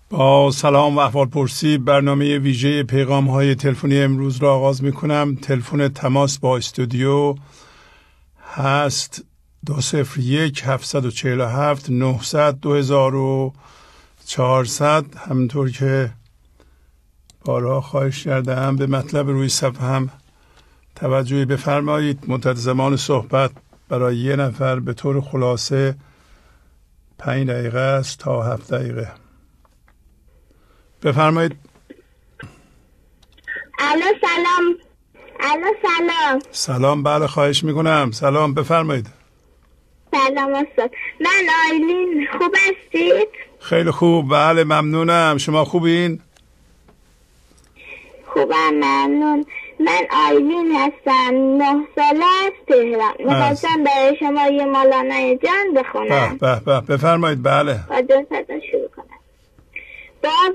با سلام و احوالپرسی برنامه ویژه پیغام‌های تلفنی امروز را آغاز می‌کنم. تلفن تماس با استودیو هست 201 747 900 2400. همونطور که بارها خواهش کردم به مطلب روی صفحه هم توجهی بفرمایید. مدت زمان صحبت برای یه نفر به طور خلاصه 5 دقیقه است تا 7 دقیقه. بفرمایید. الو سلام. الو سلام. سلام، بله خواهش میکنم. سلام، بفرمایید. سلام استاد، من آیلین. خوب هستید؟ خیلی خوب، بله ممنونم. شما خوبین؟ خوبم، ممنون. من آیلین هستم، 9 ساله از تهران. میخواستم برای شما یه مولانا جان بخونم. بفرمایید. بله با دو صدا شروع کنم. باز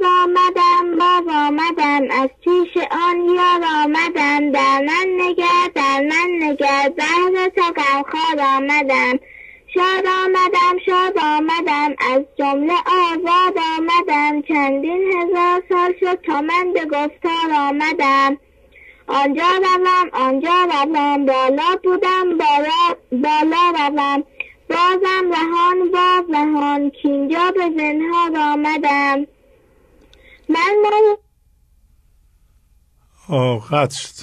آمدم از پیش آن یار آمدم، در من نگر بهر تو غمخوار آمدم. شاد آمدم از جمله آزاد آمدم، چندین هزار سال شد تا من به گفتار آمدم. آنجا روم بالا بودم بالا روم، بازم رهان کینجا به زنهار آمدم. من قطع شد.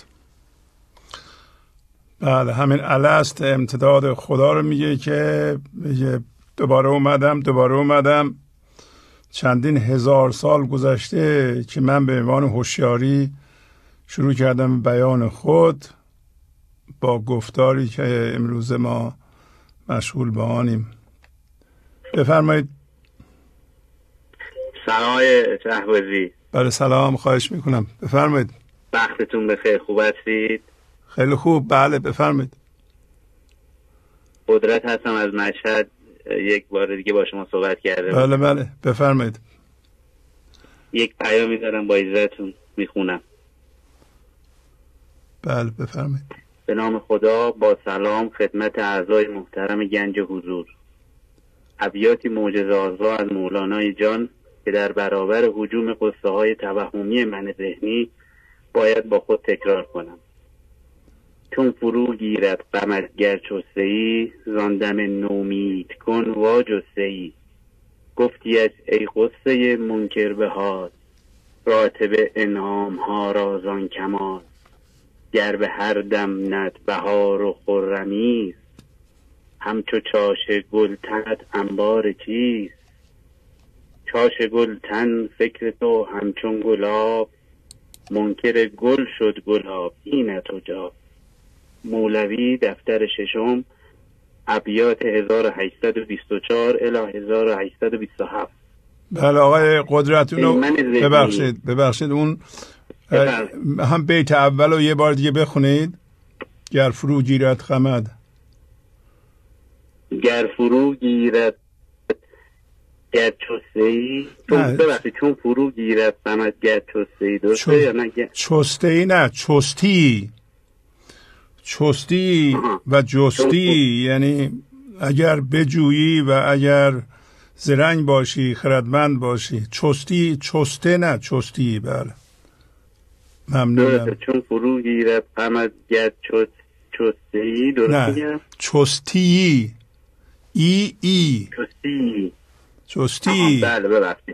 بله همین الست امتداد خدا رو میگه که دوباره اومدم چندین هزار سال گذشته که من به عنوان هوشیاری شروع کردم بیان خود با گفتاری که امروز ما مشغول به آنیم. بفرمایید. سلام شهبازی. بله سلام، خواهش میکنم. بفرمایید. وقتتون بخیر، خوب هستید؟ خیلی خوب، بله بفرمایید. قدرت هستم از مشهد، یک بار دیگه با شما صحبت کرده. بله بفرمایید. یک پیامی دارم با اجازهتون میخونم. بله بفرمایید. به نام خدا، با سلام خدمت اعضای محترم گنج حضور. ابیاتی معجزه‌آسا از مولانای جان که در برابر هجوم قصه های توهمی من ذهنی باید با خود تکرار کنم. چون فرو گیرد غمت گر چسته‌ای، زاندم نومید کن وا جسته‌ای. گفتیش ای قصه منکر بهاد، راتب انعام ها را زان کمال. گر به هر دم ند بهار و خرمیست، همچو چاش گل تنت انبار چیست. چاش گل تن فکر تو همچون گلاب، منکر گل شد گلاب اینت اجاب. مولوی دفتر ششم، ابیات 1824 الی 1827. بله آقای قدرت، اونو ببخشید اون هم بیت اول رو یه بار دیگه بخونید. گر فرو گیرد غمت، گر فرو گیرد گر چسته‌ای. ببخشید چون فرو گیرد غمت گر چسته‌ای، درسته یا نه؟ چسته‌ای نه، چستی و جستی، یعنی اگر بجویی و اگر زرنگ باشی خردمند باشی. چسته نه چستی. بله ممنونم. چون فرو گیرد غمت گر چسته‌ای، درست میگم؟ چستی چستی. بله ببخشید.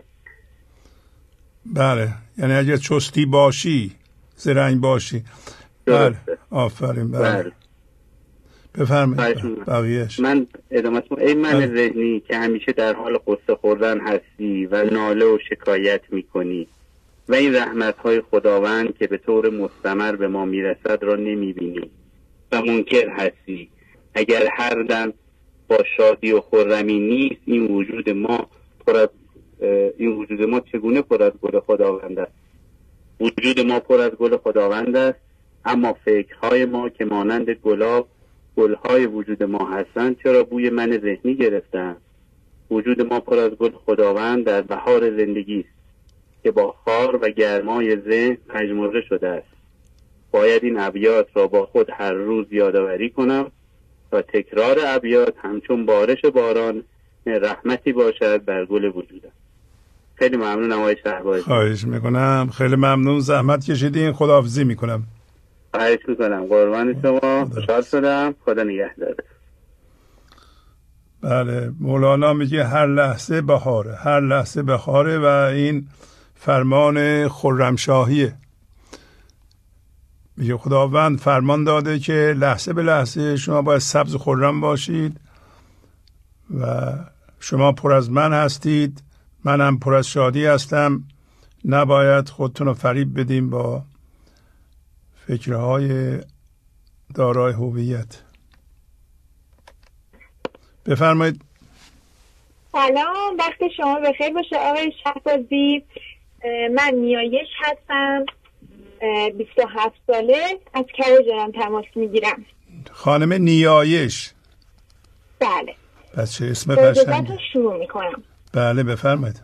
بله یعنی اگر چستی باشی، زرنگ باشی. بله آفرین. بله بفرمایید بقیهش. من ادامه‌تون. ای من ذهنی که همیشه در حال قصه خوردن هستی و ناله و شکایت میکنی و این رحمت‌های خداوند که به طور مستمر به ما میرسد را نمیبینی و منکر هستی. اگر هر دم با شادی و خرمی نیست، این وجود ما چگونه پر از گل خداوند است؟ وجود ما پر از گل خداوند است، اما فکرهای ما که مانند گلهای وجود ما هستند چرا بوی من ذهنی گرفتند؟ وجود ما پر از گل خداوند در بهار زندگی است که با خار و گرمای ذهن پژمرده شده است. باید این ابیات را با خود هر روز یادآوری کنم تا تکرار ابیات همچون بارش باران رحمتی باشد بر گل وجودم. خیلی ممنونم آقای شهبازی. خواهش میکنم، خیلی ممنون، زحمت کشیدین. خداحافظی میکنم. خواهش میکنم، قربان شما، خوشحال شدم، خدا نگهدار. بله، مولانا میگه هر لحظه بهاره، هر لحظه بهاره، و این فرمان خرمشاهیه. میگه خداوند فرمان داده که لحظه به لحظه شما باید سبز و خرم باشید و شما پر از من هستید، منم پر از شادی هستم. نباید خودتون رو فریب بدیم با فکرهای دارای هویت. بفرمایید. سلام، وقت شما بخیر باشه آقای شهبازی. من نیایش هستم، 27 ساله، از کرجان تماس میگیرم. خانم نیایش؟ بله. پس چه اسم قشنگی. شروع میکنم. بله بفرمایید.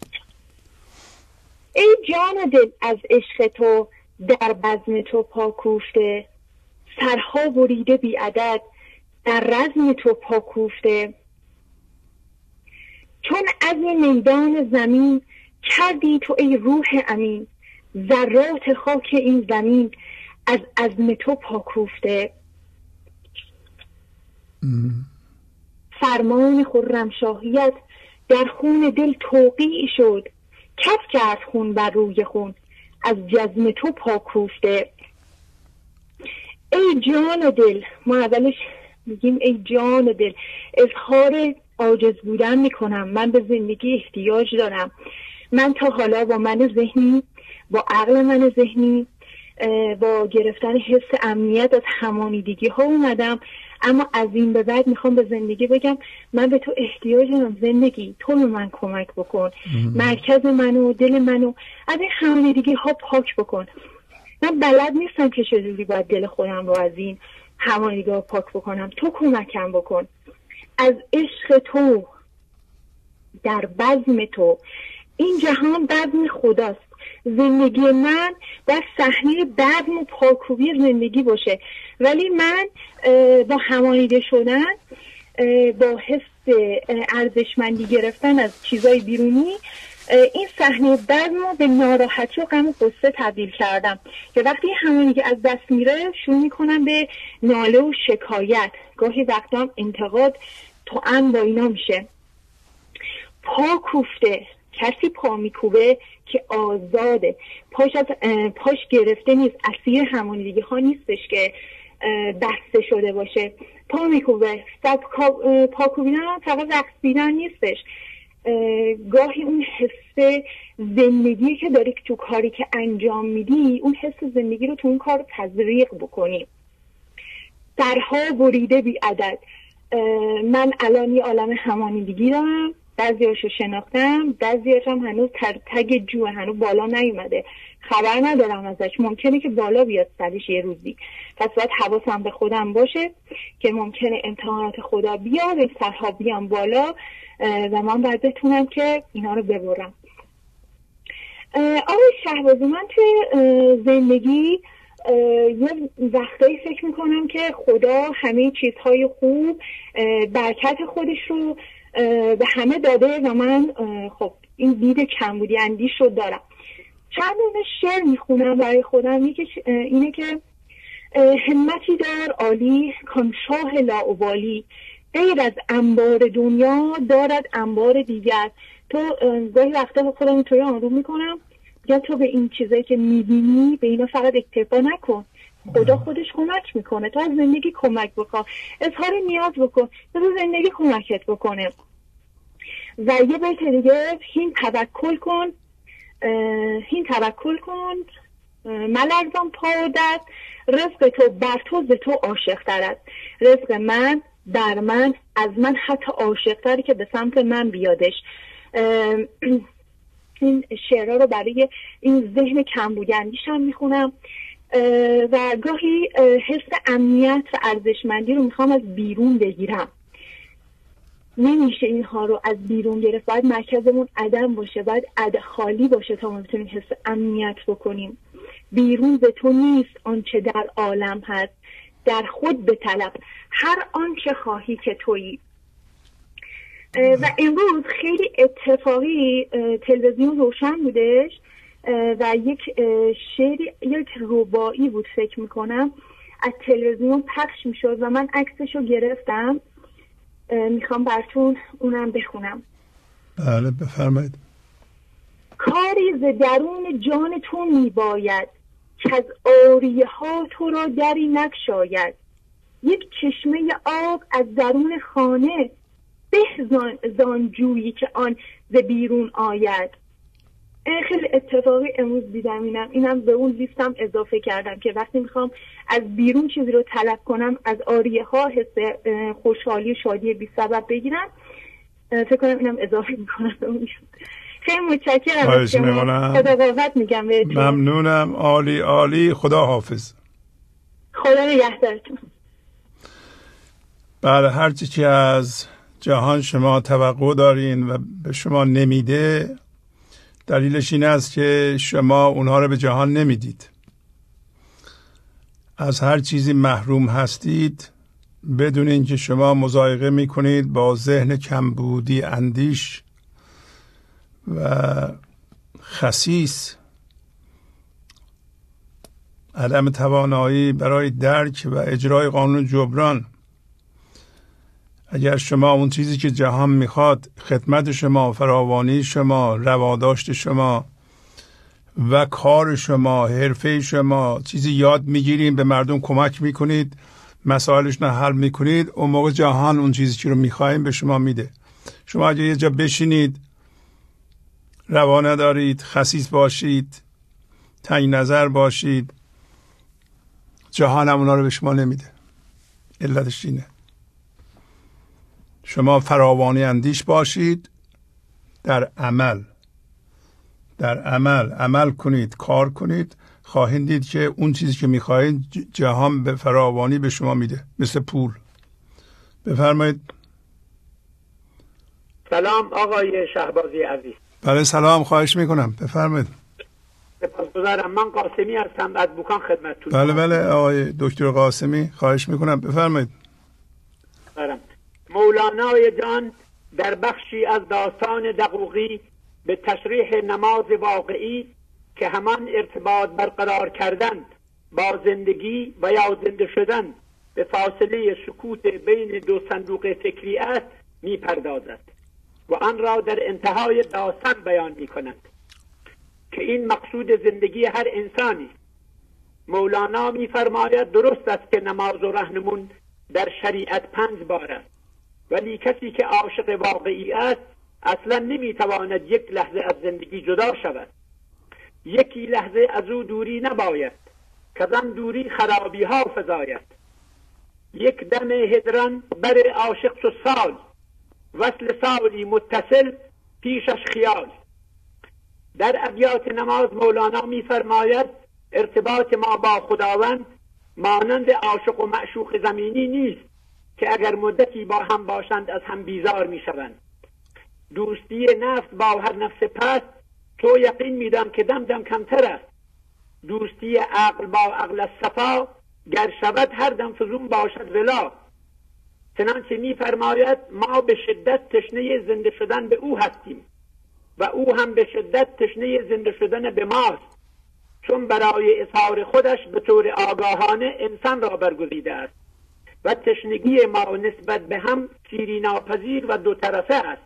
ای جان دل از عشق تو در بزم تو پا کوفته، سرها بریده بی عدد در رزم تو پا کوفته. چون عزم میدان زمین کردی تو ای روح امین، ذرات خاک این زمین از عزم تو پا کوفته. فرمان خرمشاهیت در خون دل توقیع شد، کف کرد خون بر روی خون از جزم تو پا کوفته. ای جان و دل، ما اولش میگیم ای جان و دل، اظهار عاجز بودن میکنم. من به زندگی احتیاج دارم. من تا حالا با من ذهنی، با عقل من ذهنی، با گرفتن حس امنیت از همانیدگی ها اومدم، اما از این به بعد میخوام به زندگی بگم من به تو احتیاج دارم. زندگی تو به من کمک بکن، مرکز منو، دل منو از این همانیدگی ها پاک بکن. من بلد نیستم که چجوری باید دل خودم رو از این همانیدگی ها پاک بکنم. تو کمکم بکن. از عشق تو در بزم تو، این جهان بزم خداست. زندگی من در صحنه بزم و پاکوبی زندگی باشه، ولی من با همانیده شدن، با حس ارزشمندی گرفتن از چیزای بیرونی، این صحنه بزم رو به ناراحتی و غم و غصه تبدیل کردم که وقتی همانیدگی از دست میره شروع میکنم به ناله و شکایت، گاهی وقتا هم انتقاد، توأم با اینا میشه. پا کوفته، کسی پا میکوبه که آزاده، پاش گرفته نیست، اسیر همانیدگی ها نیستش که بسته شده باشه. پا میکوبه، پا کوبیدن فقط رقصیدن نیستش. گاهی اون حس زندگی که داری تو کاری که انجام میدی، اون حس زندگی رو تو اون کار تزریق بکنی. سرها بریده بی عدد. من الان یه عالم همانیدگی دارم، بعضیاشو شناختم، بعضیاش هم هنوز تگ جو هنوز بالا نیومده، خبر ندارم ازش. ممکنه که بالا بیاد سرش یه روزی، پس باید حواسم به خودم باشه که ممکنه امتحانات خدا بیاد، این سرها بیان بالا و من باید بتونم که اینا رو ببرم. آقای شهبازی، من توی زندگی یه وقتایی فکر میکنم که خدا همه چیزهای خوب، برکت خودش رو به همه داده و من خب این دید کمبودی اندیش رو دارم. چند دونه شعر میخونم برای خودم. اینه که همتی دار عالی کان شاه لاابالی، غیر از انبار دنیا دارد انبار دیگر. تو گاهی وقتا با خودم اینطوری آروم میکنم، یا تو به این چیزایی که میبینی به اینا فقط اکتفا نکن، خدا خودش کمک میکنه. تو از زندگی کمک بکن، اظهار نیاز بکن تا زندگی کمکت بکنه. و یه بیت دیگه، هین توکل کن، هین توکل کن ملرزان پا و دست، رزق تو بر تو ز تو عاشق تر است. رزق من در من، از من حتی عاشق تری که به سمت من بیادش. این شعرها رو برای این ذهن کمبودندیشم میخونم و گاهی حس امنیت و ارزشمندی رو میخوام از بیرون بگیرم. نمیشه اینها رو از بیرون گرفت، باید مرکزمون عدم باشه، باید خالی باشه تا ما بتونیم حس امنیت بکنیم. بیرون به تو نیست آنچه در عالم هست، در خود بطلب هر آنچه خواهی که تویی. و امروز خیلی اتفاقی تلویزیون روشن بودش و یک شعری، یک رباعی بود فکر میکنم، از تلویزیون پخش میشد و من عکسشو گرفتم، میخوام براتون اونم بخونم. بله بفرمایید. کاری ز درون جان تو میباید، که از آریه ها تو را دری نگشاید. یک چشمه آب از درون خانه، به زان جویی که آن ز بیرون آید. خیلی اتفاقی امروز دیدم اینم به اون لیستم اضافه کردم که وقتی میخوام از بیرون چیزی رو طلب کنم، از آریه ها حس خوشحالی و شادی بی سبب بگیرم، فکر کنم اینم اضافه میکنم به اون. خیلی متشکرم. خداوند میگم بهتون. ممنونم. عالی عالی. خدا حافظ. خدا نگهدارتون. بله، هر چی که از جهان شما توقع دارین و به شما نمیده، دلیلش این است که شما اونها رو به جهان نمیدید. از هر چیزی محروم هستید بدون اینکه شما مضایقه میکنید با ذهن کمبودی اندیش و خسیس، عدم توانایی برای درک و اجرای قانون جبران. اگر شما اون چیزی که جهان میخواد، خدمت شما، فراوانی شما، رواداشت شما و کار شما، حرفه شما، چیزی یاد میگیرید، به مردم کمک میکنید، مسائلشون رو حل میکنید، اون موقع جهان اون چیزی که رو میخوایم به شما میده. شما اگر یه جا بشینید، روا ندارید، خسیس باشید، تنگ نظر باشید، جهان هم اونا رو به شما نمیده. علتش اینه. شما فراوانی اندیش باشید، در عمل کنید، کار کنید، خواهید دید که اون چیزی که میخواهید جهان به فراوانی به شما میده، مثل پول. بفرمایید. سلام آقای شهبازی عزیز. بله سلام، خواهش میکنم، بفرمایید. سپاسگزارم. من قاسمی هستم از بوکان خدمتتون. بله آقای دکتر قاسمی، خواهش میکنم، بفرمایید. مولانای جان در بخشی از داستان دقوقی به تشریح نماز واقعی که همان ارتباط برقرار کردن با زندگی و یا زنده شدن به فاصله سکوت بین دو صندوق فکری است میپردازد و آن را در انتهای داستان بیان میکند که این مقصود زندگی هر انسانی. مولانا میفرماید درست است که نماز و رهنمون در شریعت 5 بار است، ولی کسی که عاشق واقعی است اصلا نمیتواند یک لحظه از زندگی جدا شود. یکی لحظه از او دوری نباید که آن دوری خرابی ها فزاید. یک دم هجران بر عاشق و سال، وصل سالی متصل پیشش خیال. در ابیات نماز مولانا میفرماید ارتباط ما با خداوند مانند عاشق و معشوق زمینی نیست که اگر مدتی با هم باشند از هم بیزار میشوند. دوستی نفس با هر نفس پست تو یقین میدم که دم دم کمتر است. دوستی عقل با عقل صفا گر شود هر دم فزون باشد ولا. چنانچه میفرماید ما به شدت تشنه زنده شدن به او هستیم و او هم به شدت تشنه زنده شدن به ماست، چون برای اظهار خودش به طور آگاهانه انسان را برگزیده است و تشنگی ما نسبت به هم سیری ناپذیر و دو طرفه است.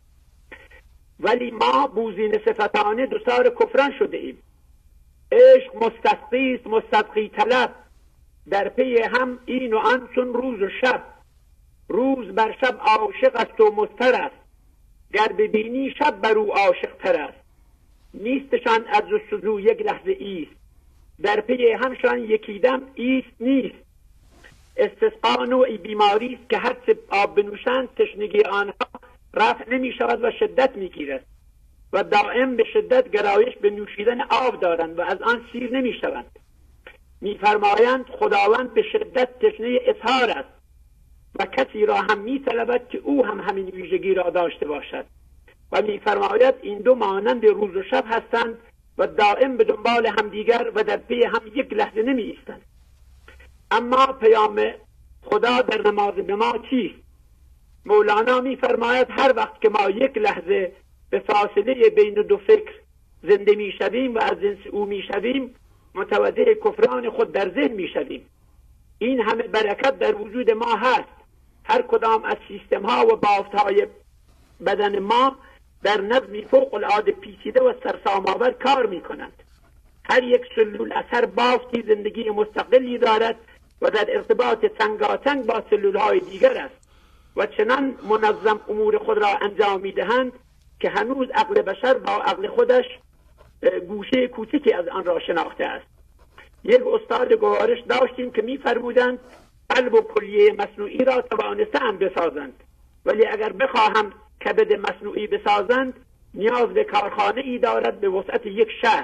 ولی ما بوزین صفتانه دوستار کفران شده ایم. عشق مستسقی است مستسقی طلب، در پی هم این و آن چون روز و شب. روز بر شب عاشق است و مضطر است، گر ببینی شب بر او عاشق تر است. نیستشان از جستجو یک لحظه ایست، در پی همشان یکی دم ایست نیست. استسقا نوعی بیماری است که هر چه آب بنوشند تشنگی آنها رفع نمی شود و شدت می گیرد و دائم به شدت گرایش به نوشیدن آب دارند و از آن سیر نمی شوند. می فرمایند خداوند به شدت تشنه اظهار است و کسی را هم می طلبد که او هم همین ویژگی را داشته باشد و می فرماید این دو مانند روز و شب هستند و دائم به دنبال همدیگر و در پی هم یک لحظه نمی ایستند. اما پیام خدا در نماز به ما چیست؟ مولانا میفرماید هر وقت که ما یک لحظه به فاصله بین دو فکر زنده میشویم و از جنس او میشویم، متوجه کفران خود در ذهن میشویم. این همه برکت در وجود ما هست. هر کدام از سیستم ها و بافت های بدن ما در نظمی فوق العاده پیچیده و سرسام‌آور کار میکنند. هر یک سلول از هر بافتی زندگی مستقلی دارد و در ارتباط تنگاتنگ با سلول های دیگر است و چنان منظم امور خود را انجام میدهند که هنوز عقل بشر با عقل خودش گوشه کوچکی از آن را شناخته است. یک استاد گوارش داشتیم که می‌فرمودند قلب و کلیه مصنوعی را توانستند بسازند، ولی اگر بخواهند کبد مصنوعی بسازند نیاز به کارخانه ای دارد به وسعت یک شهر.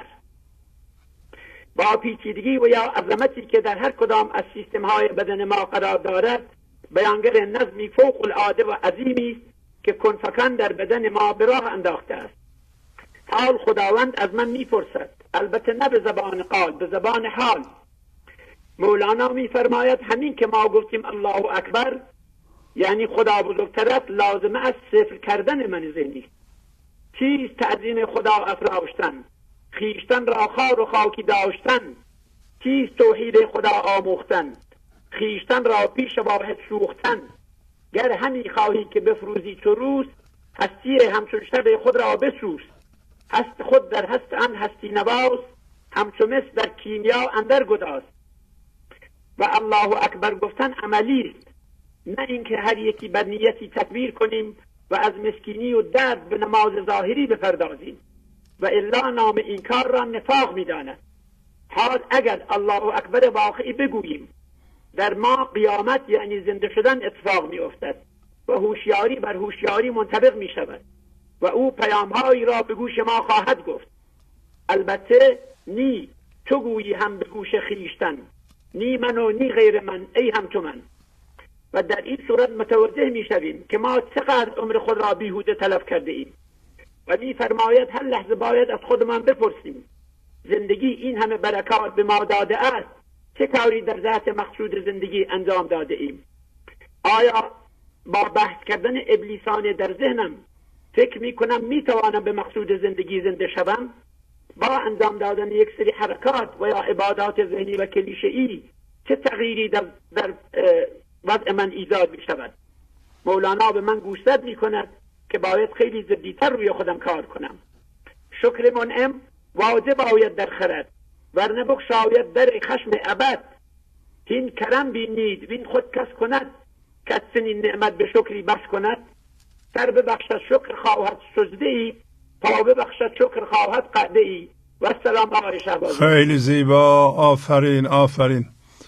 با پیچیدگی و یا عظمتی که در هر کدام از سیستم های بدن ما قرار دارد، بیانگر نظمی فوق العاده و عظیمی است که کنفکان در بدن ما به راه انداخته است. حال خداوند از من میپرسد، البته نه به زبان قال، به زبان حال. مولانا میفرماید همین که ما گفتیم الله اکبر یعنی خدا بزرگتر است، لازمه از صفر کردن من ذهنی. چیست تعظیم خدا افراشتن، خیشتن را خار و خاکی داشتن؟ چیست توحید خدا آموختن، خیشتن را پیش واحد سوختن؟ گر همی خواهی که بفروزی چو روز، هستی همچون شب خود را بسوز. هست خود در هست ان هستی نواز، همچون مس در کیمیا اندر گداز. و الله اکبر گفتن عملی است، نه اینکه هر یکی بر نیتی تکبیر کنیم و از مسکینی و درد به نماز ظاهری بپردازیم و الا نام این کار را نفاق می‌داند. حال اگر الله اکبر واقعی بگوییم، در ما قیامت یعنی زنده شدن اتفاق می‌افتد و هوشیاری بر هوشیاری منطبق می‌شود و او پیام‌هایی را به گوش ما خواهد گفت. البته نی تو گویی هم به گوش خیشتن، نی من و نی غیر من ای هم تو من. و در این صورت متوجه می‌شویم که ما چقدر عمر خود را بیهوده تلف کرده ایم. و می‌فرماید هر لحظه باید از خودمان بپرسیم، زندگی این همه برکات به ما داده است، چه کاری در ذات مقصود زندگی انجام داده ایم؟ آیا با بحث کردن ابلیسانه در ذهنم فکر میکنم میتوانم به مقصود زندگی زنده شوم؟ با انجام دادن یک سری حرکات و یا عبادات ذهنی و کلیشه‌ای چه تغییری در وضع من ایجاد می شود؟ مولانا به من گوشزد می کند که باید خیلی جدی‌تر روی خودم کار کنم. شکر منعم واجب باید در خرد، ورنه بخشاید در خشم ابد. این کرم بینید وین خود کس کند، کس این نعمت به شکری بس کند. سر ببخشد شکر خواهد سجده ای، پا ببخشد شکر خواهد قعده ای. و السلام آقای شهبازی. خیلی زیبا، آفرین آفرین.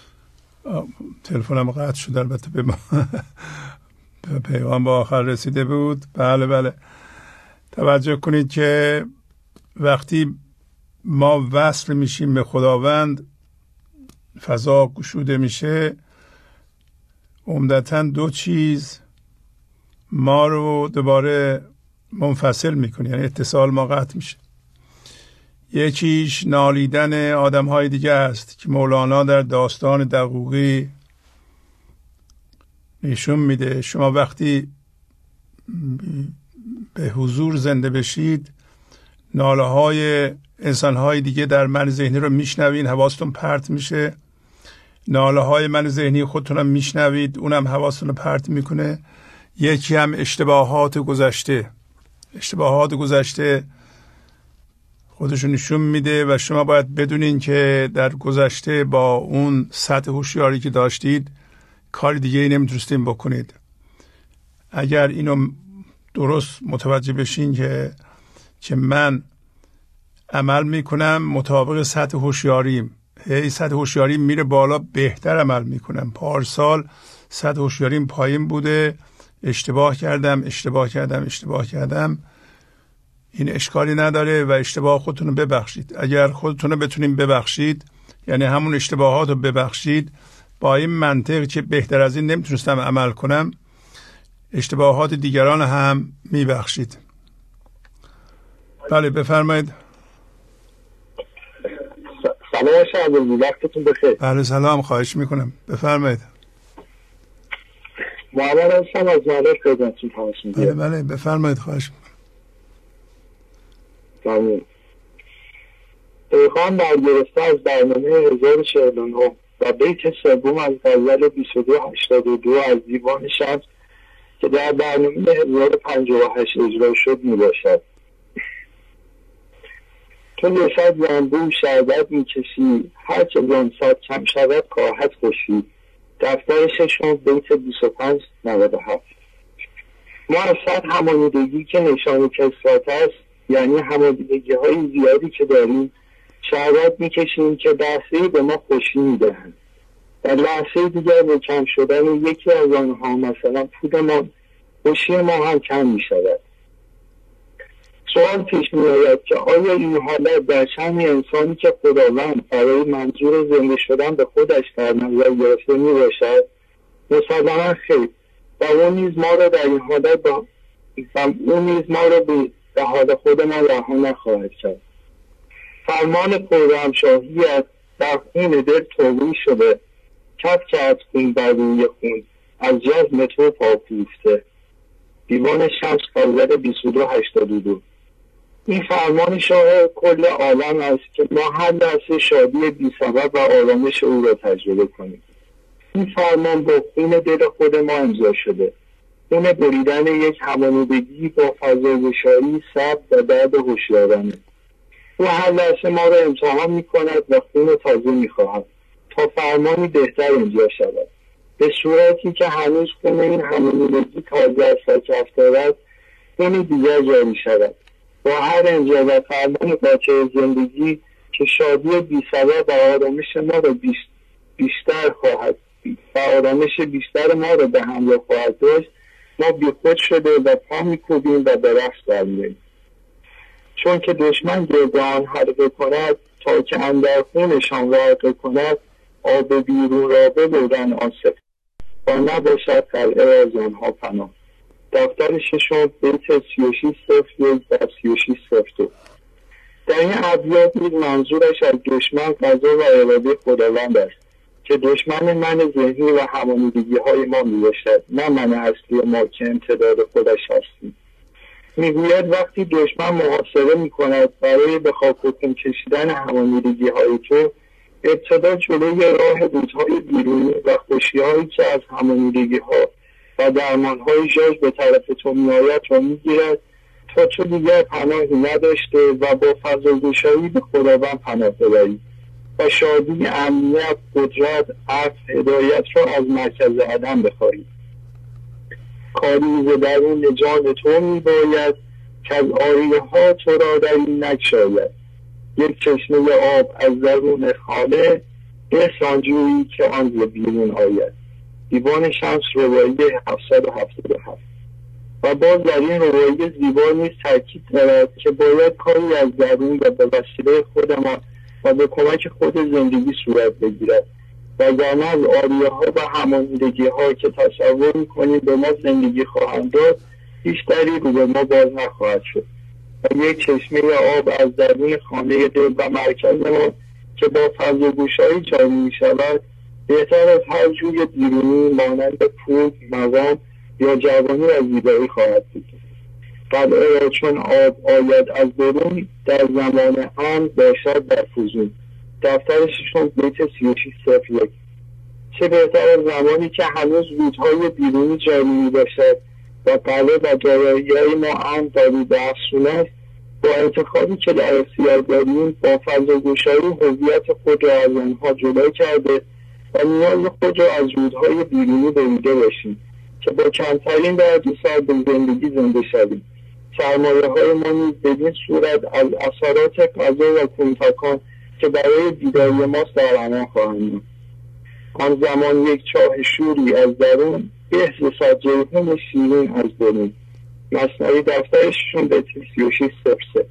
تلفنم قطع شد البته به ما به پیغام با آخر رسیده بود. بله بله، توجه کنید که وقتی ما وصل میشیم به خداوند، فضا گشوده میشه، عمدتاً دو چیز ما رو دوباره منفصل میکنه، یعنی اتصال ما قطع میشه. یکیش نالیدن آدم های دیگه است که مولانا در داستان دقوقی نشون میده. شما وقتی به حضور زنده بشید، ناله های انسان های دیگه در من ذهنی رو میشنوین، حواستون پرت میشه. ناله های من ذهنی خودتون هم میشنوید، اونم حواستون رو پرت میکنه. یکی هم اشتباهات گذشته خودشون نشون میده و شما باید بدونین که در گذشته با اون سطح هوشیاری که داشتید کار دیگه ای نمیتونستین بکنید. اگر اینو درست متوجه بشین که من عمل میکنم مطابق سطح هوشیاریم، سطح هوشیاریم میره بالا، بهتر عمل میکنم. پارسال سطح هوشیاریم پایین بوده، اشتباه کردم. این اشکالی نداره و اشتباه خودتون رو ببخشید. اگر خودتون رو بتونین ببخشید، یعنی همون اشتباهات رو ببخشید، با این منطق که بهتر از این نمیتونستم عمل کنم، اشتباهات دیگران هم میبخشید. بله بفرمایید. سلام شهبازی، وقتتون بخیر. بله سلام، خواهش میکنم، بفرمایید. محمد هستم از مالک خدمتتون تماس میگیرم. بله بفرمایید. خواهش میکنم. پیغام برگرفته از برنامه 1049 و بیت سوم از غزل 2282 از دیوان شمس که در برنامه 1058 اجرا شد میباشد. تو لشت زنبو شربت میکشی، هر چه زنصد کم شود کاهت خوشی. دفتر ششم بیت 2597. ما از صد همانیدگی که نشان کسرت است، یعنی همانیدگی های زیادی که داریم، شربت میکشیم که لحظه‌ای به ما خوشی میدهند. در لحظه دیگر به کم شدن یکی از آنها، مثلا پودمان، خوشی ما هم کم میشود. سوال پیش می‌آید که آیا این حالت در شأن انسانی که خداوند برای منظور زنده شدن به خودش در نظر گرفته میباشد؟ مسلماً خیر. و اون نیز ما را در این حالت به حال خودمان رها نخواهد کرد. فرمان خرمشاهی‌ات در خون دل توبی شده، کف کرد خون بر روی خون، از جزم تو پاکوفته. دیوان شمس غزل 2282. این فرمان شاه کل عالم است که ما هر لحظه شادی بی سبب و آرامش او را تجربه کنیم. این فرمان با خون دل خود ما امضا شده. خون بریدن یک همانیدگی با فضاگشایی، صبر و درد هوشیارانه. او هر لحظه ما را امتحان می کند و خون تازه می خواهد تا فرمانی بهتر امضا شود، به صورتی که هنوز خون این همانیدگی تازه است و کف دارد، خون دیگر جاری شود. با هر امضا و فرمان باقی زندگی که شادی بی سبب و آرامش ما را بیشتر خواهد و آرامش بیشتر ما را به همراه خواهد داشت، ما بیخود شده و پا می‌کوبیم و به رقص درمی‌آییم. چون که دشمن گرد آن حلقه کند، تا که اندر خونشان غرقه کند، آب بیرون را ببردن آصف و نباشد قلعه را از آنها پناه. دفتر ششم بیت 3601 و 3602. در این ابیات نیز منظورش از دشمن قضا و اراده خداوند است که دشمن من ذهنی و همانیدگی های ما میباشد، نه من اصلی ما که امتداد خودش هستیم. میگوید وقتی دشمن محاصره میکند برای به خاک و خون کشیدن همانیدگی های تو، ابتدا جلوی راه روزهای بیرونی و خوشی هایی که از همانیدگی ها و درمان های ژاژ به طرف تو میآید را میگیرد تا تو دیگر پناهی نداشته و با فضاگشایی به خداوند پناه ببری و شادی، امنیت، قدرت، عفو، هدایت را از مرکز عدم بخواهی. کاری ز درون جان تو میباید که از آریه ها تو را در این نگشاید. یک چشمه آب از درون خانه، احسان جویی که آن ز بیرون آید. دیوان شمس روایی 777. و باز در این روایی زیبا نیز تاکید دارد که باید کاری از درون و به وسیله خودمان و به کمک خود زندگی صورت بگیرد، وگرنه از آریه ها و همانیدگی ها که تصور میکنیم به ما زندگی خواهند داد، هیچ دری رو به ما باز نخواهد شد. و یک چشمه آب از درون خانه دل و مرکز ما که با فضاگوشایی جاری می شود، بهتر از هر جوی بیرونی مانند پول، مقام یا جوانی و زیبایی خواهد بود. قلعه را چون آب آید از درون، در زمان امن باشد در فزون. دفتر ششم بیت 3601. چه بهتر از زمانی که هنوز رودهای بیرونی جاری می باشد و قلعه و دارایی‌های ما امن داری به افسون است، با انتخابی که در اختیار داریم با فضاگشایی هویت خود را از آنها جدا کرده و نیاز خود را از رودهای بیرونی بریده باشیم که با کمترین دردسر به زندگی زنده شویم. سرمایه های ما نیز بدین صورت از اثرات غذا و کنفکان که برای بیداری ماست در امان خواهند بود. آن زمان یک چاه شوری از درون، به صد جیحون شیرین از درون. مثنوی دفترشون به 3603.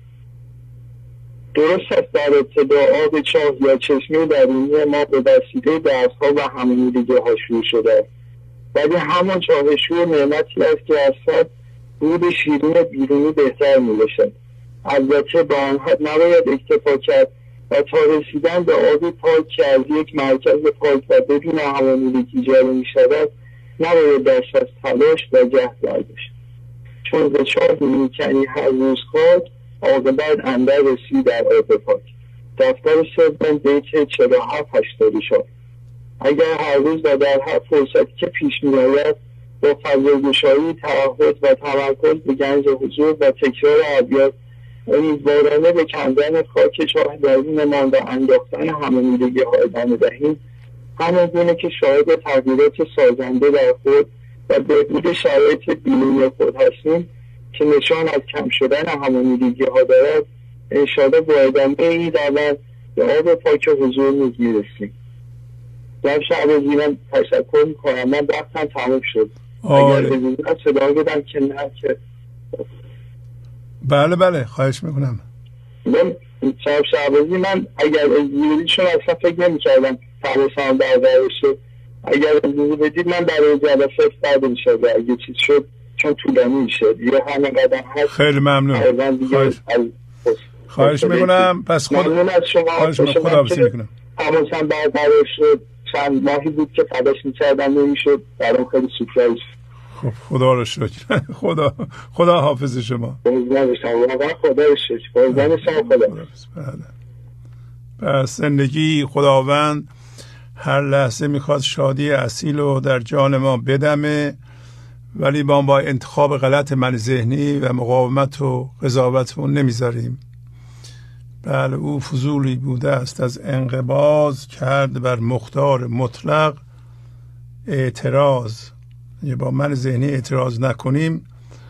درست است در ابتدا آب چاه یا چشمه درونی ما به وسیله درس‌ها و همانیدگی ها شور شده، ولی همان چاه شور نعمتی است که از صد رود شیرین بیرونی بهتر می‌باشد. البته با آن حد نباید اکتفا کرد و تا رسیدن به آبی پاک که از یک مرکز پاک و بدون همانیدگی جاری می‌شود، نباید دست از تلاش و جهد برداشت، چون به چاه میکنی هر روز خاک، عاقبت اندر رسی در آب پاک. دفتر سوم بیت 47-84. اگر هر روز و در هر فرصتی که پیش می‌آید با فضل‌گشایی، تعهد و تمرکز به گنج حضور و تکرار ابیات امیدوارانه به کندن خاک چاه درونمان و انداختن همه‌میدگی‌ها ادامه دهیم، همون گونه که شاهد تغییرات سازنده در خود و بهبود شرایط بیرونی خود هستیم که نشان از کم شدن همه‌میدگی‌ها دارد، انشاءالله با ادامه این روند به آب پاک حضور می‌رسیم. در شعبازی من تشکر میکنم، من وقتم تموم شد. اگر اجازه صدا بدم که نه که بله خواهش میکنم. من شعبازی من اگر اجازه شد اصلا فکر نمیکردم تماسم شد. اگر اجازه بدید من برای جلسه بعد میشد اگه چیز شد، چون طولانی میشد یه همه قدم هست. خیلی ممنون. خواهش میکنم. پس ممنون از شما. خداحافظی میکنم. تماسم برقرار شد، چند ماهی بود که فداش میکردم نمیشد، برام خیلی سورپرایز. خب خدا رو شکر. خدا حافظ شما. خدا رو شکر. پس زندگی خداوند هر لحظه میخواد شادی اصیل رو در جان ما بدمه، ولی ما با انتخاب غلط من ذهنی و مقاومت و قضاوت نمیذاریم. بله، او فضولی بوده است از انقباض، کرد بر مختار مطلق اعتراض. با من ذهنی اعتراض نکنیم،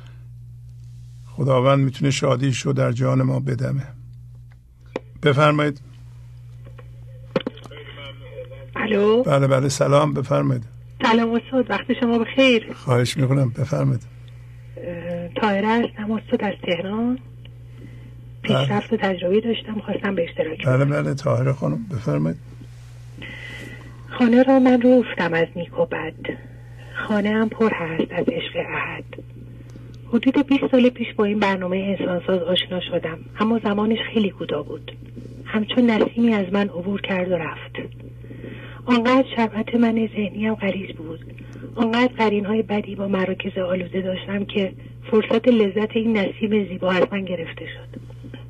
خداوند میتونه شادیش رو در جان ما بدمه. بفرمایید. الو. بله سلام، بفرمایید. سلام استاد، وقت شما بخیر. خواهش میکنم، بفرمایید. طاهره هستم استاد از تهران. پیشرفت و تجربی داشتم، خواستم به اشتراک کنم. بله طاهره خانم بفرمایید. خانه را من رفتم از نیک و بد، خانه هم پر هست از عشق احد. حدود 20 سال پیش با این برنامه انسانساز آشنا شدم، اما زمانش خیلی کوتاه بود. همچون نسیمی از من عبور کرد و رفت. آنقدر شبعت من ذهنیم غلیظ بود، آنقدر قرینهای بدی با مراکز آلوده داشتم که فرصت لذت این نسیم زیبا از من گرفته شد.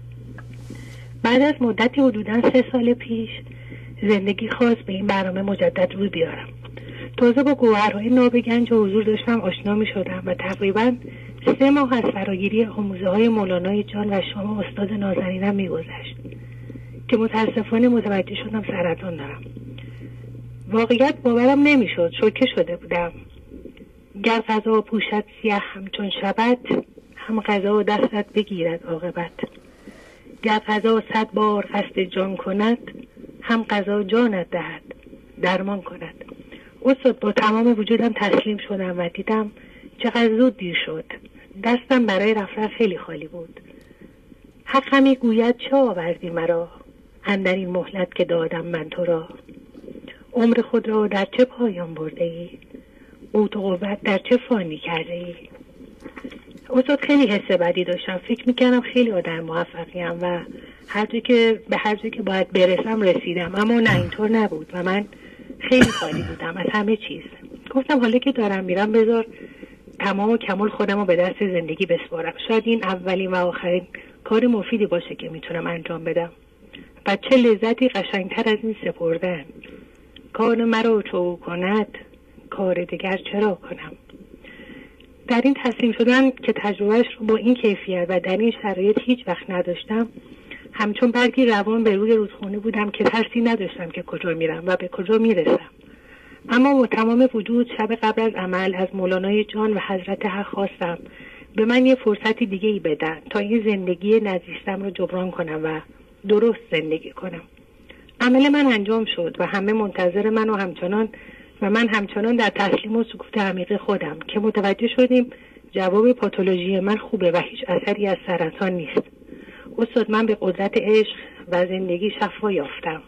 بعد از مدتی حدوداً 3 سال پیش زندگی خواست به این برنامه مجدد روی بیارم. تازه با گوهرهای ناب گنج و حضور داشتم آشنا می شدم و تقریباً 3 ماه از فراگیری آموزه های مولانای جان و شما استاد نازنینم می گذشت که متاسفانه متوجه شدم سرطان دارم. واقعیت باورم نمی شد، شوکه شده بودم. گر قضا پوشد سیاه همچون شبت، هم قضا دستت بگیرد عاقبت. گر قضا 100 بار قصد جان کند، هم قضا جانت دهد درمان کند. استاد با تمام وجودم تسلیم شدم و دیدم چقدر زود دیر شد. دستم برای رفتن خیلی خالی بود. حق همی گوید چه آوردی مرا، اندر این مهلت که دادم من تو را. عمر خود را در چه پایان برده ای، قوت و قوت در چه فانی کرده ای. استاد خیلی حس بدی داشتم، فکر میکردم خیلی آدم موفقیم و به هر جایی که باید برسم رسیدم، اما نه، اینطور نبود و من خیلی خالی بودم از همه چیز. گفتم حالا که دارم میرم بذار تمام و کمال خودم رو به دست زندگی بسپارم، شاید این اولین و آخرین کار مفیدی باشه که میتونم انجام بدم و چه لذتی قشنگتر از این سپردن. کار مرا چو کند، کار دیگر چرا کنم. در این تسلیم شدن که تجربهش رو با این کیفیت و در این شرایط هیچ وقت نداشتم، همچون برگی روان به روی رودخانه بودم که ترسی نداشتم که کجا میرم و به کجا میرسم. اما با تمام وجود شب قبل از عمل از مولانای جان و حضرت حق خواستم به من یه فرصتی دیگه ای بدن تا این زندگی نزیستم رو جبران کنم و درست زندگی کنم. عمل من انجام شد و همه منتظر من و من همچنان در تسلیم و سکوت عمیق خودم که متوجه شدیم جواب پاتولوژی من خوبه و هیچ اثری از سرطان نیست. استاد، من به قدرت عشق و زندگی شفا یافتم.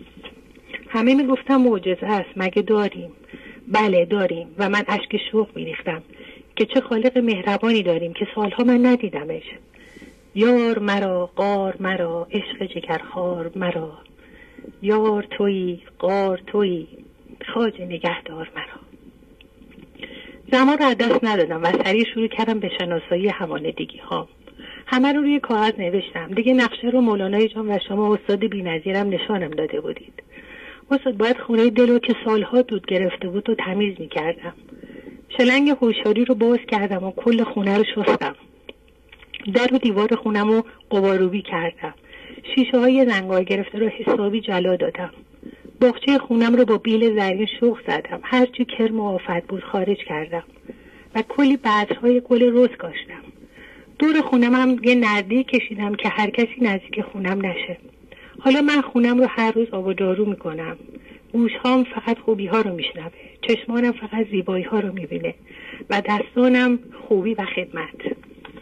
همه میگفتم معجزه است، مگه داریم؟ بله داریم و من اشک شوق میریختم که چه خالق مهربانی داریم که سالها من ندیدمش. یار مرا، قار مرا، عشق جگرخوار مرا. یار تویی، قار تویی، خواجه نگهدار مرا. زمان رو از دست ندادم و سریع شروع کردم به شناسایی همانندگی ها. همه رو روی کاغذ نوشتم. دیگه نقشه رو مولانای جان و شما استاد بی‌نظیرم نشانم داده بودید. استاد باید خونه دل رو که سالها دود گرفته بود و تمیز می‌کردم. شلنگ هوشیاری رو باز کردم و کل خونه رو شستم. در و دیوار خونم رو غبارآلود کردم. شیشه های زنگار گرفته رو حسابی جلا دادم. باغچه خونم رو با بیل زرین شخ زدم. هرچی کرم و آفت بود خارج کردم و کلی بذرهای گل رز کاشتم. دور خونم هم یه نرده کشیدم که هر کسی نزدیک خونم نشه. حالا من خونم رو هر روز آب و جارو میکنم. گوشهام فقط خوبی ها رو میشنوه. چشمانم فقط زیبایی ها رو میبینه و دستانم خوبی و خدمت.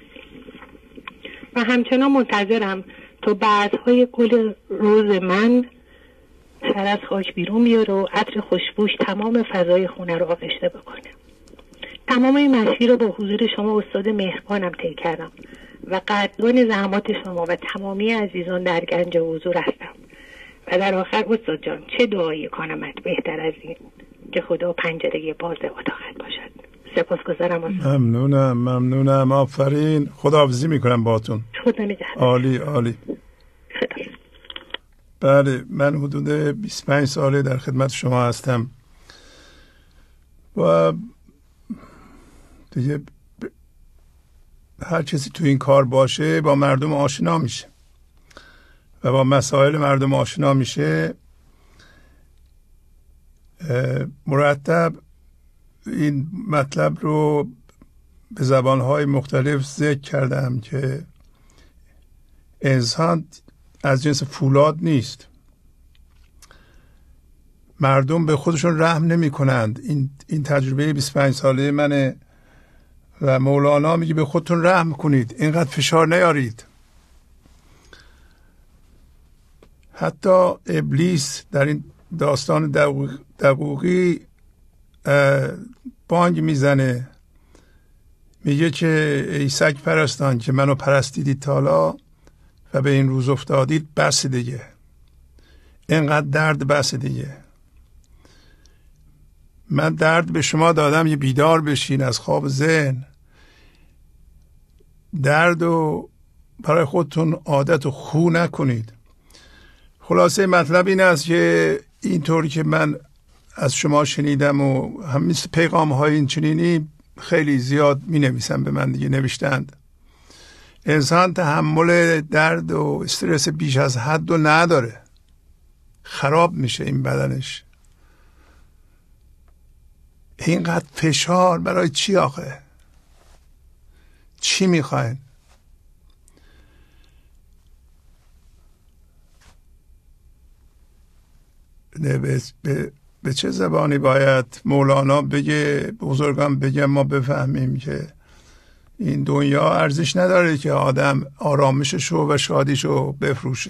و همچنان منتظرم تا بذرهای گل رز من سر از خاک بیرون بیاره و عطر خوشبوش تمام فضای خونه رو آغشته بکنه. تمام این مسیر رو با حضور شما استاد مهربانم طی کردم و قدردان زحمات شما و تمامی عزیزان در گنج حضور هستم. و در آخر استاد جان چه دعایی کنمت بهتر از این که خدا پنجره باز اتاقت باشد. سپاسگزارم استاد. ممنونم. آفرین. خداحافظی میکنم باهاتون. خدا نگهدار. عالی. بله، من حدود 25 ساله در خدمت شما هستم و دیگه هر کسی تو این کار باشه با مردم آشنا میشه و با مسائل مردم آشنا میشه. مرتب این مطلب رو به زبانهای مختلف ذکر کردم که انسان از جنس فولاد نیست. مردم به خودشون رحم نمی کنند. این تجربه 25 ساله منه و مولانا میگه به خودتون رحم کنید، اینقدر فشار نیارید. حتی ابلیس در این داستان دقوقی بانگ میزنه، میگه که ای سگ پرستان که منو پرستیدید تا حالا و به این روز افتادید، بس دیگه، اینقدر درد بس دیگه. من درد به شما دادم یه بیدار بشین از خواب ذهن. درد رو برای خودتون عادت و خو نکنید. خلاصه مطلب این است که اینطوری که من از شما شنیدم و هم مثل پیغام های این چنینی خیلی زیاد می نویسن، به من دیگه نوشتند. انسان تحمل درد و استرس بیش از حد و نداره، خراب میشه این بدنش. اینقدر فشار برای چی آخه؟ چی میخواین؟ به چه زبانی باید مولانا بگه، بزرگان بگه ما بفهمیم که این دنیا ارزش نداره که آدم آرامششو و شادیشو بفروشه؟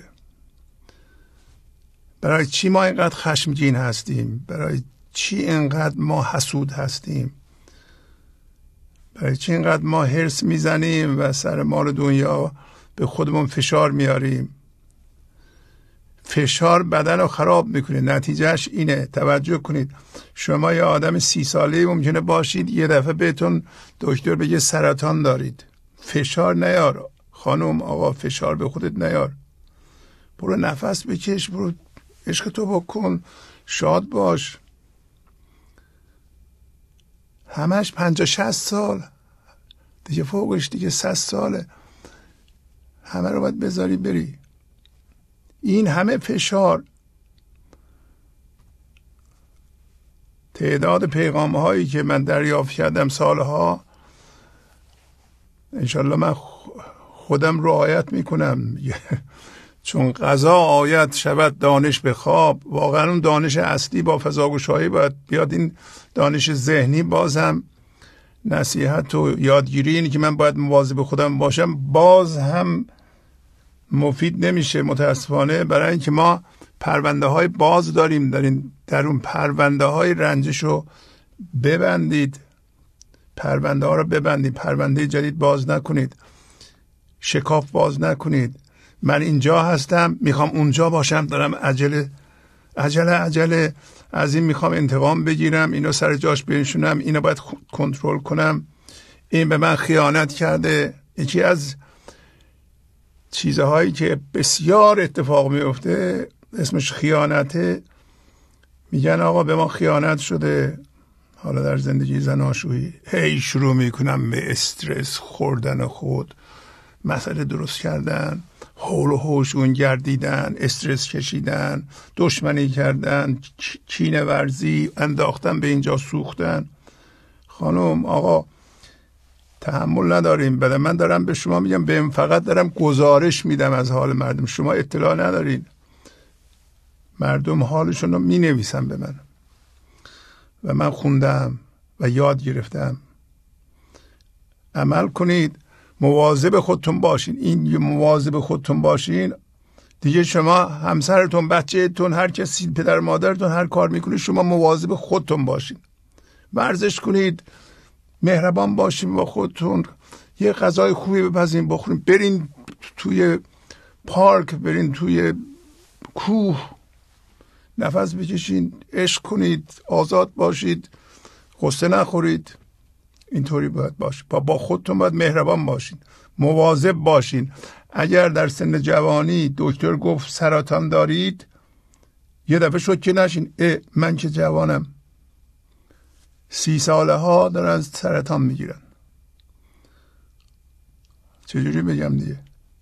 برای چی ما اینقدر خشمگین هستیم؟ برای چی اینقدر ما حسود هستیم؟ برای چی اینقدر ما هرس میزنیم و سر مال دنیا به خودمون فشار میاریم؟ فشار بدن رو خراب میکنه. نتیجهش اینه، توجه کنید، شما یه آدم 30 ساله ممکنه باشید یه دفعه بهتون دکتر بگه سرطان دارید. فشار نیار خانم، آقا، فشار به خودت نیار. برو نفس بکش، برو عشق تو بکن، شاد باش. همش 50-60 سال دیگه، فوقش دیگه 100 ساله، همه رو باید بذاری بری. این همه فشار. تعداد پیغام هایی که من دریافت کردم سالها، انشالله من خودم رعایت میکنم چون قضا آید شود دانش به خواب. واقعا اون دانش اصلی با فضاگوشایی باید بیاد. این دانش ذهنی باز هم نصیحت و یادگیری، اینی که من باید مواظب خودم باشم، باز هم مفید نمیشه متاسفانه. برای اینکه ما پرونده های باز داریم، در اون پرونده های رنجش رو ببندید، پرونده ها رو ببندید، پرونده جدید باز نکنید، شکاف باز نکنید. من اینجا هستم، میخوام اونجا باشم، دارم عجله از این میخوام انتقام بگیرم، اینو سر جاش بنشونم، اینو باید کنترل کنم، این به من خیانت کرده. یکی از چیزهایی که بسیار اتفاق میفته اسمش خیانته. میگن آقا به ما خیانت شده، حالا در زندگی زناشویی هی شروع میکنم به استرس خوردن خود، مسئله درست کردن، حول و حوشون گردیدن، استرس کشیدن، دشمنی کردن، کینه ورزی، انداختن به اینجا، سوختن. خانم آقا تحمل نداریم. بعد من دارم به شما میگم، به فقط دارم گزارش میدم از حال مردم، شما اطلاع ندارین. مردم حالشون رو می نویسن به من و من خوندم و یاد گرفتم. عمل کنید، مواظب خودتون باشین. این مواظب خودتون باشین دیگه، شما همسرتون، بچه‌تون، هر کسی، پدر مادرتون هر کار میکنید شما مواظب خودتون باشین. ورزش کنید، مهربان باشین با خودتون، یه غذای خوبی بپزین بخورین، برین توی پارک، برین توی کوه نفس بکشین، عشق کنید، آزاد باشید، غصه نخورید. اینطوری باید باشید. با خودتون باید مهربان باشین، مواظب باشین. اگر در سن جوانی دکتر گفت سرطان دارید، یه دفعه شوکه نشین، من که جوانم، 30 ساله ها دارن از سرطان میگیرن. چجوری بگم دیگه؟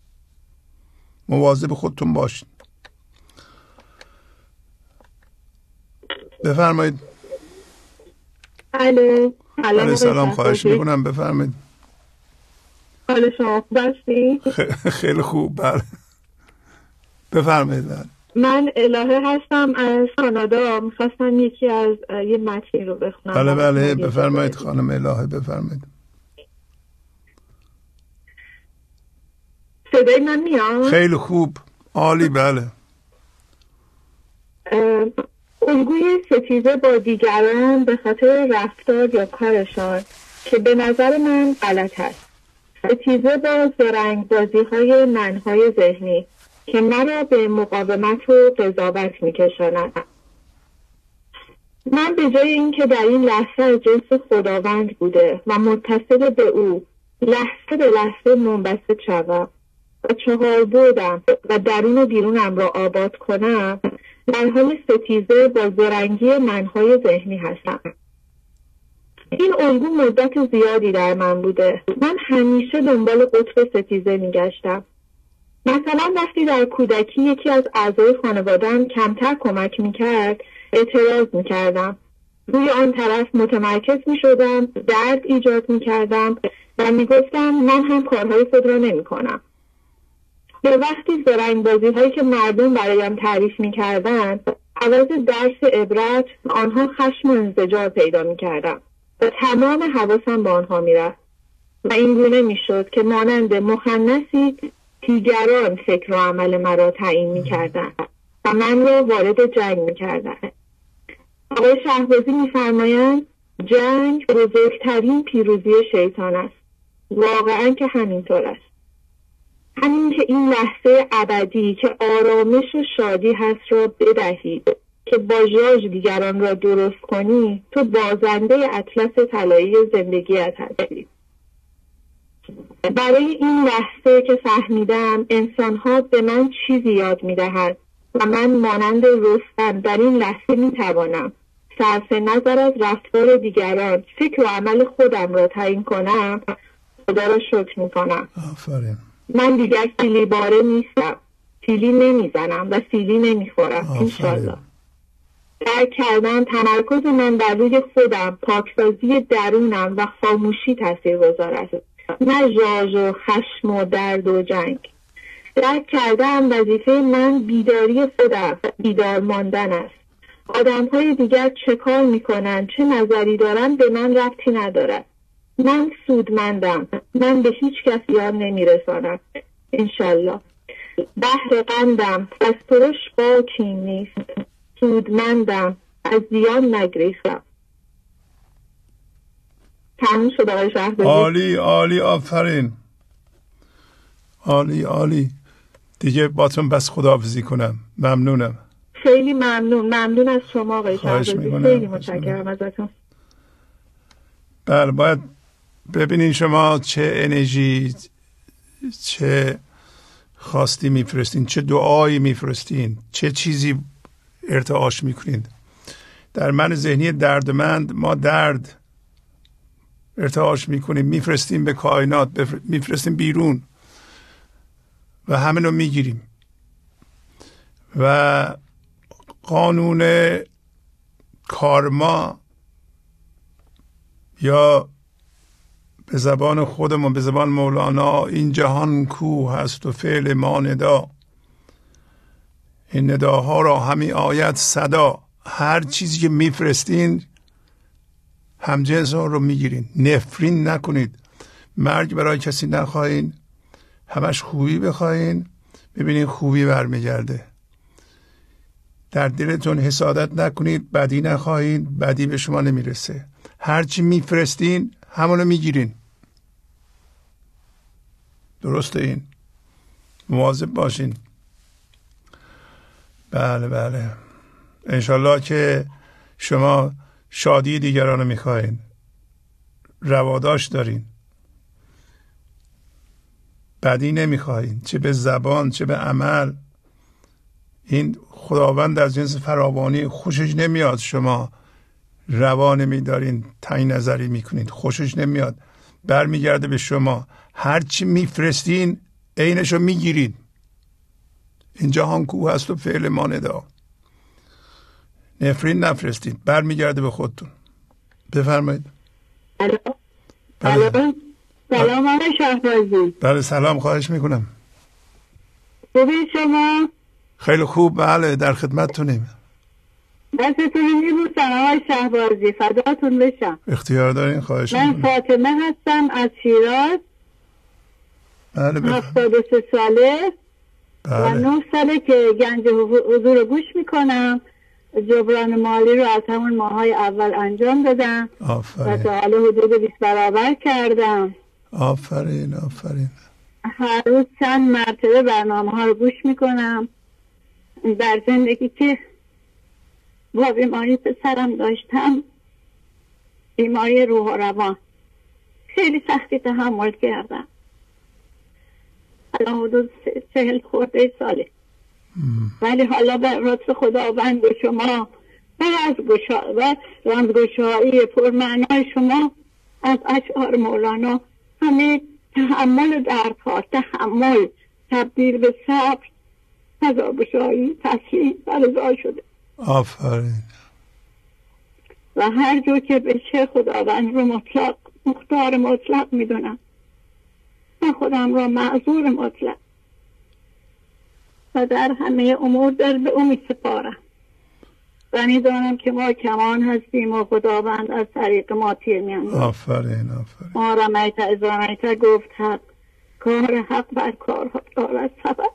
مواظب خودتون باشین. بفرمایید. الو سلام، خواهش میکنم بفرمایید. حال شما خوب هستی؟ خیلی خوب، بله بفرمایید. من الهه هستم از کانادا، میخواستم یکی از یه متنی رو بخونم. بله بفرمایید خانم الهه، بفرمایید. صدای من میاد؟ خیلی خوب، عالی. بله. الگوی ستیزه با دیگران به خاطر رفتار یا کارشان که به نظر من غلط است. ستیزه با زرنگ بازی‌های منهای ذهنی که مرا به مقاومت و قضاوت می‌کشاند. من به جای اینکه در این لحظه از جنس خداوند بوده و متصل به او لحظه به لحظه منبسط شوم و چهار بودم و درون و بیرونم را آباد کنم، در حال ستیزه با زرنگی منهای ذهنی هستم. این الگو مدت زیادی در من بوده. من همیشه دنبال قطب ستیزه میگشتم. مثلا وقتی در کودکی یکی از اعضای خانواده‌ام کمتر کمک میکرد، اعتراض میکردم. روی آن طرف متمرکز میشدم، درد ایجاد میکردم و میگفتم من هم کارهای خود را نمیکنم. به وقتی زرنگ بازی هایی که مردم برایم تعریف میکردن، عوض درس عبرت آنها خشم و انزجار پیدا میکردم و تمام حواسم به آنها میرفت و این گونه میشد که مانند مخنثی دیگران فکر و عمل مرا تعیین میکردن و من را وارد جنگ میکردن. آقای شهبازی میفرمایند جنگ بزرگترین پیروزی شیطان است. واقعا که همینطور است. همین که این لحظه ابدی که آرامش و شادی هست را بدهید که با ژاژ دیگران را درست کنی، تو بازنده اطلس طلایی زندگیت هستی. برای این لحظه که فهمیدم انسانها به من چیزی یاد میدهند و من مانند رستم در این لحظه میتوانم صرف نظر از رفتار دیگران فکر و عمل خودم را تعیین کنم، خدا را شکر میکنم. آفرین. من دیگر سیلی باره نیستم، سیلی نمیزنم و سیلی نمیخورم. انشالله. درک کردم تمرکز من بر روی خودم، پاکسازی درونم و خاموشی تاثیرگذار است، نه ژاژ و خشم و درد و جنگ. درک کردم وظیفه من بیداری خودم، بیدار ماندن است. آدم‌های دیگر چه کار میکنن، چه نظری دارن، به من ربطی ندارد. من سودمندم، من به هیچ کس زیان نمیرسانم. انشالله. بحر قندم، از ترش باکی نیست. سودمندم، از زیان نگریختم. تموم شد آقای شهبازی. عالی عالی، آفرین، عالی عالی. دیگه باتون بس خداحافظی کنم. ممنونم. خیلی ممنون از شما آقای شهبازی، خیلی متشکرم ازتون. بله، باید ببینین شما چه انرژی، چه خواستی میفرستین، چه دعایی میفرستین، چه چیزی ارتعاش میکنین. در من ذهنی دردمند ما درد ارتعاش میکنیم، میفرستیم به کائنات، میفرستیم بیرون و همه رو میگیریم. و قانون کارما یا به زبان خودمون، به زبان مولانا، این جهان کو هست و فعل ما ندا، این نداها را همی آید صدا. هر چیزی که میفرستین همجنس ها رو میگیرین. نفرین نکنید، مرگ برای کسی نخواهین، همش خوبی بخواهین، ببینین خوبی برمیگرده. در دلتون حسادت نکنید، بدی نخواهین، بدی به شما نمیرسه. هرچی میفرستین همونو میگیرین. درسته؟ این مواظب باشین. بله بله، انشالله که شما شادی دیگران رو میخواین، رواداش دارین، بدی نمیخواین، چه به زبان چه به عمل. این خداوند از جنس فراوانی خوشش نمیاد شما روا نمیدارین، تنگ نظری میکنین، خوشش نمیاد، برمیگرده به شما. هرچی میفرستین عینشو میگیرین. این جهان کو هست و فعل ما ندا. نفرین نفرستین، برمیگرده به خودتون. بفرمایید. بله. سلام آقای شهبازی. بله سلام، خواهش میکنم. خوبی شما؟ خیلی خوب، بله در خدمتتونیم. دستتون میبوسم آقای شهبازی، فداتون بشم. اختیار دارین، خواهش من میکنم. فاطمه هستم از شیراز. بله 73 ساله. بله. و 9 ساله که گنج حضور رو گوش میکنم. جبران مالی رو از همون ماهای اول انجام دادم. آفرین. و تا حالا حدود 20 برابر کردم. آفرین. هر روز چند مرتبه برنامه ها رو گوش میکنم. در زندگی که با بیماری پسرم داشتم، بیماری روح و روان، خیلی سختی تحمل کردم. الان حدود 40 خورده ساله. ولی حالا به لطف خداوند و شما و رمزگشایی پرمعنای شما از اشعار مولانا همه تحمل دردها، تحمل تبدیل به صبر، تضابشایی، تسلیم و رضا شده. آفرین. و هر جو که بشه خداوند رو مطلق مختار مطلق میدونم و خودم را معذور مطلق و در همه امور در به او میسپارم و میدانم که ما کمان هستیم و خداوند از طریق ما تیر میاندازد. آفرین. ما رمیت از رمیت گفت حق، کار حق بر کار حق دارد سبب.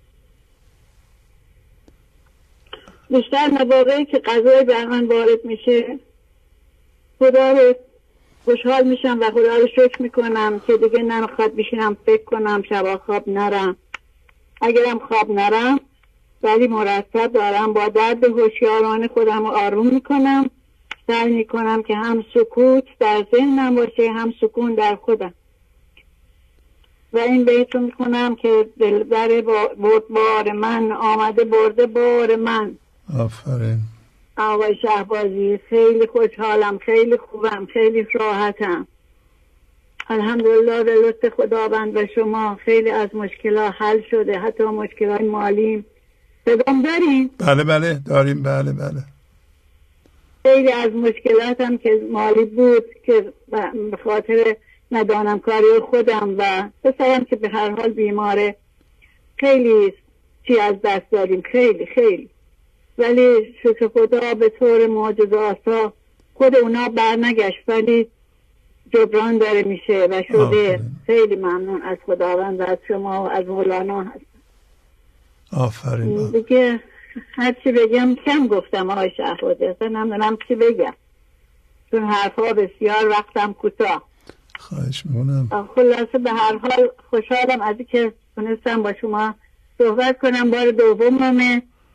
بیشتر مواقعی که قضای بر من وارد میشه خدا رو خوشحال میشم و خدا رو شکر میکنم که دیگه نمیخواد بشینم فکر کنم شبا خواب نرم. اگرم خواب نرم ولی مرتب دارم با درد هوشیارانه خودم رو آروم میکنم، سعی میکنم که هم سکوت در ذهنم باشه هم سکون در خودم. و این بیتو میکنم که دلبر بار من آمده برده بار من. آفرین. آقای شهبازی خیلی خوشحالم، خیلی خوبم، خیلی راحتم. الحمدلله به لطف خداوند و شما خیلی از مشکلات حل شده، حتی مشکلات مالیم. صدام دارین؟ بله داریم. بله. خیلی از مشکلاتم که مالی بود که به خاطر ندانم کاری خودم و پسرم که به هر حال بیماره، خیلی چی از دست داریم، خیلی. ولی شکر خدا به طور معجزه‌آسا خود اونا برنگشت ولی جبران داره میشه و شده. خیلی ممنون از خداوند و از شما و از مولانا هست. آفرین. دیگه هر چی بگم کم گفتم آقای شهبازی، اصلا نمیدونم چی بگم چون حرفا بسیار وقتم کوتاه. خواهش میکنم. خلاصه به هر حال خوشحالم از اینکه تونستم با شما صحبت کنم. بار دوممه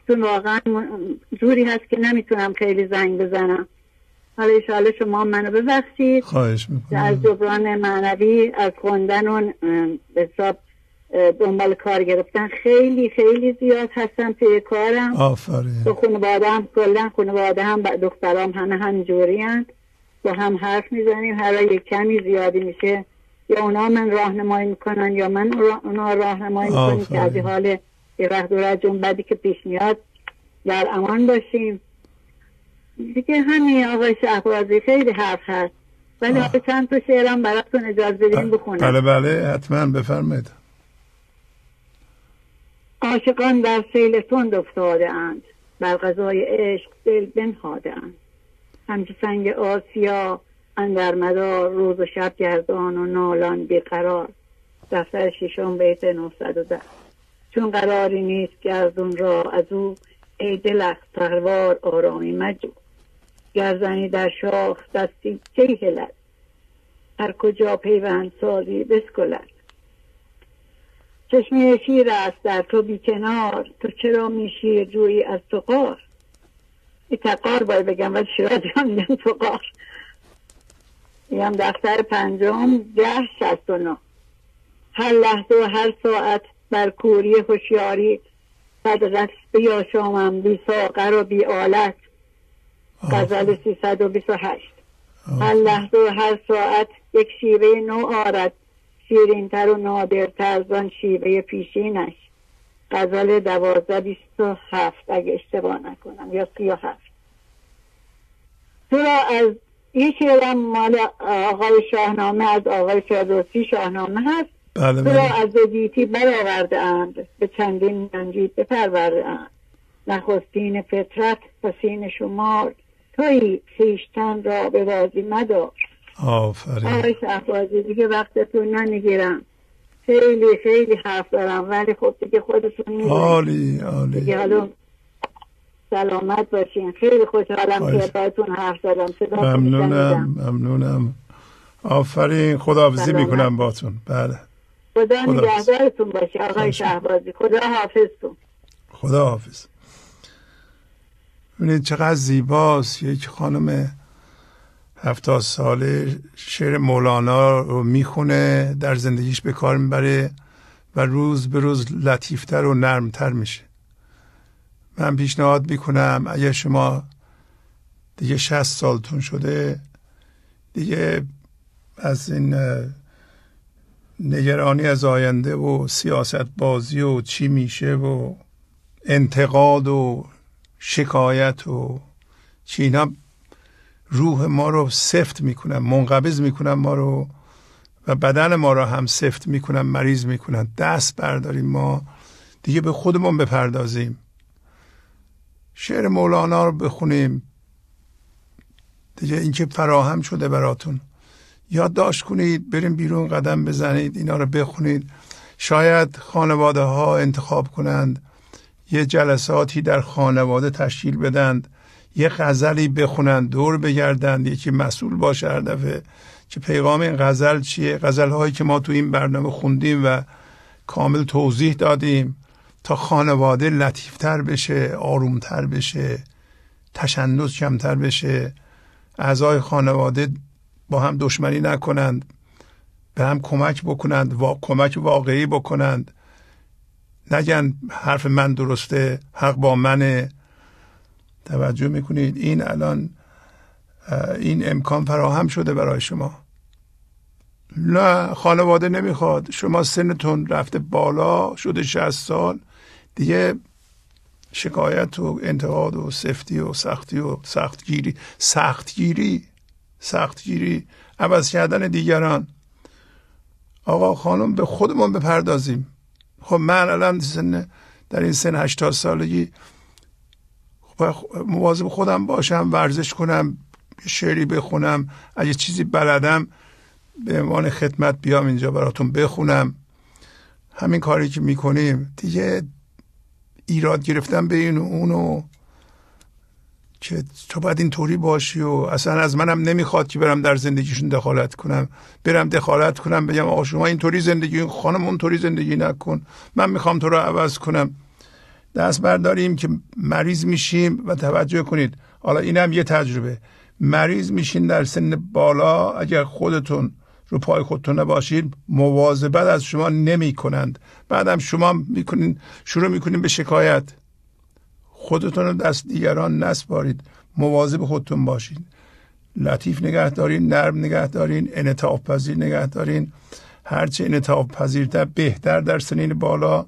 چون واقعا جوری هست که نمیتونم خیلی زنگ بزنم. حالا انشاءالله شما منو ببخشید. خواهش میکنم. از جبران معنوی، از خوندن و به حساب دنبال کار گرفتن خیلی خیلی زیاد هستم توی کارم. آفرین. تو خانواده هم کلا خانواده هم دخترام همه همجوری هست. با هم حرف میزنیم، هر یک کمی زیادی میشه یا اونا من راهنمایی میکنن یا من اونا راهنمایی میکنم که از حال یه وقت دور از بدی که پیش میاد در امان باشیم دیگه. همین آقای شهبازی خیلی حرف هست، ولی حالا چند تا شعرم براتون اجازه بدین بخونم. بله حتما بفرمایید. عاشقان در سیل تند افتاده اند، بر غذای عشق دل بنهاده اند. همچو سنگ آسیا اندر مدار، روز و شب گردان و نالان بیقرار. دفتر ششم بیت 910. چون قراری نیست گردون را از او، ای دل اختروار آرامی مجو. گرزنی در شاخ دستی چه هلد، هر کجا پیوند سازی بسکلد. چشمه شیر است در تو بی کنار، تو چرا می شیر جویی از تو قار. ای تقار باید بگم ولی شیرازی هم میگم تو قار. میگم دفتر پنجم 1069. هر لحظه و هر ساعت بر کوری هوشیاری، صد رقص بیاشامم بی ساغر و بی آلت. غزل 328. هر لحظه و هر ساعت یک شیوه نو آرد، شیرین‌تر و نادرتر زان شیوه پیشینش. غزل 1227 اگه اشتباه نکنم یا 37. تو را از این شعرم مال آقای شاهنامه، از آقای فردوسی شاهنامه هست. بله تو را از زدیتی برآورده اند، به چندین منجید بپرورده اند. نخستین فطرت پسین شمار، توی خویشتن را به بازی مدار. آفرین. آقای شهبازی دیگه وقتتون نمیگیرم، خیلی خیلی حرف دارم ولی خب دیگه خودتون میدونید. عالی عالی. دیگه حالا سلامت باشین. خیلی خوشحالم که باهاتون حرف زدم. ممنونم. آفرین. خداحافظی میکنم باهاتون. بله. خدا نگهدارتون باشه آقای شهبازی. خدا حافظتون. خدا حافظ. ببینید چقدر زیباست یک خانم 70 ساله شعر مولانا رو میخونه، در زندگیش به کار میبره و روز به روز لطیفتر و نرمتر میشه. من پیشنهاد میکنم اگر شما دیگه 60 سالتون شده، دیگه از این نگرانی از آینده و سیاست بازی و چی میشه و انتقاد و شکایت و چی، اینا روح ما رو سفت میکنن، منقبض میکنن ما رو و بدن ما رو هم سفت میکنن، مریض میکنن. دست برداریم، ما دیگه به خودمون بپردازیم، شعر مولانا رو بخونیم دیگه. این که فراهم شده براتون، یادداشت کنید، بریم بیرون قدم بزنید، اینا رو بخونید. شاید خانواده ها انتخاب کنند یه جلساتی در خانواده تشکیل بدند، یه غزلی بخونند، دور بگردند، یکی مسئول باشه هر دفعه که پیغام این غزل چیه. غزل هایی که ما تو این برنامه خوندیم و کامل توضیح دادیم تا خانواده لطیفتر بشه، آرومتر بشه، تشنج کمتر بشه، اعضای خانواده با هم دشمنی نکنند، به هم کمک بکنند، کمک واقعی بکنند، نگن حرف من درسته، حق با منه. توجه میکنید این الان این امکان فراهم شده برای شما. نه خانواده نمیخواد، شما سنتون رفته بالا شده 60 سال دیگه، شکایت و انتقاد و سفتی و سختی و سختگیری عوض کردن دیگران. آقا خانم به خودمون بپردازیم. خب من الان در این سن 80 سالگی مواظب خودم باشم، ورزش کنم، شعری بخونم، اگه چیزی بلدم به عنوان خدمت بیام اینجا براتون بخونم. همین کاری که میکنیم دیگه، ایراد گرفتم به این و اونو که تو باید اینطوری باشی و اصلا از منم نمیخواد که برم در زندگیشون دخالت کنم، بگم آقا شما اینطوری زندگی، خانم اونطوری زندگی نکن، من میخوام تو رو عوض کنم. دست برداریم که مریض میشیم. و توجه کنید، حالا اینم یه تجربه، مریض میشین در سن بالا، اگر خودتون رو پای خودتون نباشید مواظبت از شما نمی کنند، بعدم شما میکنین شروع میکنین به شکایت. خودتون رو دست دیگران نسپارید، مواظب خودتون باشین، لطیف نگه دارین، نرم نگه دارین، انعطاف پذیر نگه دارین. هرچه انعطاف پذیرتر بهتر در سنین بالا.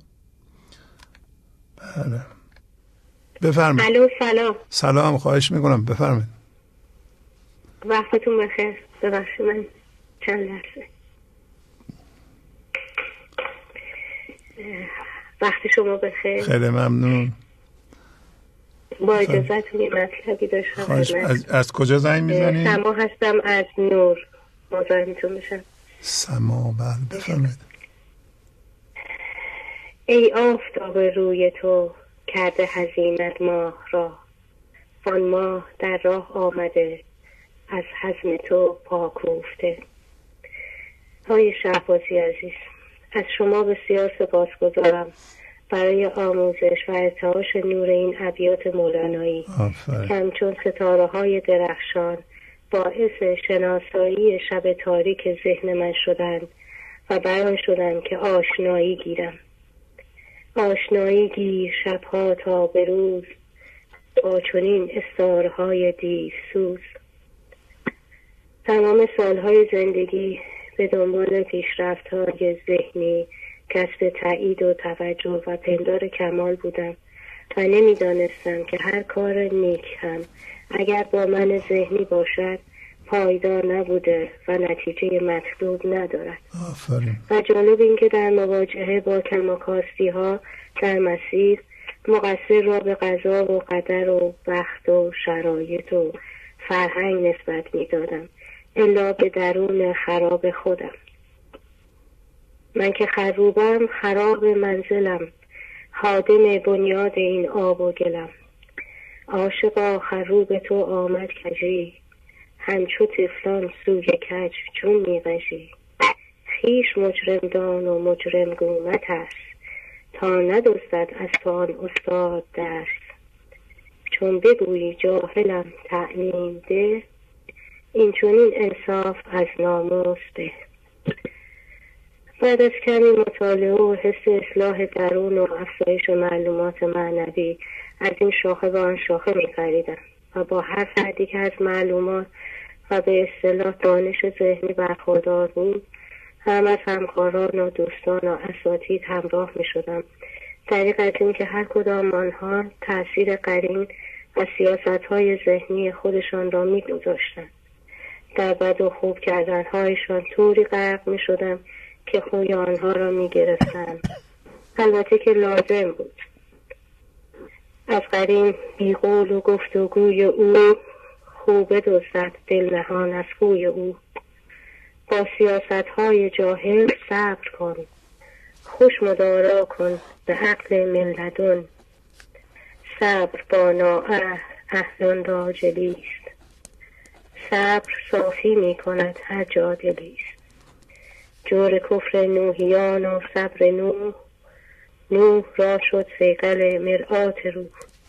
بله بفرمایید. الو سلام. سلام، خواهش میکنم بفرمایید. وقتتون بخیر. ببخشید من چند لحظه. وقت شما بخیر. خیلی ممنون. با اجازهتون یه مطلبی داشتم. از کجا زنگ میزنید؟ سما هستم از نور. مزاحمتون میشم. سما، بله بفرمایید. ای آفتاب روی تو کرده هزیمت ماه را، وان ماه در راه آمده از حزم تو پاکوفته. های شهبازی عزیز، از شما بسیار سپاسگزارم برای آموزش و ارتعاش نور این ابیات مولانایی که همچون ستاره های درخشان باعث شناسایی شب تاریک ذهن من شدند و بیان شدند که آشنایی گیرم. آشنایی گیر شبها تا به روز با چنین استارهای دیو سوز. تمام سالهای زندگی به دنبال پیشرفت‌های ذهنی، کسب تایید و توجه و پندار کمال بودم و نمی‌دانستم که هر کار نیک هم اگر با من ذهنی باشد پایدار نبوده و نتیجه مطلوب ندارد. آفرین. و جالب این که در مواجهه با کماکاستی ها در مسیر مقصر را به قضا و قدر و بخت و شرایط و فرهنگ نسبت می دادم الا به درون خراب خودم. من که خروبم خراب منزلم، خادم بنیاد این آب و گلم. عاشقا خروب تو آمد کجی، همچو طفلان سوی کج چون میغژی. خویش مجرم دان و مجرم گومت است، تا ندزدد از تو آن استاد درس. چون بگویی جاهلم تعلیم ده، این چنین انصاف از ناموس به. بعد از کمی مطالعه و حس اصلاح درون و افزایش معلومات معنوی از این شاخه به آن شاخه می‌پریدم و با هر فردی که از معلومات و به اصطلاح دانش ذهنی برخوردار بود هم از همکاران و دوستان و اساتید همراه می‌شدم، طریق از این که هر کدام آنها تأثیر قرین و سیاست‌های ذهنی خودشان را می‌گذاشتند. در بد و خوب کردن‌هایشان طوری غرق می‌شدم که خوی آنها را می‌گرفتم، البته که لازم بود. از قرین بی قول و گفتگوی او خوبه دزدد دل نهان از خوی او. با سیاست‌های جاهل صبر کن، خوش مدارا کن به عقل ملدون. صبر با نااهل اهلان را جلیست، صبر صافی می کند هر جا دلیست. جور کفر نوحیان و صبر نوح را شد صیقل مرآت روح.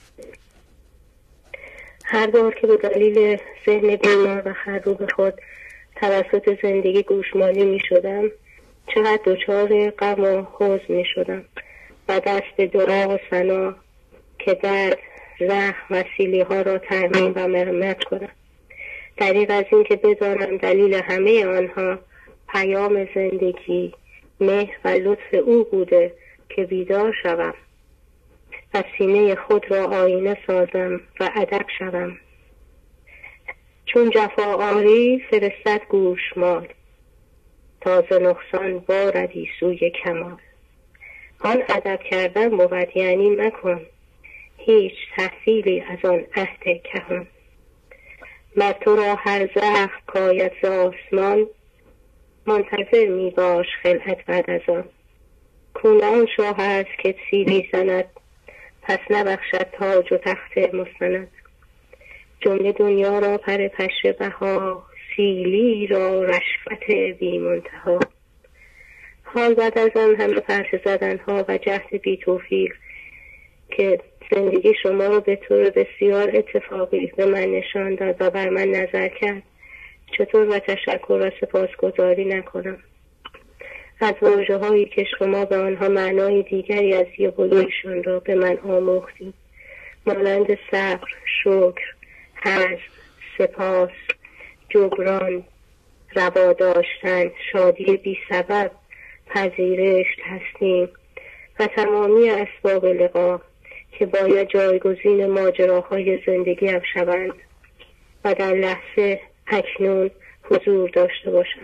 هر بار که به دلیل ذهن بیمار و خروب خود توسط زندگی گوشمالی می شدم، چقدر دچار غم و حزن می شدم و دست دعا و ثنا که درد، زخم و سیلی ها را ترمیم و مرمت کنم. دریغ از این که بدانم دلیل همه آنها پیام زندگی، مهر و لطف او بوده که بیدار شوم و سینه خود را آینه سازم و ادب شوم. چون جفا آری فرستد گوشمال، تازه نقصان باردی سوی کمال. آن ادب کردن بود یعنی مکن هیچ تحصیلی از آن عهد کهن. مر تو را هر زخم کاید ز آسمان، منتظر می باش خلعت بعد از آن. کون آن شاه است که سیلی زند، پس نبخشد تاج و تخت مستند. جمله دنیا را پر پشه بها، سیلی را رشوت بی منتها. حال بعد از آن همه پرسه زدن ها و جهد بی توفیق که زندگی شما رو به طور بسیار اتفاقی به من نشان داد و بر من نظر کرد، چطور و تشکر و سپاسگزاری نکنم از واژه هایی که شما به آنها معنای دیگری از یهودیشون را به من آموختید، مانند صبر، شکر، حزم، سپاس، جبران، روا داشتن، شادی بی سبب، پذیرش، تسلیم و تمامی اسباب لقا که باید جایگزین ماجراهای زندگی شوند و در لحظه اکنون حضور داشته باشم.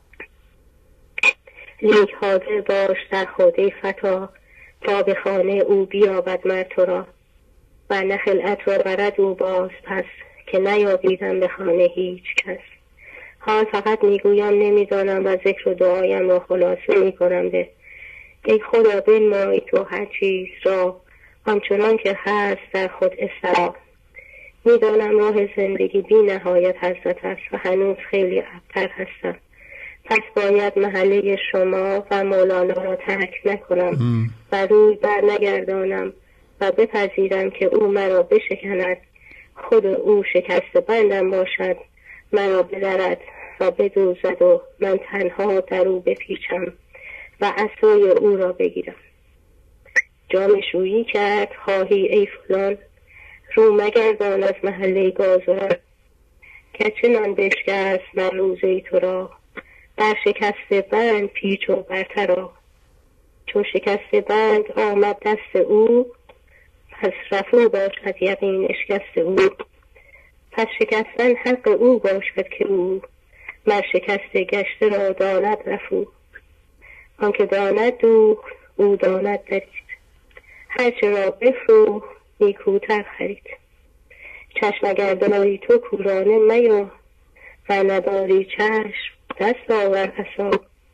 لیک حاضر باش در خوده فتا تا به خانه او بیابد مرد تو را و نه خلعت را برد او باز پس که نیابیدم به خانه هیچ کس. حال فقط میگویم نمیدانم و ذکر و دعایم را خلاصه میکنم به ای خدا بنمای تو هر چیز را همچنان که هست در خود استرا. میدانم راه زندگی بی نهایت حضرت است و هنوز خیلی ابتر هستم، پس باید محله شما و مولانا را ترک نکنم و روی بر نگردانم و بپذیرم که او مرا بشکند، خود او شکست بندم باشد، مرا بدرد و بدوزد و من تنها در او بپیچم و عصای او را بگیرم. جام شویی کرد خواهی ای فلان، رو مگردان از محله گازران، که چنان بشکست من روزه تو را، بر شکست بند پیچ و برترا. چون شکست بند آمد دست او، پس رفو باشد یقین اشکست او. پس شکستن حق او باشد که او، مر شکست گشته را داند رفو. آنکه داند دوخت او داند درید، هرچه را بفروخت نیکوتر خرید. چشم اگر داری تو کورانه میا، و نداری چشم دست آور عصا.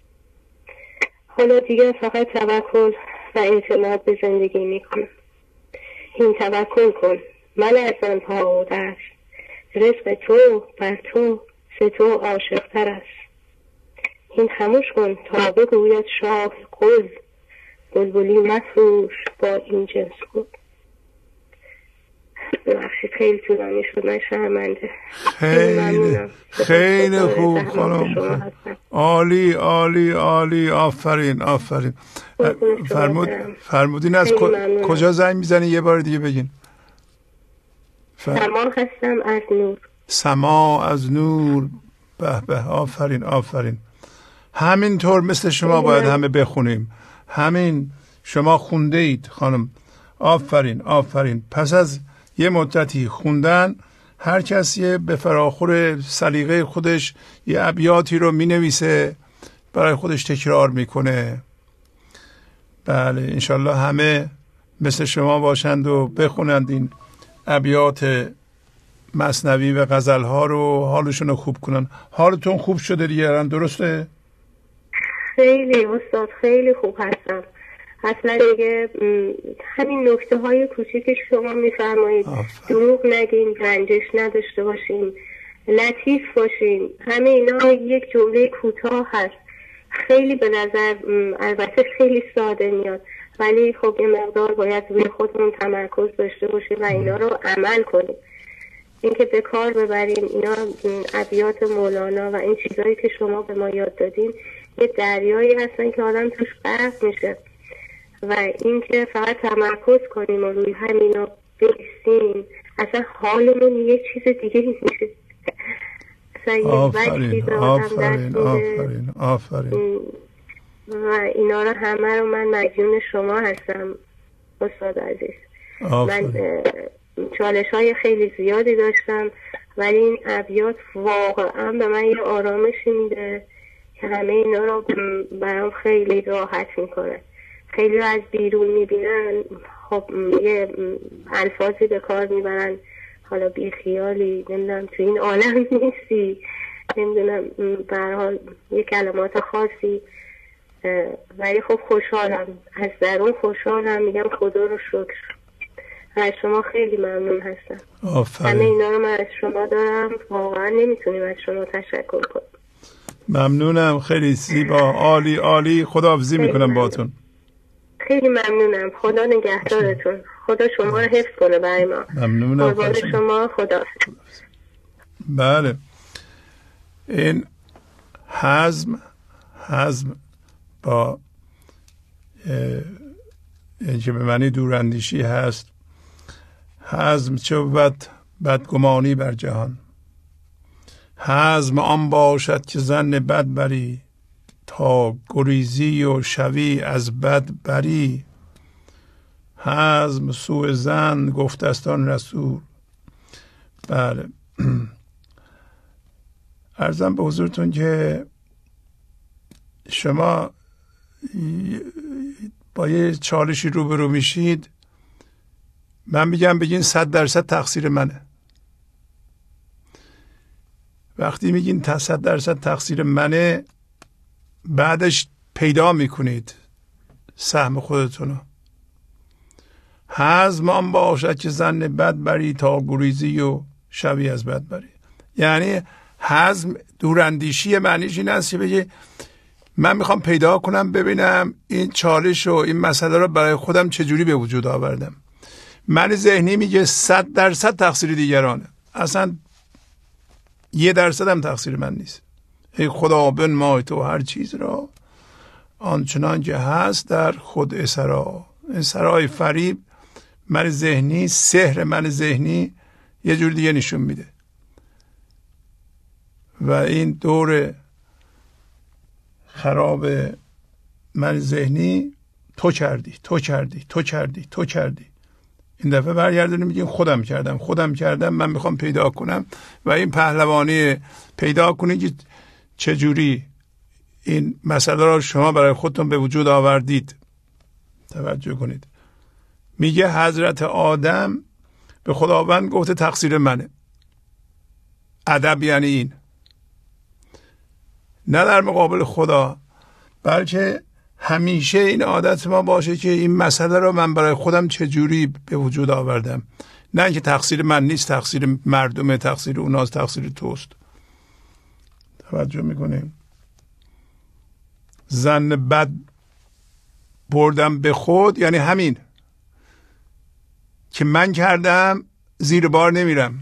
حالا دیگر فقط توکل و اعتماد به زندگی میکنم. این توکل کن من از آن پا و دست، رزق تو بر تو ز تو عاشق‌تر است. این خموش کن تا بگوید شاه قل، بلبلی مفروش با این جنس کن. ببخشید خیلی طولانی شد، من شرمنده. خیلی خوب خانم، عالی عالی عالی، آفرین آفرین. فرمودین از کجا زنگ میزنی یه بار دیگه بگین. سما هستم از نور. سما از نور. به به، آفرین آفرین. همینطور مثل شما باید همه بخونیم. همین شما خونده اید خانم، آفرین آفرین. پس از یه مدتی خوندن هر کسی به فراخور سلیقه خودش یه ابیاتی رو می نویسه، برای خودش تکرار میکنه. بله انشالله همه مثل شما باشند و بخونند این ابیات مثنوی و غزل ها رو، حالشون رو خوب کنن. حالتون خوب شده دیگه الان، درسته؟ خیلی استاد خیلی خوب هستم. اصلا دیگه همین نکته های کوچیک که شما میفرمایید، دروغ نگین، رنجش نداشته باشین، لطیف باشین، همه اینا یک جمله کوتاه هست. خیلی به نظر البته خیلی ساده میاد، ولی خب یه مقدار باید روی خودمون تمرکز داشته باشیم و اینا رو عمل کنیم. اینکه به کار ببریم اینا ابیات مولانا و این چیزایی که شما به ما یاد دادین، یه دریایی هستن که آدم توش غرق میشه و اینکه فقط تمرکز کنیم و روی همینا بایستیم، اصلا حالمون یه چیز دیگه میشه. آفرین آفرین آفرین آفرین. و اینا رو همه رو من مدیون شما هستم استاد عزیز. من چالش های خیلی زیادی داشتم ولی این ابیات واقعا به من یه آرامشی میده که همه اینا رو برام خیلی راحت میکنه. خیلی رو از بیرون میبینن خب یه الفاظی به کار میبرن، حالا بیخیالی، نمیدونم تو این عالم نیستی، نمیدونم به هر حال یه کلمات خاصی، ولی خب خوشحالم، از درون خوشحالم، میگم خدا رو شکر. از شما خیلی ممنون هستم. همه اینا رو من از شما دارم، واقعا نمیتونیم از شما تشکر کنیم. ممنونم، خیلی زیبا، عالی عالی. خداحافظی میکنم باهاتون. خیلی ممنونم، خدا نگهدارتون. خدا شما رو حفظ کنه برای ما. ممنونم. قربان شما. خدا. بله، این حزم با این که به معنی دوراندیشی هست. حزم چه بدگمانی بر جهان، حزم آن باشد که ظن بد بری، تا گریزی و شوی از بد بری. حزم سوء ظن گفته است آن رسول. بله، عرضم به حضورتون که شما با یه چالشی روبرو میشید، من میگم بگین 100% تقصیر منه. وقتی میگین 100% تقصیر منه، بعدش پیدا میکنید سهم خودتونو. حزم آن باشد که ظن بد بری، تا گریزی و شوی از بد بری. یعنی حزم دوراندیشی معنیش این است که بگی من میخوام پیدا کنم ببینم این چالش و این مسئله رو برای خودم چجوری به وجود آوردم. من ذهنی میگه 100% تقصیر دیگرانه، اصلا 1% هم تقصیر من نیست. ای خدا بنمای تو هر چیز را، آنچنان که هست در خود اسرا. این سرای فریب من ذهنی، سحر من ذهنی یه جور دیگه نشون میده و این دور خراب من ذهنی تو کردی. این دفعه برگردونیم میگیم خودم کردم، من میخوام پیدا کنم. و این پهلوانی پیدا کنید که چجوری این مسئله را شما برای خودتون به وجود آوردید. توجه کنید، میگه حضرت آدم به خداوند گفته تقصیر منه. ادب یعنی این، نه در مقابل خدا، بلکه همیشه این عادت ما باشه که این مسئله رو من برای خودم چجوری به وجود آوردم، نه اینکه تقصیر من نیست، تقصیر مردمه، تقصیر اوناست، تقصیر توست. توجه میکنیم؟ ظن بد بردم به خود یعنی همین که من کردم، زیر بار نمیرم.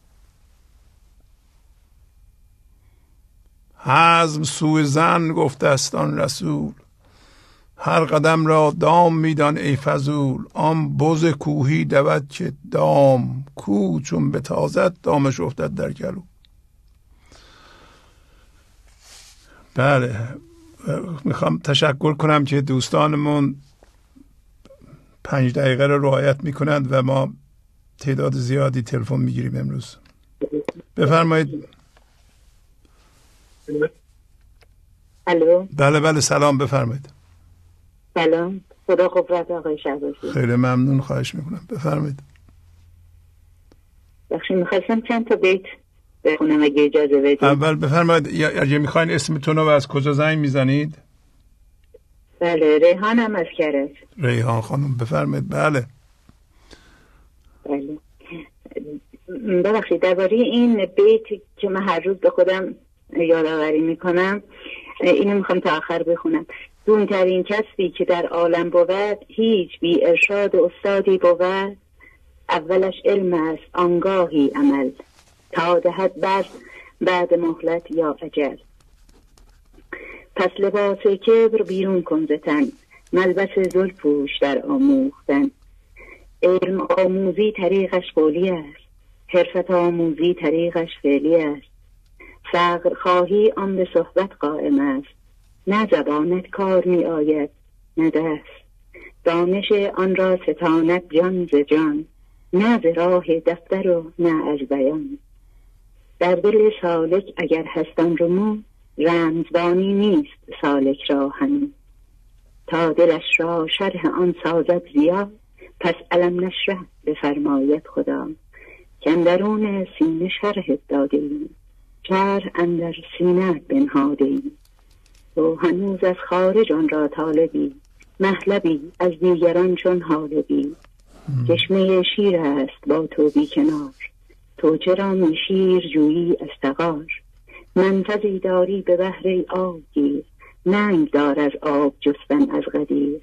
حزم سوء ظن گفته است آن رسول، هر قدم را دام میدان ای فضول. آن بز کوهی دود که دام کو، چون به تازت دامش افتد در گلو. بله، میخوام تشکر کنم که دوستانمون 5 دقیقه رو رعایت میکنند و ما تعداد زیادی تلفن میگیریم امروز. بفرمایید. الو. بله سلام، بفرمایید. سلام، خدا قدرت آقای شهبازی. خیلی ممنون، خواهش میکنم، بفرمایید. بخشی میخواستم چند تا بیت بخونم اگه اجازه بدید. اول بفرمایید، اگه میخواین اسمتون رو و از کجا زنگ میزنید؟ بله، ریحانم از کرج. ریحان خانم، بفرمایید. بله. ببخشید، درباره این بیت که من هر روز به خودم یادآوری میکنم، اینو میخوام تا آخر بخونم. دونترین کسی که در عالم بود، هیچ بی ارشاد استادی بود. اولش علم است آنگاهی عمل، تا دهد بر بعد مهلت یا اجل. پس لباس کبر بیرون کن ز تن، ملبس ذل پوش در آموختن. علم آموزی طریقش قولی است، حرفت آموزی طریقش فعلی است. فقر خواهی آن به صحبت قائم است، نه زبانت کار می آید نه دست. دانش آن را ستاند جان ز جان، نه ز راه دفتر و نه از بیان. در دل سالک اگر هستان رمو، رمزبانی نیست سالک را هنو. تا دلش را شرح آن سازد زیاد، پس علم نشرح بفرماید خدا. کاندرون سینه شرح داده ایم، شرح اندر سینه بنهاده ایم. تو هنوز از خارج آن را طالبی، مطلبی از دیگران چون حالبی. چشمه شیر است با تو بی کنار، تو چرا می شیر جویی از تغار. منفذی داری به بحر آب گیر، ننگ دار از آب جستن از غدیر.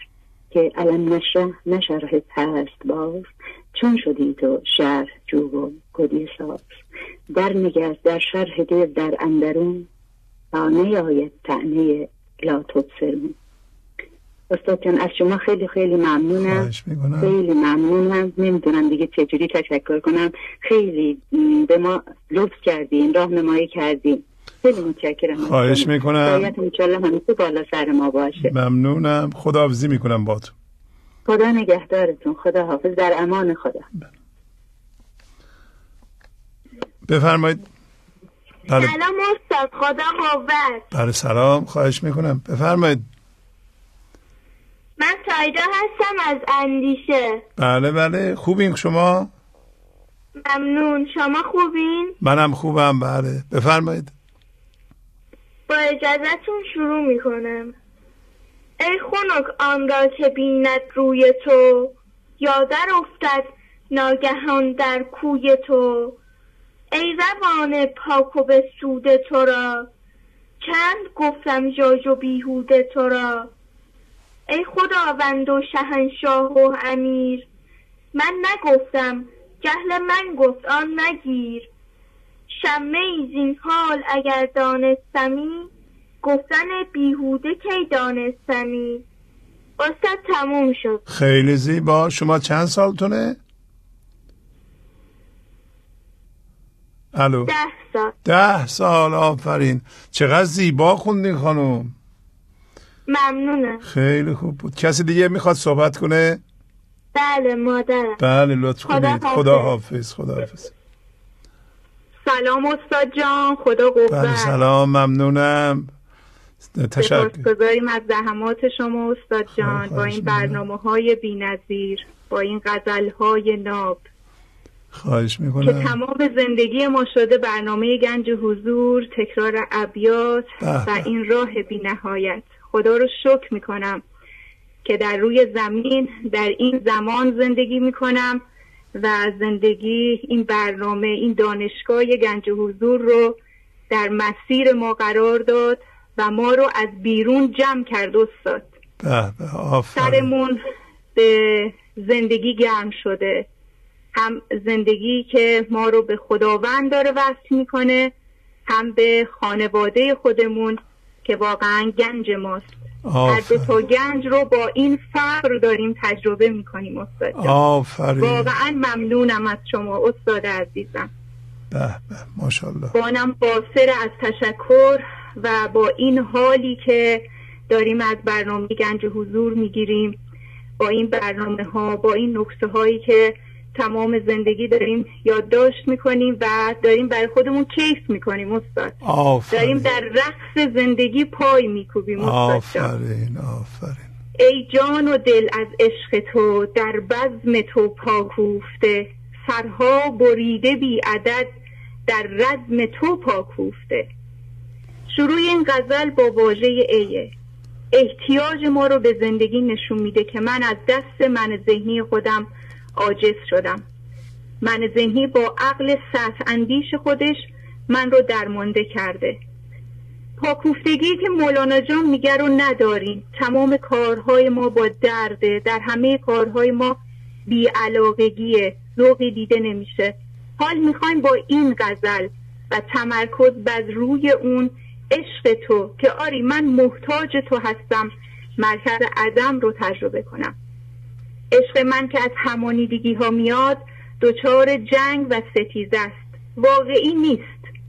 که علم نشرح نشرح پست باز، چون شدی تو شرح جو و گدی ساز. در نگر در شرح دل در اندرون، تا نیاید طعنه لا تبصرون. استاد جان از شما خیلی خیلی ممنونم. خیلی ممنونم. نمیدونم دیگه چجوری تشکر کنم. خیلی به ما لطف کردین، راهنمایی کردین. خیلی متشکرم. خواهش میکنم. شاید انشالله همیشه بالا سر ما باشه. ممنونم. خداحافظی میکنم با تو. خدا نگهدارتون. خدا حافظ. در امان خدا. بفرمایید. سلام استاد. خدا قوت. بله سلام. خواهش میکنم. بفرمایید. من تایدا هستم از اندیشه. بله بله. خوبین شما؟ ممنون. شما خوبین؟ منم خوبم. بله بفرمایید. با اجازهتون شروع میکنم. ای خنک آن را که بیند روی تو، یادر افتد ناگهان در کوی تو. ای روان پاک و بسود تو را، چند گفتم ژاژ و بیهوده تو را. ای خداوند و شهنشاه و امیر، من نگفتم جهل من گفت آن نگیر. شمه ای زین حال اگر دانستمی، گفتن بیهوده کی دانستمی. استاد تموم شد. خیلی زیبا. شما چند سالتونه؟ الو 10 سال. 10 سال. آفرین. چقدر زیبا خوندین خانم. ممنونم. خیلی خوب بود. کسی دیگه میخواد صحبت کنه؟ بله مادرم. بله لطف کنید. خدا حافظ. خدا حافظ. سلام استاد جان. خدا قوت. بله سلام. ممنونم. سپاسگزاریم از زحمات شما استاد جان، با این برنامه‌های بی‌نظیر، با این غزل‌های ناب. خواهش میکنم. که تمام زندگی ما شده برنامه گنج حضور، تکرار ابیات و این راه بی نهایت. خدا رو شکر میکنم که در روی زمین در این زمان زندگی میکنم و زندگی این برنامه، این دانشگاه گنج حضور رو در مسیر ما قرار داد و ما رو از بیرون جمع کرد استاد. سرمون به زندگی گرم شده، هم زندگی که ما رو به خداوند داره وصل میکنه، هم به خانواده خودمون که واقعا گنج ماست. هر دو تا گنج رو با این فقر داریم تجربه میکنیم استاد جان. واقعا ممنونم از شما استاد عزیزم. به به ماشاءالله. بانم باصر از تشکر و با این حالی که داریم از برنامه گنج حضور میگیریم، با این برنامه ها، با این نکته هایی که تمام زندگی داریم یادداشت میکنیم و داریم برای خودمون کیف میکنیم استاد. داریم در رقص زندگی پای میکوبیم استاد جان. آفرین. ای جان و دل از عشق تو، در بزم تو پا کوفته، سرها بریده بی عدد در رزم تو پا کوفته. شروع این غزل با واژه ایه. احتیاج ما رو به زندگی نشون میده که من از دست من ذهنی خودم عاجز شدم. من ذهنی با عقل سطح اندیش خودش من رو درمانده کرده. پاکوفتگی که مولانا جان میگه رو نداریم. تمام کارهای ما با درده، در همه کارهای ما بی‌علاقگیه، ذوقی دیده نمیشه. حال میخوایم با این غزل و تمرکز بر روی اون عشق تو که آری من محتاج تو هستم، مرکز عدم رو تجربه کنم. عشق من که از همانیدگی ها میاد دچار جنگ و ستیزه است، واقعی نیست.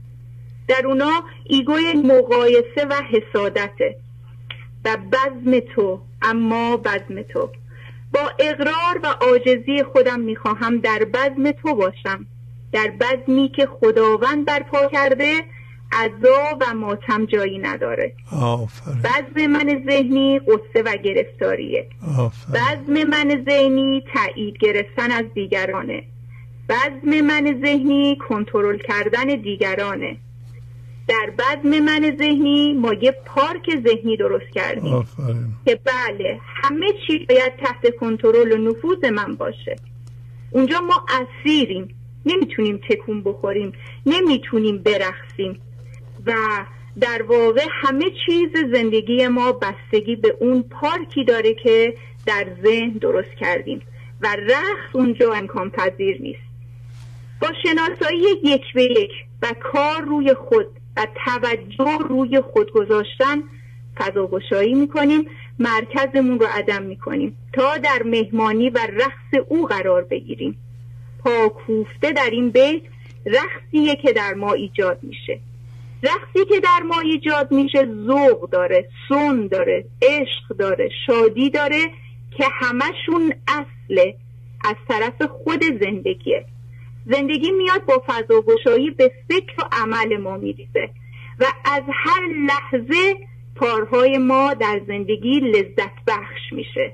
در اونا ایگوی مقایسه و حسادته. و بزم تو، اما بزم تو، با اقرار و عاجزی خودم میخواهم در بزم تو باشم، در بزمی که خداوند برپا کرده، عزا و ماتم جایی نداره. بزم من ذهنی قصه و گرفتاریه. بزم من ذهنی تایید گرفتن از دیگرانه. بزم من ذهنی کنترل کردن دیگرانه. در بزم من ذهنی ما یه پارک ذهنی درست کردیم که بله همه چی باید تحت کنترل و نفوذ من باشه. اونجا ما اسیریم، نمیتونیم تکون بخوریم، نمیتونیم برقصیم و در واقع همه چیز زندگی ما بستگی به اون پارکی داره که در ذهن درست کردیم و رقص اونجا امکان پذیر نیست. با شناسایی یک به یک و کار روی خود و توجه روی خود گذاشتن فضاگشایی میکنیم، مرکزمون رو عدم میکنیم تا در مهمانی و رقص او قرار بگیریم. پاکوفته در این بیت رقصیه که در ما ایجاد میشه. رقصی که در ما ایجاد میشه ذوق داره، سن داره، عشق داره، شادی داره که همشون اصله از طرف خود زندگیه. زندگی میاد با فضاگشایی به فکر و عمل ما میریزه و از هر لحظه کارهای ما در زندگی لذت بخش میشه.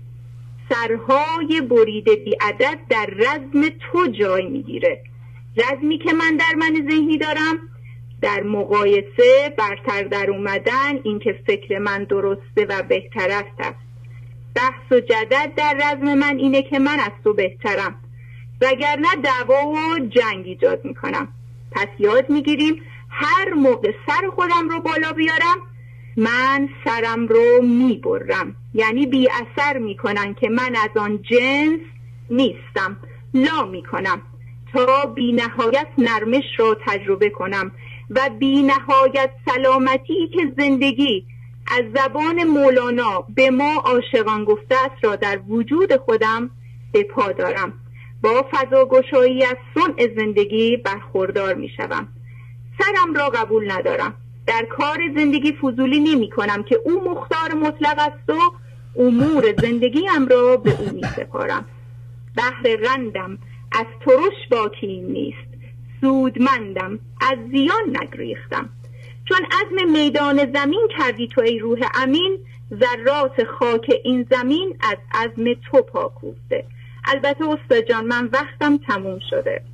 سرهای بریده بی عدد در رزم تو جای میگیره. رزمی که من در من ذهنی دارم، در مقایسه برتر در اومدن، این که فکر من درسته و بهتر است. بحث و جدل در رزم من اینه که من از تو بهترم، وگرنه دعوا و جنگ ایجاد میکنم. پس یاد میگیریم هر موقع سر خودم رو بالا بیارم، من سرم رو میبرم، یعنی بی اثر میکنن که من از آن جنس نیستم. لا میکنم تا بی نهایت نرمش رو تجربه کنم و بی نهایت سلامتی که زندگی از زبان مولانا به ما عاشقان گفته است را در وجود خودم به پا دارم. با فضاگشایی از صنع زندگی برخوردار می شوم. سرم را قبول ندارم. در کار زندگی فضولی نمی کنم که او مختار مطلق است و امور زندگیم را به او می سپارم. بحر قندم از ترش باکی نیست، سودمندم از زیان نگریختم. چون عزم میدان زمین کردی تو ای روح امین، ذرات خاک این زمین از عزم تو پاکوفته. البته استاد جان من وقتم تموم شده.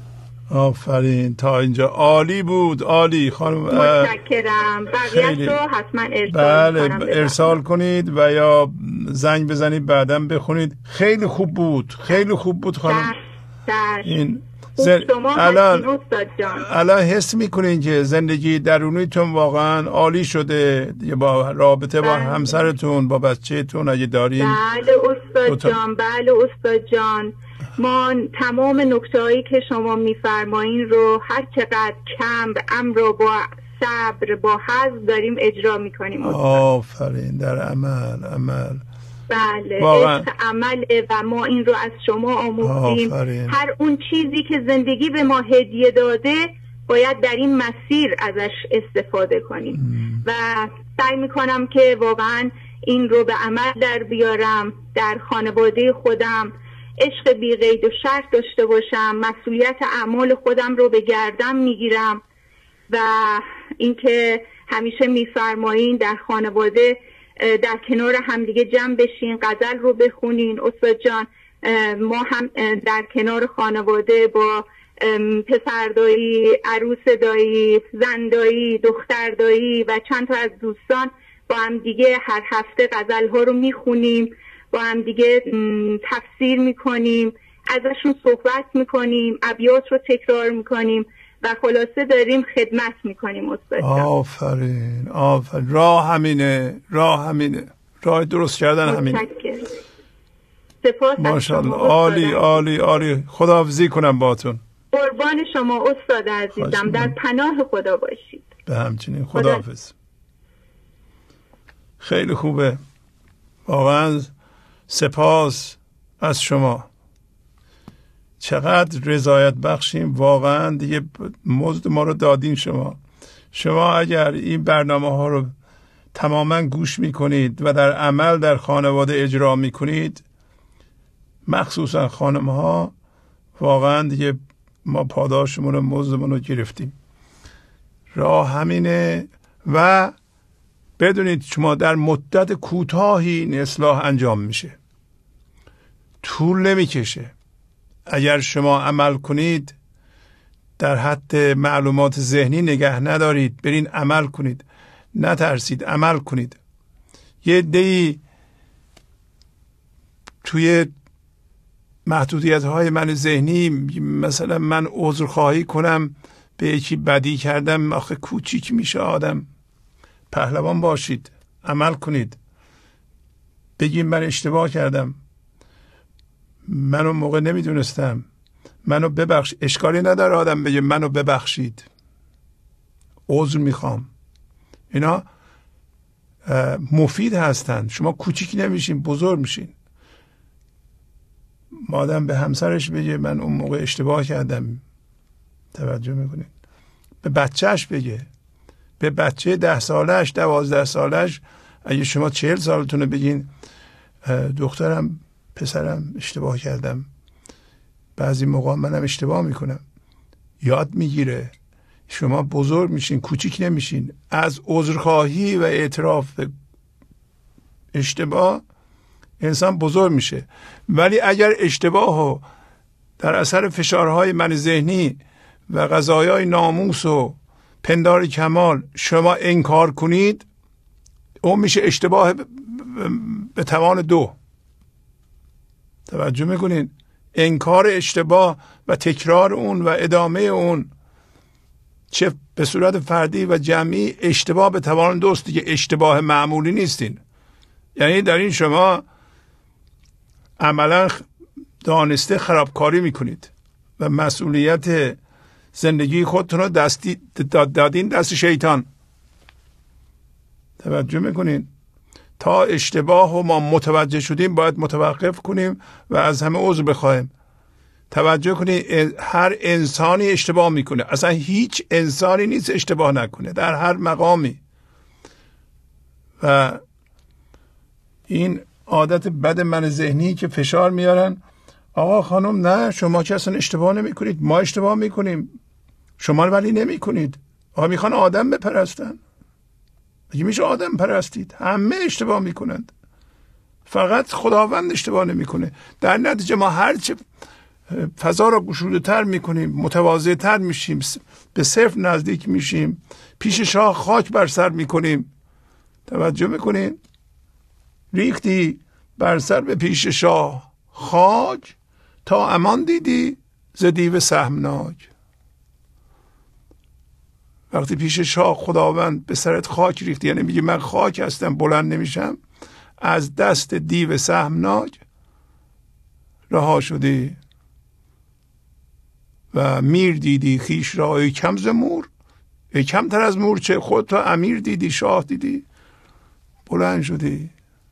آفرین، تا اینجا عالی بود، عالی خانم. متشکرم. بقیه‌اش رو حتما ارسال کنم. ارسال کنید و یا زنگ بزنید بعدم بخونید. خیلی خوب بود، خیلی خوب بود خانم. این الان حس میکنین که زندگی درونیتون واقعا عالی شده با رابطه با همسرتون، با بچه‌تون اگه دارین؟ بله استاد جان، بله استاد جان. ما تمام نکته‌هایی که شما میفرمایین رو هر چقدر کم امر رو با صبر با حزم داریم اجرا میکنیم. آفرین، در عمل. بله، عشق عمله و ما این رو از شما آموختیم. هر اون چیزی که زندگی به ما هدیه داده باید در این مسیر ازش استفاده کنیم و سعی میکنم که واقعا این رو به عمل در بیارم. در خانواده خودم عشق بی قید و شرط داشته باشم، مسئولیت اعمال خودم رو به گردن میگیرم و اینکه همیشه میفرمایین در خانواده در کنار همدیگه جمع بشین، غزل رو بخونین. استاد جان ما هم در کنار خانواده با پسر دایی، عروس دایی، زن دایی، دختر دایی و چند تا از دوستان با هم دیگه هر هفته غزل ها رو میخونیم، با هم دیگه تفسیر میکنیم، ازشون صحبت میکنیم، ابیات رو تکرار میکنیم و خلاصه داریم خدمت میکنیم. استاد آفرین. راه همینه، راه درست کردن همینه. سپاس. ماشاءالله، عالی. خداحافظی کنم باهاتون. قربان شما استاد عزیزم، در پناه خدا باشید. به همچنین، خداحافظ. خیلی خوبه واقعا، سپاس از شما. چقدر رضایت بخشیم واقعا، دیگه مزد ما رو دادین شما اگر این برنامه ها رو تماما گوش میکنید و در عمل در خانواده اجرا میکنید، مخصوصا خانم ها، واقعا دیگه ما پاداشمون رو، مزدمون رو گرفتیم. راه همینه و بدونید شما در مدت کوتاهی این اصلاح انجام میشه، طول نمیکشه. اگر شما عمل کنید، در حد معلومات ذهنی نگه ندارید، برین عمل کنید، نترسید، عمل کنید. یه عده‌ای توی محدودیت های من ذهنی، مثلا من عذرخواهی کنم به یکی بدی کردم، آخه کوچیک میشه آدم. پهلوان باشید، عمل کنید. بگیم من اشتباه کردم، من اون موقع نمیدونستم، منو ببخش. اشکالی نداره آدم بگه منو ببخشید، عذر میخوام. اینا مفید هستند. شما کوچیک نمیشین، بزرگ میشین. آدم به همسرش بگه من اون موقع اشتباه کردم، توجه میکنید. به بچهش بگه، به بچه 10 سالش 12 سالش. اگه شما 40 سالتونه بگین دخترم پسرم اشتباه کردم، بعضی موقع منم اشتباه میکنم، یاد میگیره. شما بزرگ میشین، کوچیک نمیشین. از عذرخواهی و اعتراف به اشتباه انسان بزرگ میشه. ولی اگر اشتباهو در اثر فشارهای من ذهنی و قضایای ناموس و پندار کمال شما انکار کنید، اون میشه اشتباه به توان 2. توجه میکنین؟ انکار اشتباه و تکرار اون و ادامه اون، چه به صورت فردی و جمعی، اشتباه به توان 2 است دیگه. اشتباه معمولی نیستین. یعنی در این شما عملا دانسته خرابکاری میکنید و مسئولیت زندگی خودتون رو دادین دست شیطان. توجه میکنین؟ تا اشتباه و ما متوجه شدیم باید متوقف کنیم و از همه عذر بخوایم. توجه کنید هر انسانی اشتباه میکنه. اصلا هیچ انسانی نیست اشتباه نکنه در هر مقامی. و این عادت بد من ذهنی که فشار میارن، آقا خانم نه شما که اصلا اشتباه نمی کنید، ما اشتباه میکنیم، شما ولی نمی کنید. آقا میخوان آدم بپرستن. اگه میشه آدم پرستید. همه اشتباه میکنند، فقط خداوند اشتباه نمیکنه. در نتیجه ما هرچه فضا را گشوده تر میکنیم، متواضع تر میشیم، به صفر نزدیک میشیم، پیش شاه خاک بر سر میکنیم. توجه میکنیم؟ ریختی بر سر به پیش شاه خاک، تا امان دیدی ز دیو سهمناک. وقتی پیش شاه خداوند به سرت خاک ریختی، یعنی میگی من خاک هستم، بلند نمیشم، از دست دیو سهمناک رها شدی و میر دیدی خیش را ای کم ز مور. ای کمتر از مور چه؟ خود تو امیر دیدی، شاه دیدی، بلند شدی.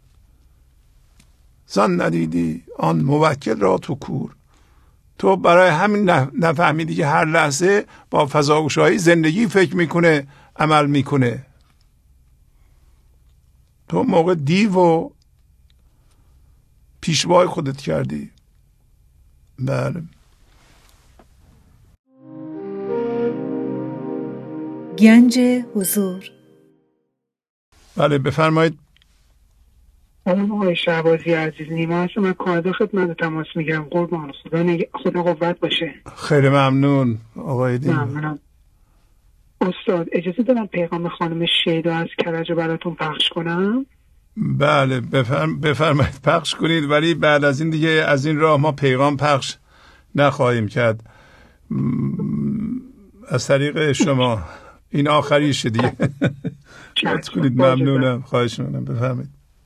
زن ندیدی آن موکل را تو کور. تو برای همین نفهمیدی که هر لحظه با فضاگوشایی زندگی فکر میکنه، عمل میکنه. تو موقع دیو و پیشوای خودت کردی. بله. گنج حضور. بله بفرمایید. آقای شهبازی عزیز، نیما هستم، من کانادا خدمت تماس میگیرم. قربان خدا قوت باشه. خیلی ممنون آقای نیما. ممنونم. استاد اجازه دارم پیغام خانم شیدا از کرج براتون پخش کنم؟ بله بفرمایید پخش کنید، ولی بعد از این دیگه از این راه ما پیغام پخش نخواهیم کرد از طریق شما. این آخریشه دیگه. لطف کنید. ممنونم. خواهش می‌کنم. بفرمایید.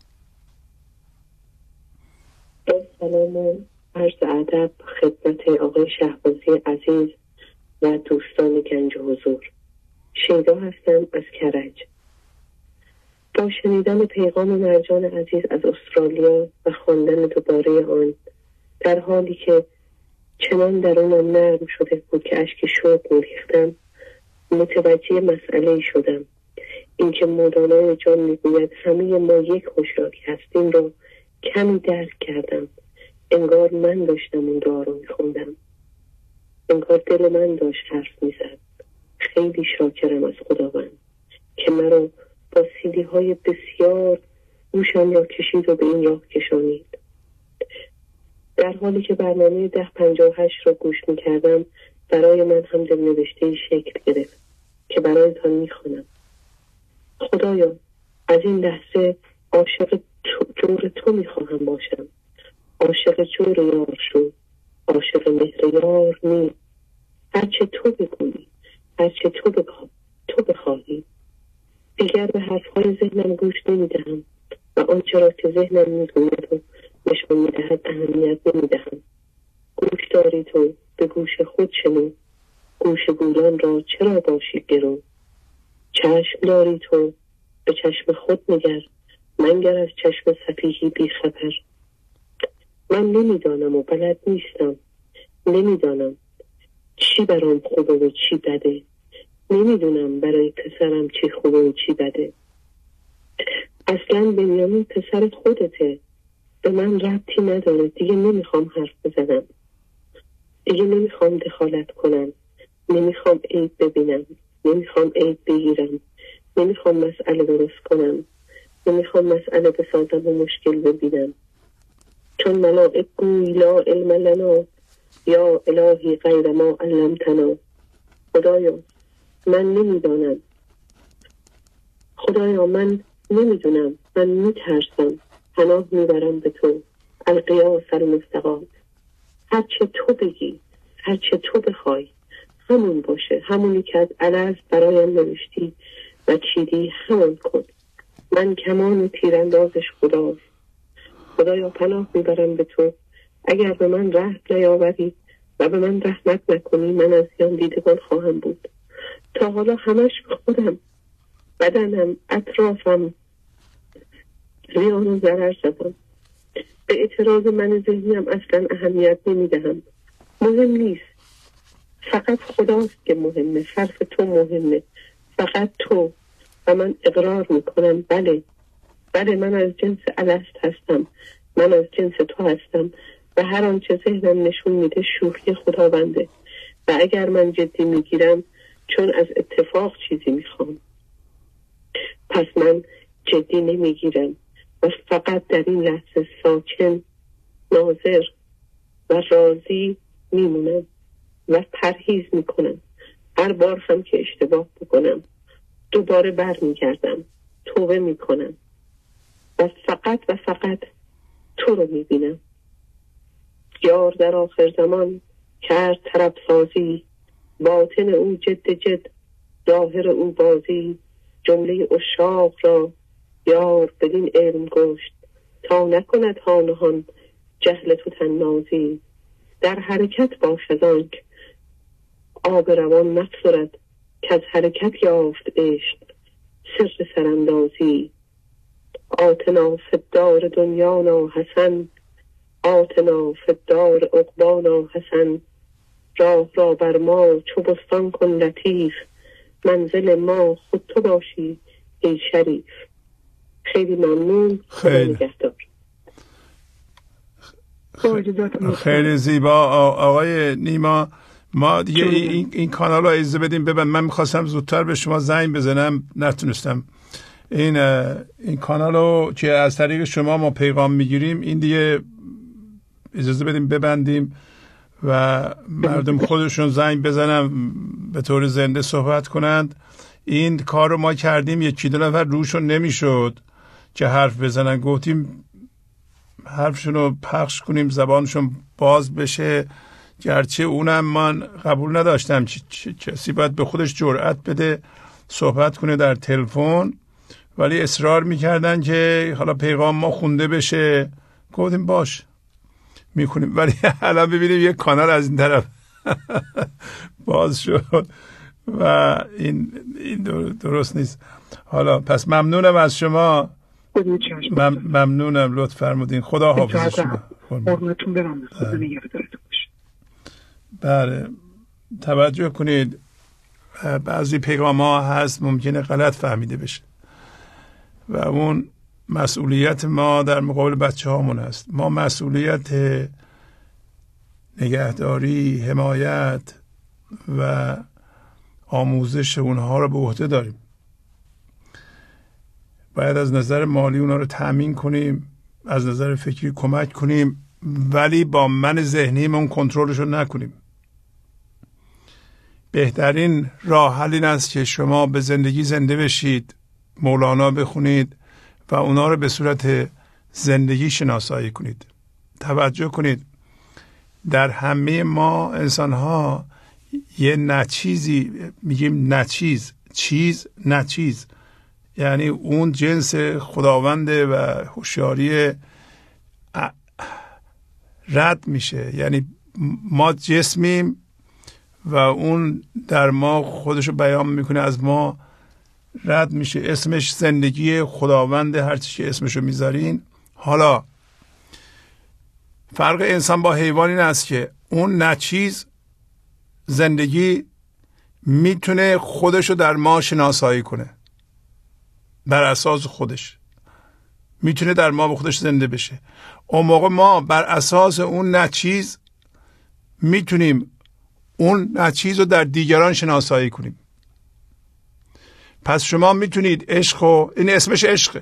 سلام و عرض ادب خدمت آقای شهبازی عزیز و دوستان گنج حضور. شیدا هستم از کرج. با شنیدن پیغام مرجان عزیز از استرالیا و خواندن دوباره آن، در حالی که چنان درونم نرم شده بود که اشک شوق می‌ریختم، متوجه مسئله شدم. اینکه مولانا جان میگوید همه ما یک خوشراکی هستیم رو کمی درک کردم. انگار من داشتم اون دعا رو میخوندم، انگار دل من داشت حرف میزد. خیلی شاکرم از خداوند که مرا با سیدی های بسیار گوشم را کشید و به این راه کشانید. در حالی که برنامه 1058 را گوش میکردم، برای من هم دلنوشته‌ای شکل گرفت که برایتان میخوانم. خدایا، از این لحظه عاشق جور تو میخواهم باشم. عاشق جور یار شو، عاشق مهر یار نی. هرچه تو بگویی، هرچه تو بخواهی. دیگر به حرفهای ذهنم گوش نمیدهم. و آنچه را که ذهنم میگوید و نشان میدهد اهمیت نمیدهم. گوش داری تو به گوش خود شنو، گوش گولان را چرا باشی گرو. چشم داری تو به چشم خود نگر، منگر از چشم سفیهی بی خبر. من نمیدانم و بلد نیستم، نمیدانم چی برام خوبه و چی بده، نمیدونم برای پسرم چی خوبه و چی بده. اصلا بنیامین پسر خودته، به من ربطی نداره. دیگه نمیخوام حرف بزنم، دیگه نمیخوام دخالت کنم، نمیخوام عیب ببینم، نمیخوام عیب بگیرم، نمیخوام مسئله درست کنم، نمیخوام مسئله بسازم و مشکل ببینم. چون ملائک گوی لا علم لنا یا الهی غیر ما علمتنا. خدایا من نمیدانم، خدایا من نمیدونم، من میترسم، پناه میبرم به تو. القیاس المستقام. هرچه تو بگی، هرچه تو بخوای همون باشه، همونی که از الست برایم نوشتی و چیدی همون کن. من کمان و تیراندازش خداست. خدایا پناه میبرم به تو. اگر به من رحم نیاوری و به من رحمت نکنی، من از زیان دیدگان خواهم بود. تا حالا همش به خودم، بدنم، اطرافم زیان و ضرر زدم. به اعتراض من ذهنیم اصلا اهمیت نمیدهم. مهم نیست، فقط خداست که مهمه، حرف تو مهمه، فقط تو. و من اقرار میکنم بله من از جنس الست هستم، من از جنس تو هستم و هر آنچه ذهنم نشون میده شوخی خداونده. و اگر من جدی میگیرم چون از اتفاق چیزی میخوام، پس من جدی نمیگیرم و فقط در این لحظه ساکن، ناظر و راضی میمونم و پرهیز میکنم. هر بار هم که اشتباه بکنم دوباره برمیگردم، توبه میکنم و فقط تو رو میبینم. یار در آخر زمان کرد طرب سازی، باطن او جد ظاهر او بازی. جمله عشاق را یار بدین علم گشت، تا نکند هانهان جهل تو تنازی. در حرکت باش از آنک آب روان نفسرد، که از حرکت یافت عشق سر سراندازی. آتنا فدار دنیانا حسن، آتنا فدار عقبانا حسن. راه را بر ما چو بستان کن لطیف، منزل ما خود تو باشی ای شریف. خیلی ممنون. خیلی زیبا آقای نیما. ما دیگه این کانال رو اجازه بدیم ببند. من میخواستم زودتر به شما زنگ بزنم نتونستم. این کانال رو که از طریق شما ما پیغام میگیریم این دیگه اجازه بدیم ببندیم و مردم خودشون زنگ بزنن به طور زنده صحبت کنند. این کار رو ما کردیم، یکی دو نفر روشون نمیشد که حرف بزنن، گفتیم حرفشون رو پخش کنیم زبانشون باز بشه، گرچه اونم من قبول نداشتم کسی باید به خودش جرأت بده صحبت کنه در تلفن، ولی اصرار میکردن که حالا پیغام ما خونده بشه. گفتیم باش میکنیم، ولی الان ببینیم یک کانال از این طرف باز شد و این درست نیست. حالا پس ممنونم از شما، ممنونم، لطف فرمودین. خدا حافظ شما. قربونتون برم. خدا نگهدارتون باشه. بله توجه کنید، بعضی پیغام ها هست ممکنه غلط فهمیده بشه و اون مسئولیت ما در مقابل بچه هامون هست. ما مسئولیت نگهداری، حمایت و آموزش اونها رو به عهده داریم. باید از نظر مالی اونها رو تأمین کنیم، از نظر فکری کمک کنیم، ولی با من ذهنیمون کنترلش رو نکنیم. بهترین راه حل این است که شما به زندگی زنده بشید، مولانا بخونید و اونا رو به صورت زندگی شناسایی کنید. توجه کنید در همه ما انسان ها یه نچیزی میگیم، نچیز، چیز نچیز، یعنی اون جنس خداونده و هوشیاری رد میشه. یعنی ما جسمیم و اون در ما خودشو بیان میکنه، از ما رد میشه. اسمش زندگی خداونده، هر چی که اسمشو میذارین. حالا فرق انسان با حیوان این است که اون نچیز زندگی میتونه خودشو در ما شناسایی کنه، بر اساس خودش میتونه در ما به خودش زنده بشه. اون موقع ما بر اساس اون نچیز میتونیم اون نچیز رو در دیگران شناسایی کنیم. پس شما میتونید عشق، و این اسمش عشقه،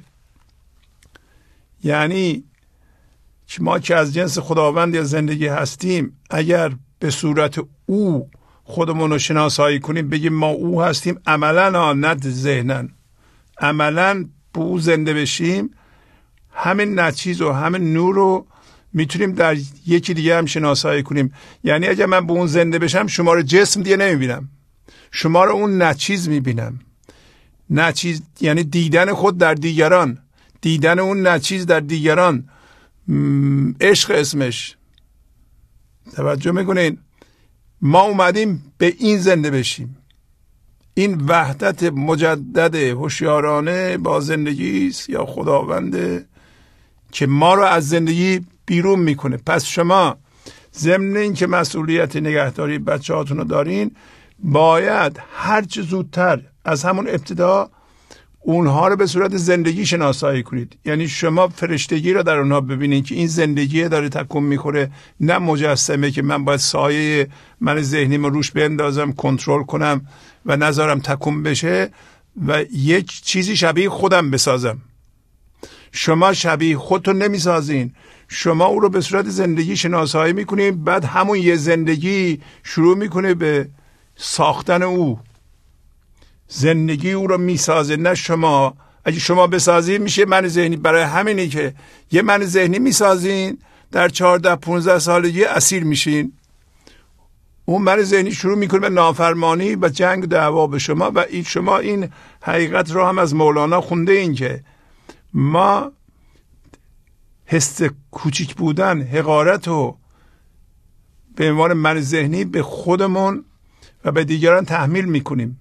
یعنی ما که از جنس خداوند یا زندگی هستیم، اگر به صورت او خودمون رو شناسایی کنیم، بگیم ما او هستیم، عملا نه ذهنن، عملا به او زنده بشیم، همین نچیز و همین نور رو میتونیم در یکی دیگه هم شناسایی کنیم. یعنی اگر من به اون زنده بشم، شما رو جسم دیگه نمیبینم، شما رو اون نچیز میبینم. نچیز یعنی دیدن خود در دیگران، دیدن اون نچیز در دیگران. عشق اسمش. توجه میکنین؟ ما اومدیم به این زنده بشیم. این وحدت مجدد هوشیارانه با زندگی است یا خداونده که ما رو از زندگی بیرون میکنه. پس شما ضمن این که مسئولیت نگهداری بچه هاتون رو دارین، باید هرچه زودتر از همون ابتدا اونها رو به صورت زندگی شناسایی کنید. یعنی شما فرشتگی رو در اونها ببینید که این زندگی داره تکون میخوره، نه مجسمه که من باید سایه من ذهنیم روش بندازم، کنترل کنم و نذارم تکون بشه و یک چیزی شبیه خودم بسازم. شما شبیه خودتون نمیسازین، شما او رو به صورت زندگی شناسایی میکنید، بعد همون یه زندگی شروع میکنه به ساختن او. زندگی او رو میسازه، نه شما. اگه شما بسازید میشه من ذهنی. برای همینی که یه من ذهنی میسازین، در 14-15 سالگی اسیر میشین. اون من ذهنی شروع میکنه به نافرمانی و جنگ دعوا به شما و شما این حقیقت رو هم از مولانا خونده، این که ما حس کوچیک بودن، حقارت و به عنوان من ذهنی به خودمون و به دیگران تحمیل میکنیم.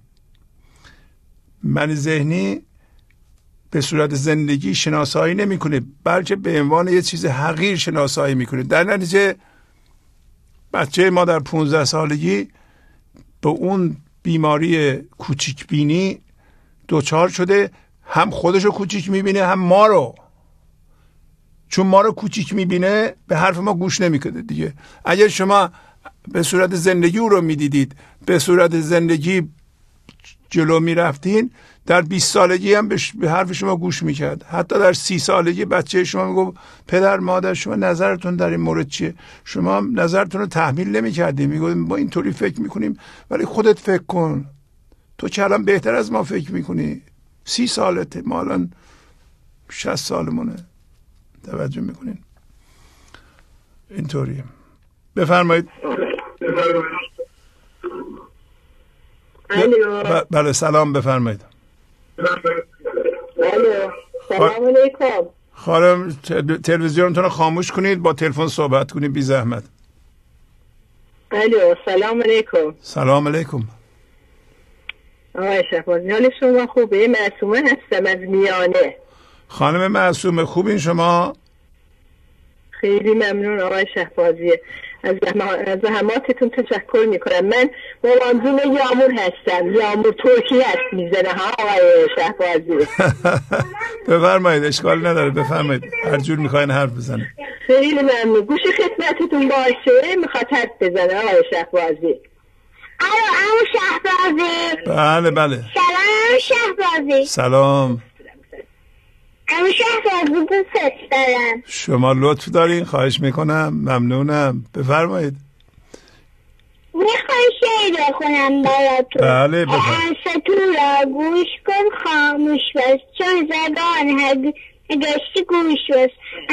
من ذهنی به صورت زندگی شناسایی نمیکنه، بلکه به عنوان یه چیز حقیر شناسایی میکنه. در نتیجه بچه ما در 15 سالگی به اون بیماری کوچیک بینی دوچار شده، هم خودشو کوچیک میبینه هم ما رو. چون ما رو کوچیک میبینه به حرف ما گوش نمیکنه دیگه. اگر شما به صورت زندگی او رو میدیدید، به صورت زندگی جلو میرفتین، در 20 سالگی هم به حرف شما گوش میکرد. حتی در 30 سالگی بچه شما میگفت پدر مادر شما نظرتون در این مورد چیه؟ شما نظرتون رو تحمیل نمیکردیم، میگفتیم ما اینطوری فکر میکنیم، ولی خودت فکر کن، تو که الان بهتر از ما فکر میکنی. 30 سالته، ما الان 60 سالمونه. توجه میکنین؟ اینطوریه. بفرمایید. بله سلام، بفرمایید. سلام علیکم. خانم تلویزیونتون رو خاموش کنید، با تلفن صحبت کنید بی زحمت. الو سلام علیکم. سلام علیکم. آقای شهبازی حال شما خوبه؟ معصومه هستم از میانه. خانم معصومه خوبین شما؟ خیلی ممنون آقای شهبازی، از زحماتتون تشکر میکنم. من مامانزوم یامور هستم، یامور ترکی هست میزنه ها آقای شهبازی. بفرمایید، اشکال نداره، بفرمایید، هر جور میخواین حرف بزنه. خیلی ممنون، گوش خدمتتون باشه، میخواد حرف بزنه آقای شهبازی. الو شهبازی. بله بله. سلام شهبازی. سلام. امو شهبازی دوست دارم. شما لطف دارین، خواهش میکنم، ممنونم. بفرمایید. میخوای شعر بخونم براتون؟ بله بفرمایید. انستو را گوش کن خاموش بس، چون زبان گشتی گوش بس.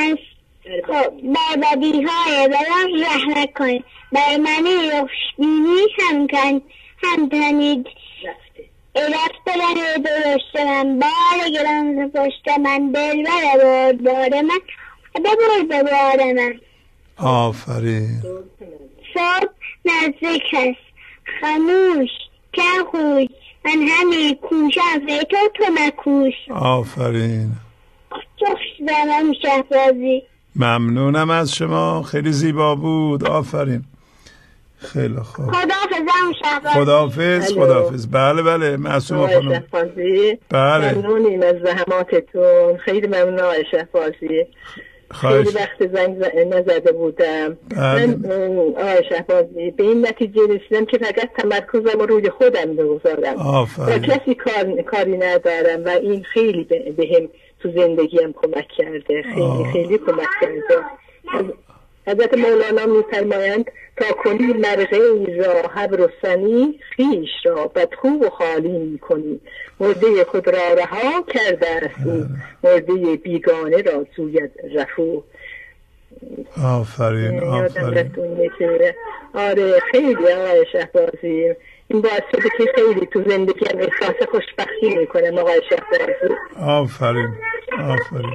بر بدیهای برام رحمت کن، بر منی روشبینی هم تنید دست بلند درشت من، بار گران پشت من، دلبر بار من، ببر به بار من. آفرین. صبح نزدیک هست، خاموش که خوش، من همی کوشم به تو مکوش. آفرین. خوش دارم شهبازی. ممنونم از شما، خیلی زیبا بود. آفرین. خیلی خوب. خداحافظم شهبازی. خداحافظ. خداحافظ. بله بله معصومه خانم. بله. ممنونیم از زحماتتون. خیلی ممنون آقای شهبازی. خیلی وقت زنگ نزده بودم. من آقای شهبازی به این نتیجه رسیدم که فقط تمرکزم روی خودم بگذارم و کسی کاری ندارم و این خیلی بهم تو زندگیم کمک کرده. خیلی کمک کرده. حضرت مولانا می‌فرمایند تا کنی مرغه ای را حبر و سنی، خویش را بدخو و خالی می‌کنی. مرده خود را رها کرده است او، مرده بیگانه را جوید رفو. آفرین. آفرین. آره خیلی آقای شهبازی این باعث شده که خیلی تو زندگیم احساس خوشبختی میکنم آقای شهبازی. آفرین. آفرین.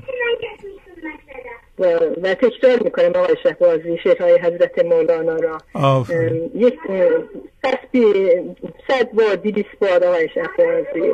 و تکرار میکنم آقای شهبازی شعرهای حضرت مولانا را. یک تسبیح 100 بار 200 بار آقای شهبازی.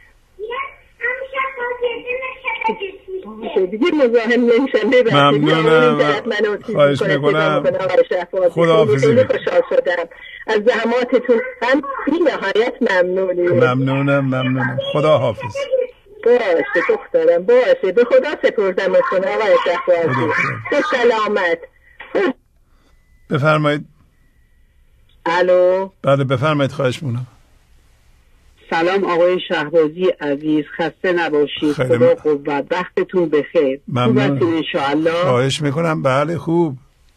دیگه مزاحم نمیشم. ممنونم. خواهش میکنم. خداحافظی. خیلی خوشحال شدم از زحماتتون. هم نهایت ممنونم. خداحافظ. باشه دخترم، باشه. به خدا سپردم اتون آقای شهبازی. به سلامت. بفرمایید. الو. بله بفرمایید. خواهش میکنم. سلام آقای شهبازی عزیز، خسته نباشید. خدا قوت، وقتتون بخیر. ممنون. انشاءالله. خواهش میکنم. بله خوب.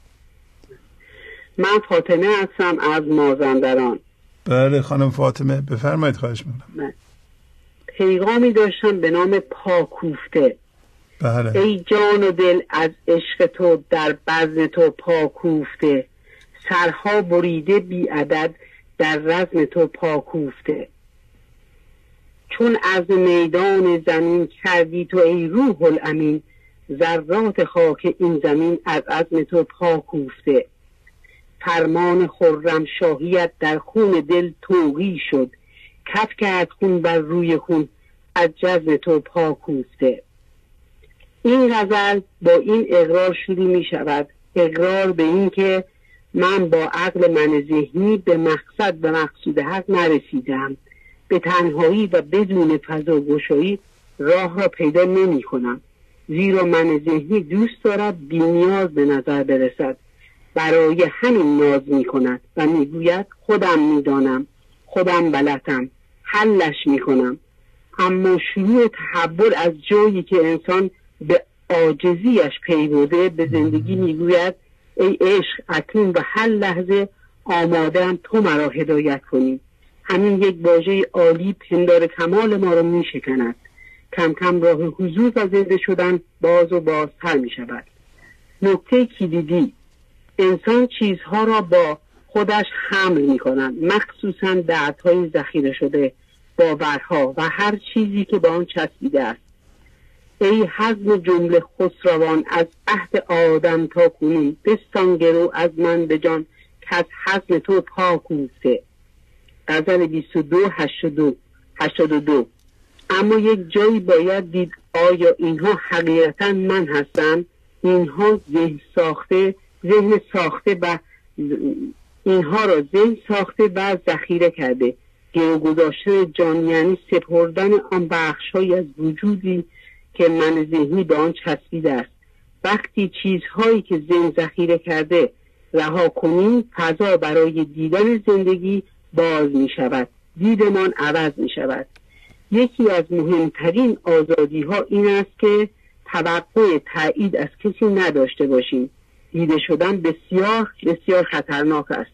من فاطمه هستم از مازندران. بله خانم فاطمه بفرمایید. خواهش میکنم. پیغامی داشتم به نام پاکوفته. بله. ای جان و دل از عشق تو در بزم تو پاکوفته، سرها بریده بی عدد در رزم تو پاکوفته. چون از میدان زمین کردی تو ای روح الامین، ذرات خاک این زمین از عزم تو پاکوفته. فرمان خرم شاهیت در خون دل توقی شد، کف کرد خون بر روی خون از جزم تو پاکوفته. این غزل با این اقرار شروع می شود، اقرار به این که من با عقل من ذهنی به مقصد و مقصود حق نرسیدم، به تنهایی و بدون فضا گشایی راه را پیدا نمی کنم، زیرا من ذهنی دوست دارد بی نیاز به نظر برسد، برای همین ناز می کند و می گوید خودم می دانم، خودم بلدم، حلش می کنم. اما شروع تحول از جایی که انسان به عاجزیش پی برده به زندگی می گوید ای عشق اکنون و هر لحظه آماده‌ام تو مرا هدایت کنی. همین یک واژه عالی پندار کمال ما را می شکند. کم کم راه حضور و زنده شدن باز و بازتر می شود. نکته کلیدی، انسان چیزها را با خودش حمل می کنند، مخصوصا دردهای ذخیره شده، باورها و هر چیزی که با آن چسبیده است. ای حزم جمله خسروان از عهد آدم تا کنون، بستان گرو از من به جان که از حزم تو پاکوفته. غزل 2282. اما یک جایی باید دید آیا اینها حقیقتا من هستم؟ اینها ذهن ساخته و اینها را ذهن ساخته و ذخیره کرده. گرو گذاشتن جان یعنی سپردن آن بخش‌هایی از وجودی که من ذهنی به آن چسبیده است. وقتی چیزهایی که ذهن ذخیره کرده رها کنیم، فضا برای دیدن زندگی باز می شود، دیدمان عوض می شود. یکی از مهمترین آزادی ها این است که توقع تایید از کسی نداشته باشیم. دیده شدن بسیار بسیار خطرناک است.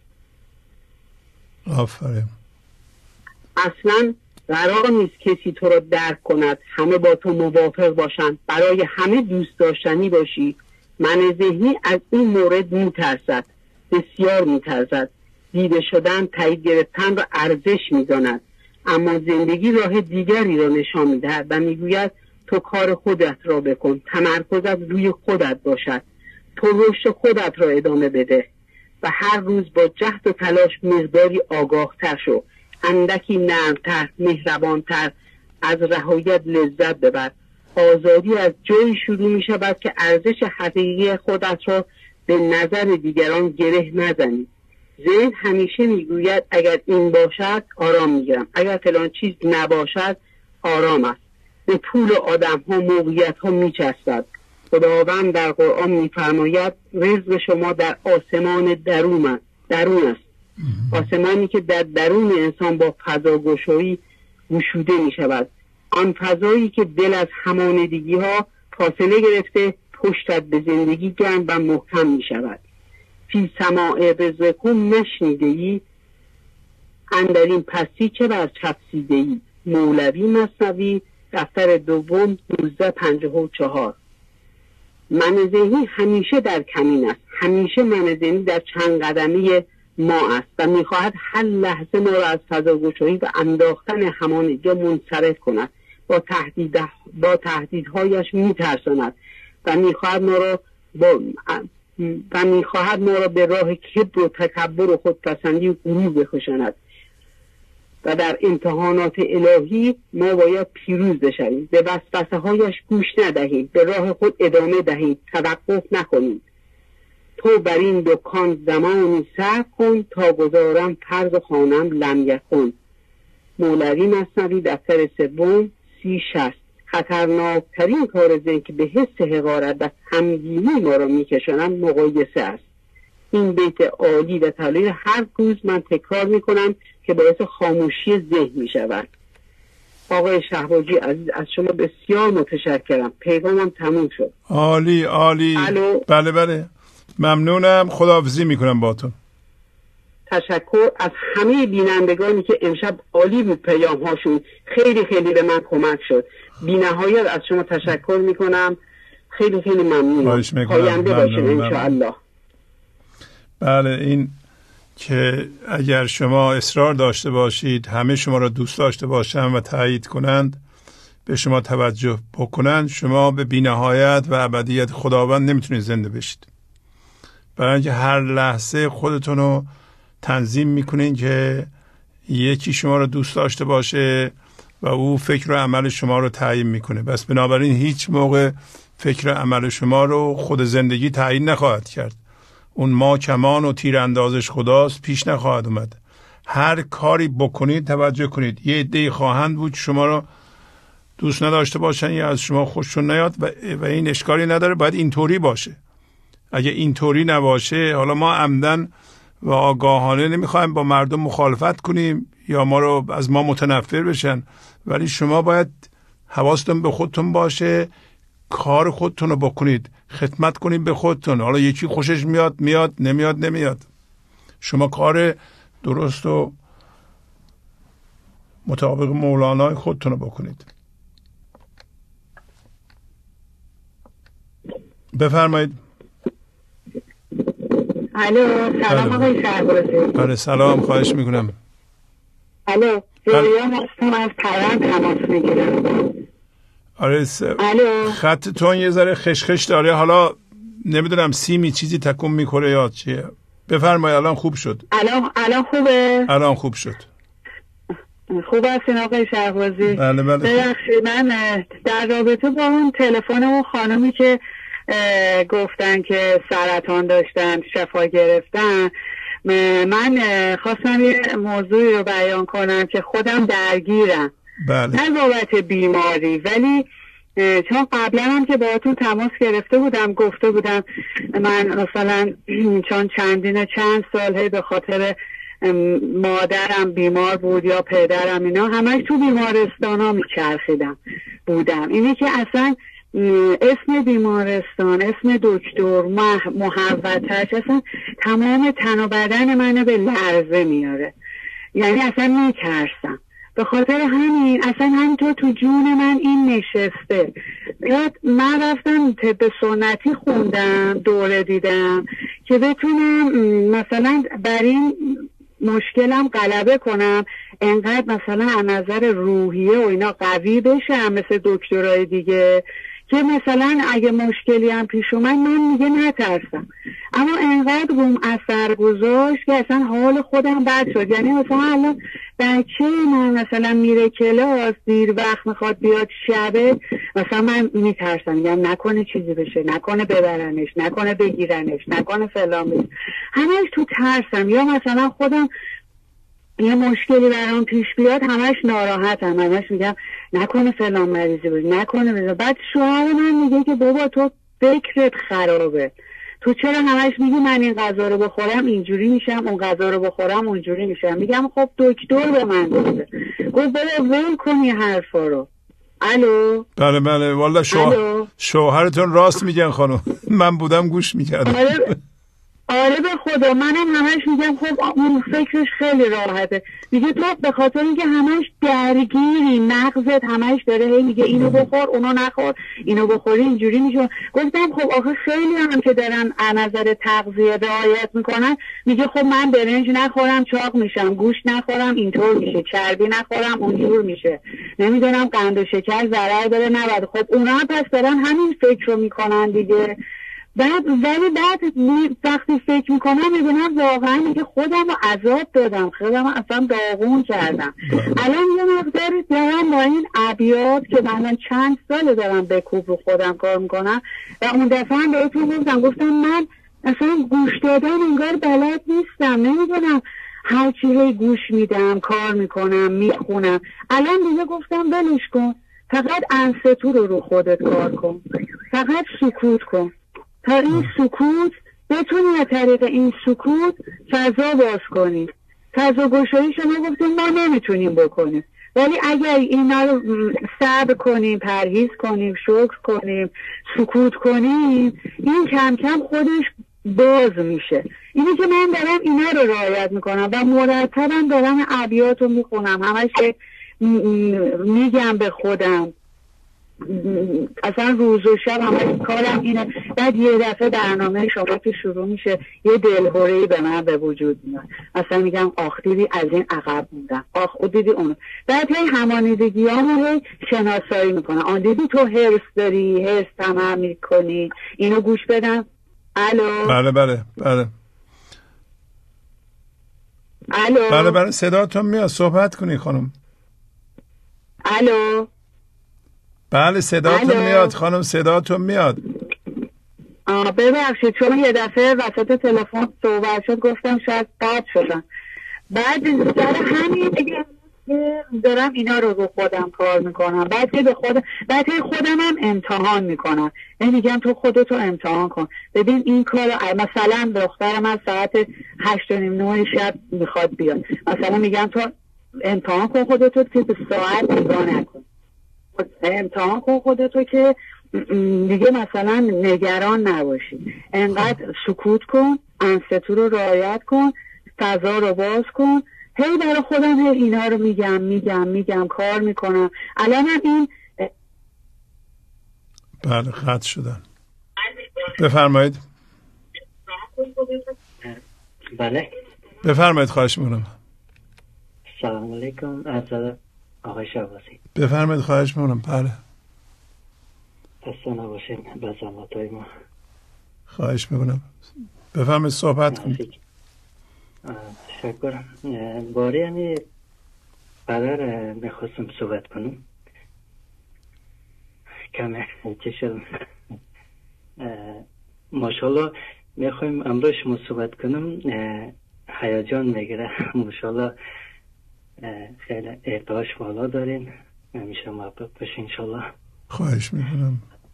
آفرین. اصلا قرار نیست کسی تو را درک کند، همه با تو موافق باشند، برای همه دوست داشتنی باشی. من ذهنی از این مورد میترسد، بسیار میترسد. دیده شدن، تایید گرفتن را ارزش میداند. اما زندگی راه دیگری را نشان می‌دهد و میگوید تو کار خودت را بکن، تمرکزت روی خودت باشد، تو رشد خودت را ادامه بده و هر روز با جهد و تلاش مقداری آگاهتر شو، اندکی نرمتر، مهربانتر، از رهایت لذت ببر. آزادی از جایی شروع می شود که ارزش حقیقی خودت را به نظر دیگران گره نزنی. ذهن همیشه میگوید اگر این باشد آرام میگیرم، اگر فلان چیز نباشد آرام است. به طول آدم ها موقعیت ها میچسبد. خداوند در قرآن میفرماید رزق شما در آسمان درون است. آسمانی که در درون انسان با فضاگشایی گشوده می شود. آن فضایی که دل از همانندگی ها فاصله گرفته پشتت به زندگی گرم و محکم می شود. فی سماع رزقکم نشنیده‌ای، اندرین پستی چه بر چفسیده‌ای. مولوی مثنوی دفتر دوم 1254. من ذهنی همیشه در کمین است، همیشه من ذهنی در چند قدمی ما است و میخواهد هر لحظه ما را از فضاگشایی و انداختن همان جا منصرف کند. با تهدیدهایش میترساند و میخواهد ما را به راه کبر و تکبر و خودپسندی و غرور بکشاند و در امتحانات الهی ما باید پیروز بشویم. به وسوسه هایش گوش ندهیم، به راه خود ادامه دهیم، توقف نکنیم. تو بر این دکان زمانی صبر کن تا گذارم فرض خانم لم یکن. مولوی مثنوی دفتر سوم 3060. خطرناکترین کار ذهن که به حس حقارت و همگینی ما را میکشانند مقایسه است. این بیت عالی و طلایی هر روز من تکرار میکنم که باعث خاموشی ذهن میشود. آقای شهبازی عزیز از شما بسیار متشکرم. پیغامم تموم شد. عالی عالی. الو. بله ممنونم. خداحافظی میکنم باتون. تشکر از همه بینندگانی که امشب عالی بود پیام هاشون، خیلی خیلی به من کمک شد. بی نهایت از شما تشکر میکنم. خیلی خیلی ممنونم. پاینده باشید انشاءالله. بله، این که اگر شما اصرار داشته باشید همه شما را دوست داشته باشند و تایید کنند، به شما توجه بکنند، شما به بی‌نهایت و ابدیت خداوند نمیتونید زنده بشید. برای اینکه هر لحظه خودتون رو تنظیم میکنین که یکی شما رو دوست داشته باشه و او فکر و عمل شما رو تعیین میکنه. بس بنابراین هیچ موقع فکر و عمل شما رو خود زندگی تعیین نخواهد کرد. اون ما کمان و تیر اندازش خداست، پیش نخواهد اومد. هر کاری بکنید توجه کنید، یه عده‌ای خواهند بود شما رو دوست نداشته باشن یا از شما خوششون نیاد و این اشکالی نداره، باید اینطوری باشه. اگه اینطوری نباشه، حالا ما عمدن و آگاهانه نمیخوایم با مردم مخالفت کنیم یا ما رو از ما متنفر بشن، ولی شما باید حواستون به خودتون باشه، کار خودتون رو بکنید، خدمت کنید به خودتون. حالا یکی خوشش میاد نمیاد. شما کار درست و مطابق مولانای خودتون رو بکنید. بفرمایید. الو، سلام آقای شهبازی. بله سلام، خواهش میکنم. الو، رویان هستم، از پرند تماس میگیرم. آره خطتون یه ذره خشخش داره، حالا نمیدونم سیمی چیزی تکون میخوره یا چیه. بفرمایید. الان خوب شد. الان خوبه؟ الان خوب شد. خوب هستین آقای شهبازی؟ بله. ببخشید، من در رابطه با اون تلفن اون خانمی که گفتن که سرطان داشتن شفا گرفتن، من خواستم یه موضوعی رو بیان کنم که خودم درگیرم. بله. نه بابت بیماری، ولی چون قبلا هم که باهاتون تماس گرفته بودم گفته بودم من مثلا چون چند ساله به خاطر مادرم بیمار بود یا پدرم، اینا همش تو بیمارستان ها میچرخیدم بودم. اینی که اصلا اسم بیمارستان، اسم دکتر، محوطش، اصلا تمام تن و بدن منو به لرزه میاره. یعنی اصلا میترسم. به خاطر همین اصلا همینطور تو جون من این نشسته. یاد من رفتم طب سنتی خوندم، دوره دیدم که بتونم مثلا بر این مشکلم غلبه کنم. انقدر مثلا از نظر روحیه و اینا قوی بشم مثل دکترای دیگه که مثلا اگه مشکلی هم پیش اومد من میگه نترسم. اما انقدر روم اثر گذاشت که اصلا حال خودم بد شد. یعنی مثلا الان بچه من مثلا میره کلاس دیر وقت میخواد بیاد شبه، مثلا من میترسم، میگم نکنه چیزی بشه، نکنه ببرنش، نکنه بگیرنش، نکنه فلان بشه، همش تو ترسم. یا مثلا خودم یه مشکلی برام پیش بیاد همش ناراحتم، همش میگم نکنه فلان مریضی بود، نکنه بزن. بعد شوهر من میگه که بابا تو فکرت خرابه، تو چرا همش میگی من این غذا رو بخورم اینجوری میشم، اون غذا رو بخورم اونجوری میشم. میگم خب دکتر به من گفته. گفت بابا ول کنی حرفا رو. الو. بله بله والله شوهرتون راست میگن خانم. من بودم گوش میکردم. آره به خدا منم همش میگم خب اون فکرش خیلی راحته. میگه تو به خاطر اینکه همش درگیری، مغزت همش داره هی میگه اینو بخور اونو نخور، اینو بخوری اینجوری میشه. گفتم خب آخه خیلی هم که دارن از نظر تغذیه رعایت میکنن، میگه خب من برنج نخورم چاق میشم، گوشت نخورم اینطور میشه، چربی نخورم اونجور میشه، نمیدونم قند و شکر ضرر داره نباید. خب اونا هم پس دارن همین فکر رو میکنن دیگه. ولی بعد وقتی فکر میکنم میبینم واقعا میگه خودم رو عذاب دادم، خودم رو اصلا داغون کردم. الان یه مقداری دارم با این ابیات که من چند سال دارم به کوب رو خودم کار میکنم و اون دفعه هم بهتون گفتم من اصلا گوش دادن انگار بلد نیستم، نمیدونم هرچی هی گوش میدم، کار میکنم، میخونم. الان دیگه گفتم بلش کن، فقط انستو رو خودت کار کن، فقط سکوت کن تا این سکوت بتونی از طریق این سکوت فضا باز کنی. فضا گشایی شما گفتیم ما نمیتونیم بکنیم، ولی اگر اینا رو صبر کنیم، پرهیز کنیم، شکر کنیم، سکوت کنیم، این کم کم خودش باز میشه. اینی که من دارم اینا رو رعایت میکنم و مرتبا دارم ابیات رو میخونم، همش میگم به خودم، اصلا روز و شب همه کارم اینه. بعد یه دفعه برنامه شما که شروع میشه یه دلهوره‌ای به من به وجود میاد، اصلا میگم آخ دیدی از این عقب موندم، آخ او دیدی اونو. بعد هی همانیدگیامو هی شناسایی میکنه، آن دیدی تو هرس داری، هرس تمام میکنی، اینو گوش بدم. الو. بله بله بله الو. بله بله صداتون میاد، صحبت کنی خانم. الو. بله صداتون میاد خانم، صداتون میاد. ببخشید چون یه دفعه وسط تلفن صحبت شد گفتم شاید قطع شدم. بعد سر همین دیگه دارم اینا رو خودم کار میکنم. بعد که به خودم هم امتحان میکنم، میگم تو خودتو امتحان کن، ببین این کار مثلا دخترم از ساعت 8:30 شب میخواد بیاد، مثلا میگم تو امتحان کن خودتو که به ساعت نگاه نکن، امتحان کن خودتو که دیگه مثلا نگران نباشی، انقدر سکوت کن، انستو رو رعایت کن، فضا رو باز کن. هی برای خودم هی اینا رو میگم کار میکنم. الان هم این بله خط شدن. بفرمایید. بله بفرمایید، خواهش میکنم. سلام علیکم از آقای شهبازی. بفرمایید، خواهش میکنم. بله خسته نباشین به زحمت‌های ما. خواهش میکنم، بفرمایید صحبت کنید. تشکر. باری همی پدر میخواستم صحبت کنم، کمه چشم ماشاءالله میخوایم امروز شما صحبت کنم، هیجان میگیره ماشاءالله، خیلی ارتعاش بالا دارین، همیشه محبت باشه انشالله. خواهش میکنم.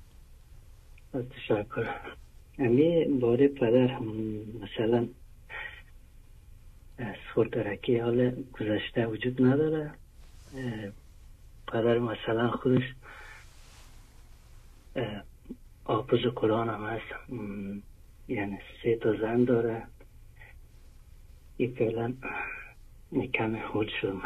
تشکر. امی باری پدر مثلا سردرکی حال گذشته وجود نداره، پدر مثلا خودش آبوز قرآن هم هست، یعنی 3 زن داره، این فعلا کمی خود شدم.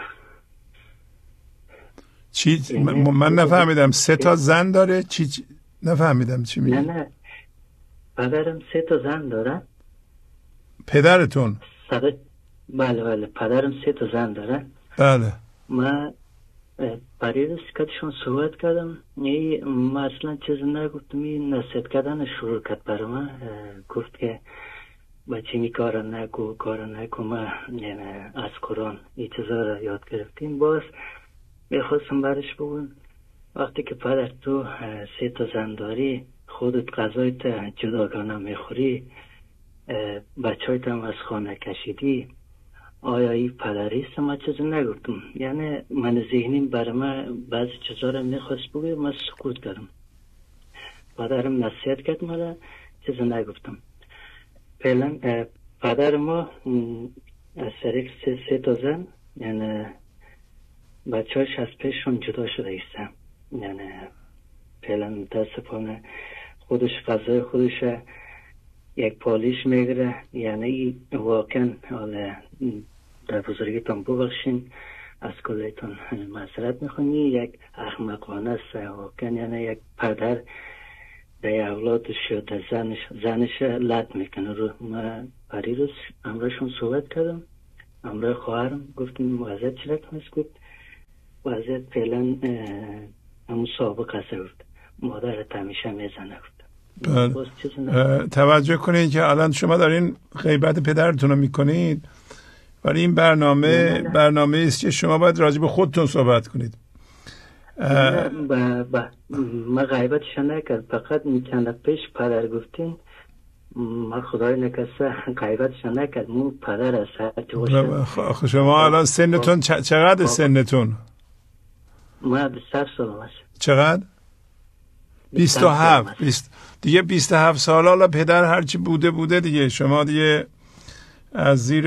چی؟ من نفهمیدم. 3 زن داره؟ چی؟ نفهمیدم چی میگه. نه پدرم 3 زن داره. پدرتون؟ بله پدرم 3 زن داره. بله. من برای رسیکتشون صحبت کردم، من اصلا چیز نگفتم، این نصیحت کردن شروع کرد برای من، گفت که بچه می کار نکو ما از قرآن این چیزا را یاد گرفتیم. باز میخواستم برش بگم وقتی که پدر تو 3 زن داری، خودت غذایت جداگانه میخوری، بچه‌هایت هم از خانه کشیدی، آیا این پدریست؟ من چیزی نگفتم، یعنی من ذهنیم برای من بعضی چیزا را میخواست بگم، من سکوت کردم. پدرم نصیحت کرد، من چیزی نگفتم. فعلا پدر ما از طریق 3 زن، یعنی بچه‌هاش از پیششون جدا شده ایستن، یعنی فعلا متاسفانه خودش غذای خودش یک پالیش میگیره، یعنی واقعا حالا در بزرگیتون ببخشین، از کلیتون معذرت میخونی، یک احمقانه است واقعا، یعنی یک پدر در اولادش یا در زنش لط میکنه رو. من پریروز امراشون صحبت کردم، امرای خواهرم، گفتیم وضعیت چرا هست؟ گفت وضعیت فعلا همون سابق هست، گفت مادرت همیشه میزنه. توجه کنید که الان شما دارین غیبت پدرتون رو میکنید، ولی این برنامه است که شما باید راجع به خودتون صحبت کنید. من غیبتش نکرد، فقط چند پیش پدر گفتین، من خدای نکسته غیبتش نکرد، مون پدر است. شما الان سنتون چقدر سنتون؟ من 20 سال هست. چقدر؟ 27. دیگه 27 سال حالا پدر هرچی بوده دیگه، شما دیگه از زیر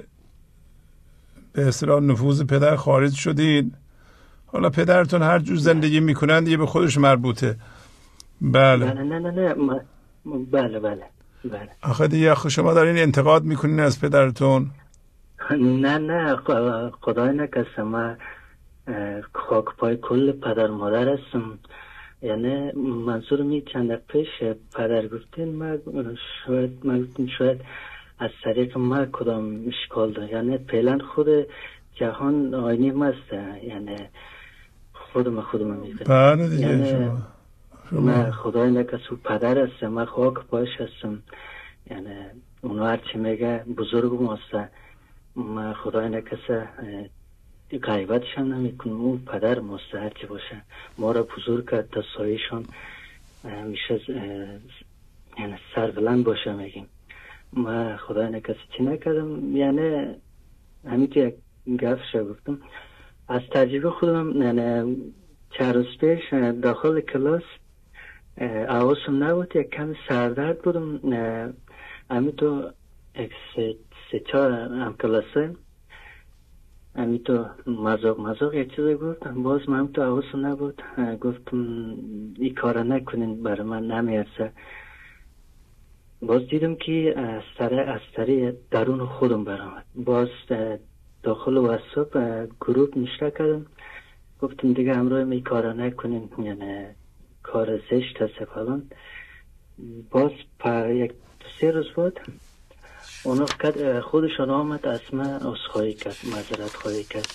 به اصطلاح نفوذ پدر خارج شدید. حالا پدرتون هر جور زندگی میکنن دیگه به خودش مربوطه. بله. نه بله. آخه دیگه شما دارین انتقاد میکنین از پدرتون. نه خدای نکسته، من خاک پای کل پدر مادر هستم. یعنی منظور چند پیش پدر گفتین، من شاید از طریق ما کدام اشکال داره، یعنی فعلا خود جهان آینی مسته، یعنی خودم میکنم. بله دیگه. یعنی من خدای نکسو پدر هستم، من خاک پایش هستم، یعنی اونو هرچی میگه بزرگ ماسته، من خدای نکسه غیبتش هم نمیکنم، اون پدر ماسته هرچی باشه، ما را بزرگ کرد تا سایشان میشه یعنی سربلند باشه میگیم. من خدای نکسه چی نکردم، یعنی همین که یک گفت گفتم از تجربه خودم. یعنی چند روز پیش داخل کلاس آوازم نبود، یک کم سردرد بودم، همین تو 3-4 هم کلاسه همین تو مزاق یک چیزی گفتم، باز من تو آوازم نبود، گفتم این کار نکنین برای من نمیرسه. باز دیدم که از طریق درون خودم برآمد، باز داخل واتساپ گروپ نشته کردم، گفتم دیگه همراه می کارا نکنین، یعنی کار زشت هست فلان. باز یک 2-3 روز بود اونا خودشان آمد از من عذرخواهی کرد، معذرت خواهی کرد.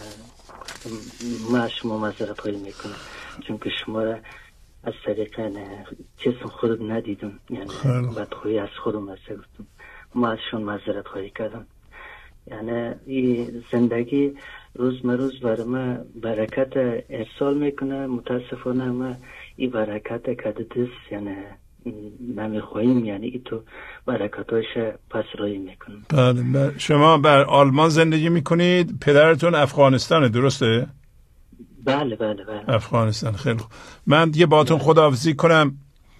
من شما معذرت خواهی میکنم چون که شما را از طریق چیزم خودم ندیدم، یعنی بدخواهی از خودم هست. گفتم ما ازشون معذرت خواهی کردم. یعنی این زندگی روز مروز برای من برکت ارسال میکنه، متاسفانه من این برکت کده دست یعنی نمیخواهیم، یعنی ای تو برکتایش پس رایی میکنم. بله. شما بر آلمان زندگی میکنید، پدرتون افغانستانه درسته؟ بله. افغانستان. خیلی خوب. من دیگه باتون خداحافظی کنم،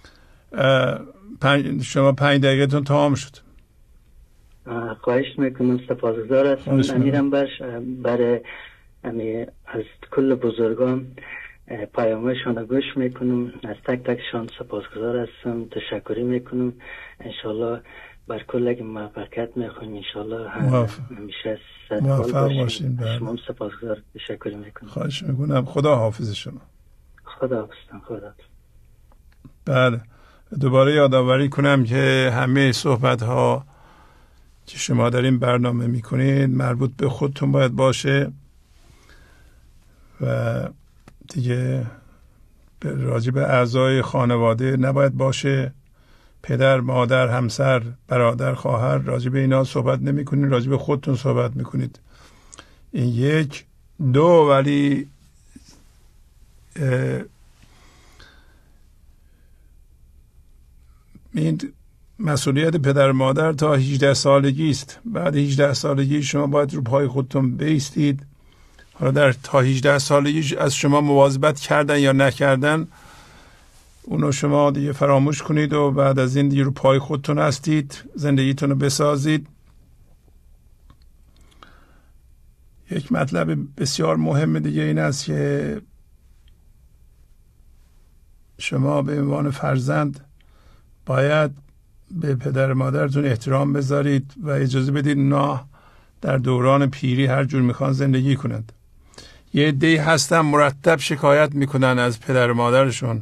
شما 5 دقیقه تون تمام شد. خواهش میکنم، سپاسگزار هستم. امیرم برای از کل بزرگان پیامشان گوش میکنم، از تک تکشان سپاسگزار هستم، تشکری میکنم. انشالله بر کل موفقیت میخوایم، انشالله همیشه موفق باشین. شما سپاسگزار، تشکری میکنم. خواهش میکنم. خدا حافظ شما. خدا حافظ. بله. دوباره یادآوری کنم که همه صحبت ها که شما در این برنامه میکنید مربوط به خودتون باید باشه و دیگه راجع به اعضای خانواده نباید باشه. پدر، مادر، همسر، برادر، خواهر، راجع به اینا صحبت نمی کنید، راجع به خودتون صحبت میکنید. این یک. دو، ولی این مسئولیت پدر مادر تا 18 سالگی است. بعد 18 سالگی شما باید رو پای خودتون بایستید. حالا در تا 18 سالگی از شما مواظبت کردن یا نکردن، اونو شما دیگه فراموش کنید و بعد از این دیگه رو پای خودتون هستید، زندگیتون رو بسازید. یک مطلب بسیار مهم دیگه این است که شما به عنوان فرزند باید به پدر مادرتون احترام بذارید و اجازه بدید اونا در دوران پیری هر جور میخوان زندگی کنند. یه عده‌ای هستن مرتب شکایت میکنن از پدر مادرشون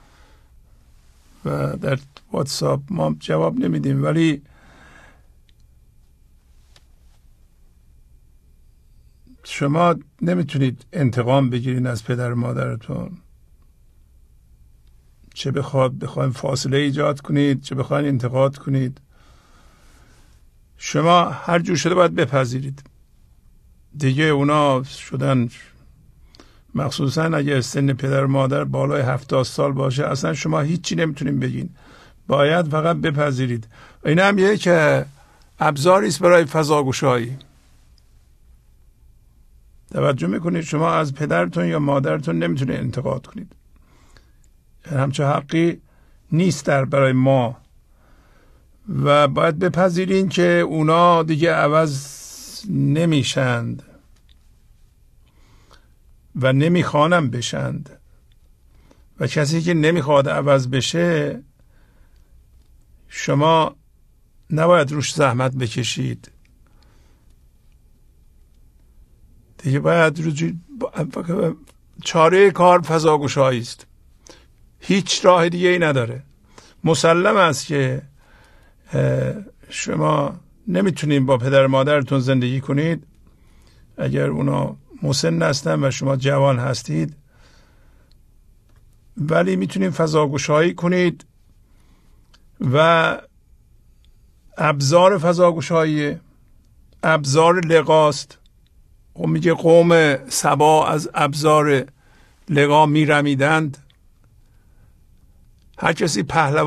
و در واتساپ ما جواب نمیدیم، ولی شما نمیتونید انتقام بگیرین از پدر مادرتون. چه بخواید فاصله ایجاد کنید، چه بخواید انتقاد کنید، شما هر جور شده باید بپذیرید. دیگه اونا شدن، مخصوصا اگه سن پدر مادر بالای 70 سال باشه، اصلا شما هیچی نمیتونین بگین، باید فقط بپذیرید. این هم یه که ابزاری است برای فضاگشایی. توجه میکنید شما از پدرتون یا مادرتون نمیتونید انتقاد کنید، همچه حقی نیست برای ما و باید بپذیرین که اونا دیگه عوض نمیشند و نمیخوانم بشند و کسی که نمیخواد عوض بشه شما نباید روش زحمت بکشید. دیگه باید چاره کار فضاگشایی است، هیچ راه دیگه ای نداره. مسلم است که شما نمیتونید با پدر مادرتون زندگی کنید اگر اونا مسن هستن و شما جوان هستید، ولی میتونید فضاگشایی کنید و ابزار فضاگشایی ابزار لقاست. و میگه قوم سبا از ابزار لقا میرمیدند. هر کسی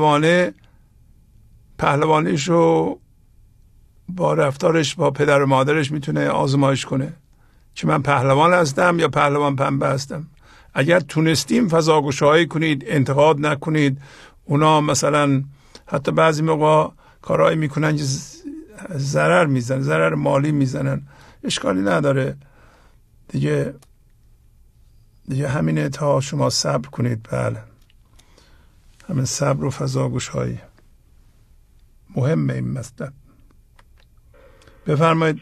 پهلوانیش رو با رفتارش با پدر و مادرش میتونه آزمایش کنه که من پهلوان هستم یا پهلوان پنبه هستم. اگر تونستیم فضاگشایی کنید، انتقاد نکنید. اونا مثلا حتی بعضی موقع کارهایی میکنن که ضرر میزنن، ضرر مالی میزنن، اشکالی نداره دیگه همینه تا شما صبر کنید. بله، همین صبر و فضاگشایی مهمه این مطلب. بفرمایید.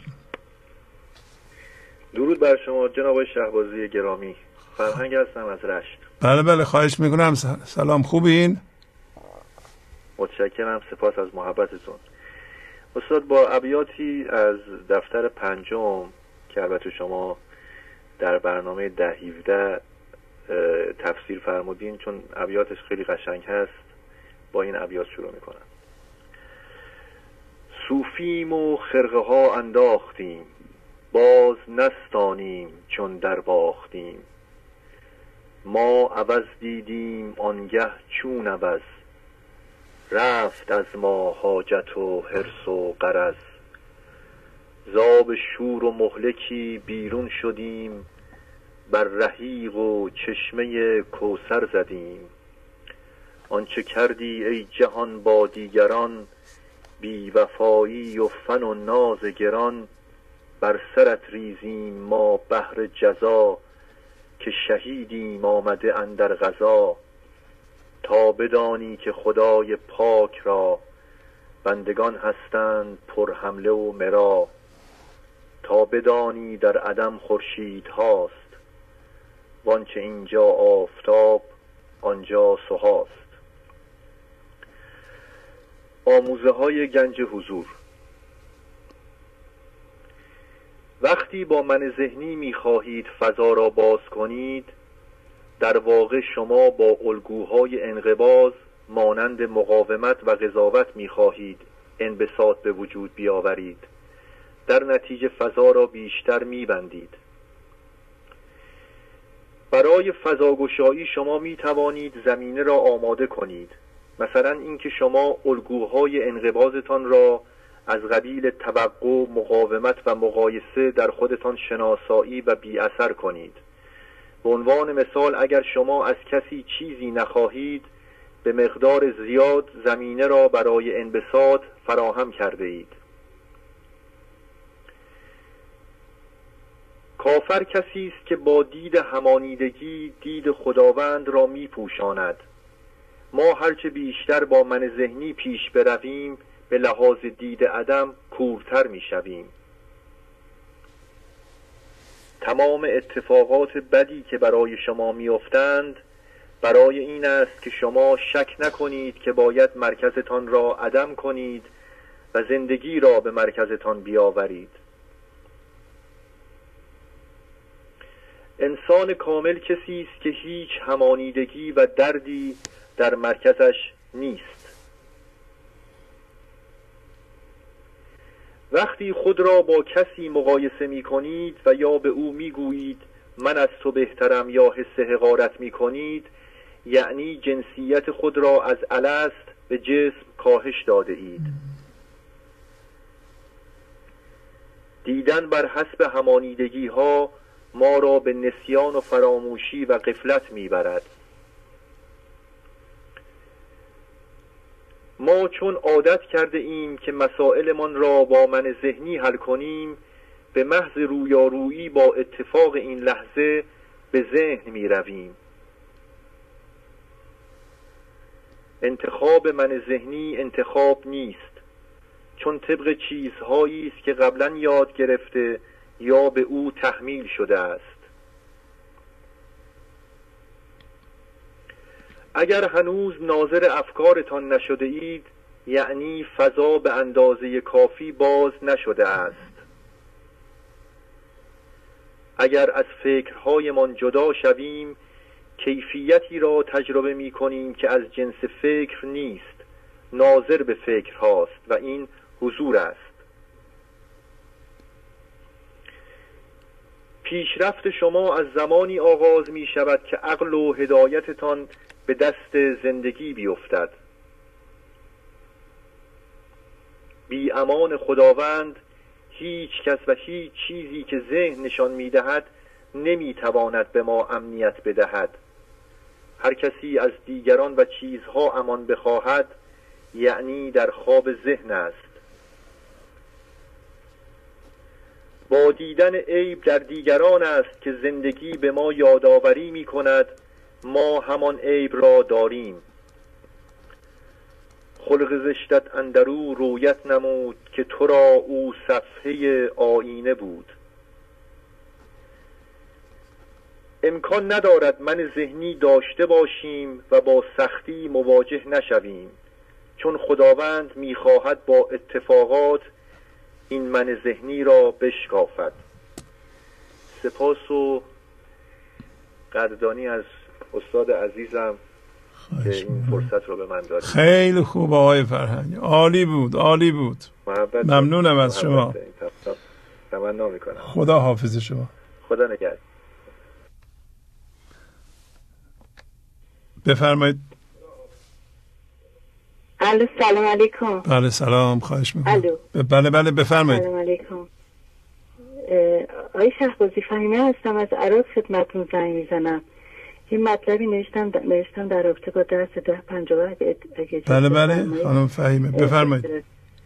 درود بر شما جناب شهبازی گرامی. فرهنگ هستم از رشت. بله خواهش میکنم. سلام، خوبین؟ متشکرم، سپاس از محبتتون. استاد با ابیاتی از دفتر 5 که البته شما در برنامه 10-17 تفسیر فرمودین، چون ابیاتش خیلی قشنگ هست، با این ابیات شروع میکنم. صوفیم و خرقه ها انداختیم، باز نستانیم چون در باختیم. ما عوض دیدیم آنگه چون عوض، رفت از ما حاجت و حرص و غرض. زاب شور و مهلکی بیرون شدیم، بر رحیق و چشمه کوثر زدیم. آنچه کردی ای جهان با دیگران، بی وفایی و فن و ناز گران. بر سرت ریزیم ما بهر جزا، که شهیدیم آمده اندر غزا. تا بدانی که خدای پاک را، بندگان هستند پر حمله و مرا. تا بدانی در عدم خورشید هاست، وانچه اینجا آفتاب آنجا سهاست. آموزه های گنج حضور. وقتی با من ذهنی می‌خواهید فضا را باز کنید، در واقع شما با الگوهای انقباض مانند مقاومت و قضاوت می‌خواهید انبساط به وجود بیاورید. در نتیجه فضا را بیشتر می‌بندید. برای فضاگشایی شما می‌توانید زمینه را آماده کنید. مثلا اینکه شما الگوهای انقباضتان را از قبیل توقع، مقاومت و مقایسه در خودتان شناسایی و بی اثر کنید. به عنوان مثال اگر شما از کسی چیزی نخواهید، به مقدار زیاد زمینه را برای انبساط فراهم کرده اید. کافر کسی است که با دید همانیدگی دید خداوند را می پوشاند. ما هرچه بیشتر با من ذهنی پیش برویم به لحاظ دید عدم کورتر می شویم. تمام اتفاقات بدی که برای شما می افتند برای این است که شما شک نکنید که باید مرکزتان را عدم کنید و زندگی را به مرکزتان بیاورید. انسان کامل کسی است که هیچ همانیدگی و دردی در مرکزش نیست. وقتی خود را با کسی مقایسه می کنید و یا به او می گویید من از تو بهترم یا حس حقارت می کنید، یعنی جنسیت خود را از الست به جسم کاهش داده اید. دیدن بر حسب همانیدگی ها ما را به نسیان و فراموشی و غفلت می برد. ما چون عادت کرده ایم که مسائلمان را با من ذهنی حل کنیم، به محض رویارویی با اتفاق این لحظه به ذهن می رویم. انتخاب من ذهنی انتخاب نیست، چون طبق چیزهایی است که قبلا یاد گرفته یا به او تحمیل شده است. اگر هنوز ناظر افکارتان نشده اید، یعنی فضا به اندازه کافی باز نشده است. اگر از فکرهایمان جدا شویم، کیفیتی را تجربه می کنیم که از جنس فکر نیست، ناظر به فکر هاست و این حضور است. پیشرفت شما از زمانی آغاز می شود که عقل و هدایتتان به دست زندگی بیفتد. بی امان خداوند هیچ کس و هیچ چیزی که ذهن نشان می دهد نمی تواند به ما امنیت بدهد. هر کسی از دیگران و چیزها امان بخواهد یعنی در خواب ذهن است. با دیدن عیب در دیگران است که زندگی به ما یادآوری می کند ما همان عیب را داریم. خلق زشتت اندرو رویت نمود که تو را او صفحه آینه بود. امکان ندارد من ذهنی داشته باشیم و با سختی مواجه نشویم، چون خداوند می‌خواهد با اتفاقات این من ذهنی را بشکافد. سپاس و قدردانی از استاد عزیزم که این فرصت رو به من داد. خیلی خوب آقای فرهنگ، عالی بود، عالی بود. ممنونم از شما. تمنا میکنم. خدا حافظ شما. خدا نگهدار. بفرمایید. الو سلام علیکم. بله سلام، خواهش میکنم. بله بفرمایید. سلام علیکم. آقای شهبازی فهیمه هستم، از عراق خدمتتون زنگ میزنم. یه مطلبی نوشتم در رابطه با درس 10:50. بله خانم فهیمه بفرمایید.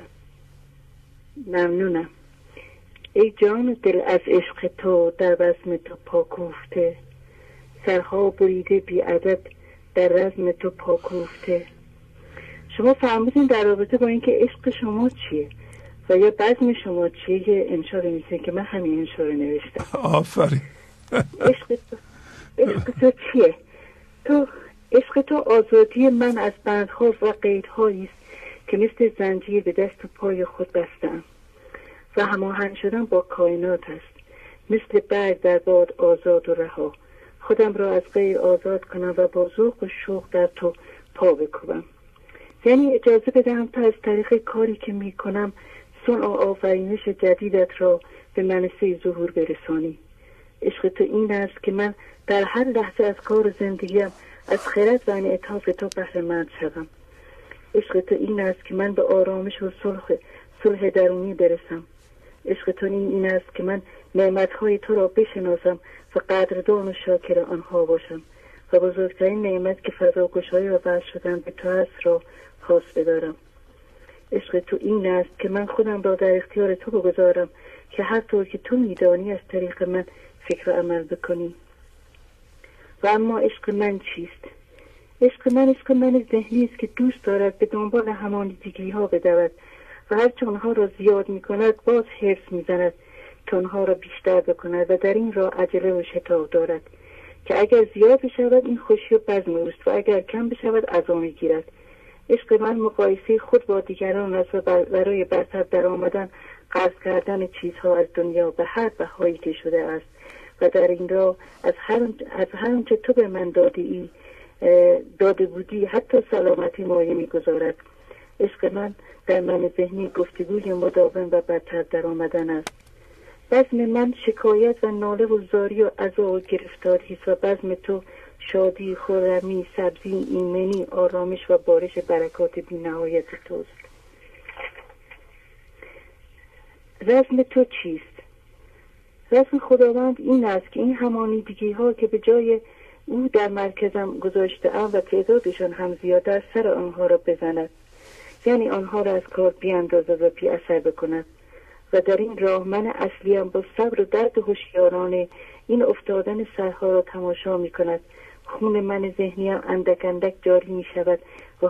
ممنونم. ای جان دل از عشق تو در بزم تو پا کوفته، سرها بریده بی عدد در رزم تو پا کوفته. شما فرمودین در رابطه با اینکه عشق شما چیه و یا بزم شما چیه یه انشا رو میسین که من همین انشا رو نوشتم. آفرین. عشق تو چیه؟ عشق تو آزادی من از بندها و قیدهایی است که مثل زنجیر به دست و پای خود بستم و هماهنگ شدن با کائنات است. مثل برگ در باد آزاد و رها، خودم را از غیر آزاد کنم و با ذوق و شوق در تو پا بکوبم. یعنی اجازه بدهم تا از طریق کاری که می کنم صنع و آفرینش جدیدت را به منصه ظهور برسانی. عشق تو این است که من در هر لحظه از کار زندگیم از خیرت و انعطاف تو بهره مند شوم. عشق تو این است که من به آرامش و صلح درونی برسم. عشق تو این است که من نعمتهای تو را بشناسم و قدردان و شاکر آنها باشم و بزرگترین نعمت که فضاگشایی و وصل شدن به تو است را خاص بدارم. عشق تو این است که من خودم را در اختیار تو بگذارم که هر طور که تو میدانی از طریق من فکر و عمل بکنی. و اما عشق من چیست؟ عشق من ذهنی است که دوست دارد به دنبال همانیدگی ها بدود و هرچه آنها را زیاد می کند باز حرص می زند که آنها را بیشتر بکند و در این راه عجله و شتاب دارد که اگر زیاد بشود این خوشی و بزم اوست و اگر کم بشود عزا می گیرد. عشق من مقایسه خود با دیگران است و برای برتر در آمدن قرض کردن چیزها از دنیا به هر بهایی که شده است و در این راه از هر آنچه تو به من داده بودی حتی سلامتی مایه می‌گذارد. عشق من در من ذهنی گفتگوی مداوم و برتر در آمدن است. بزم من شکایت و ناله و زاری و عزا و گرفتاری است و بزم تو شادی، خرمی، سبزی، ایمنی، آرامش و بارش برکات بی نهایت توست. رزم تو چیست؟ رزم خداوند این است که این همانیدگی ها که به جای او در مرکزم گذاشته ام و تعدادشان هم زیاده است سر آنها را بزند، یعنی آنها را از کار بیاندازد و بی اثر بکند و در این راه من اصلیم با صبر و درد هوشیارانه این افتادن سرها را تماشا می کند. خون من ذهنیم اندک اندک جاری می شود و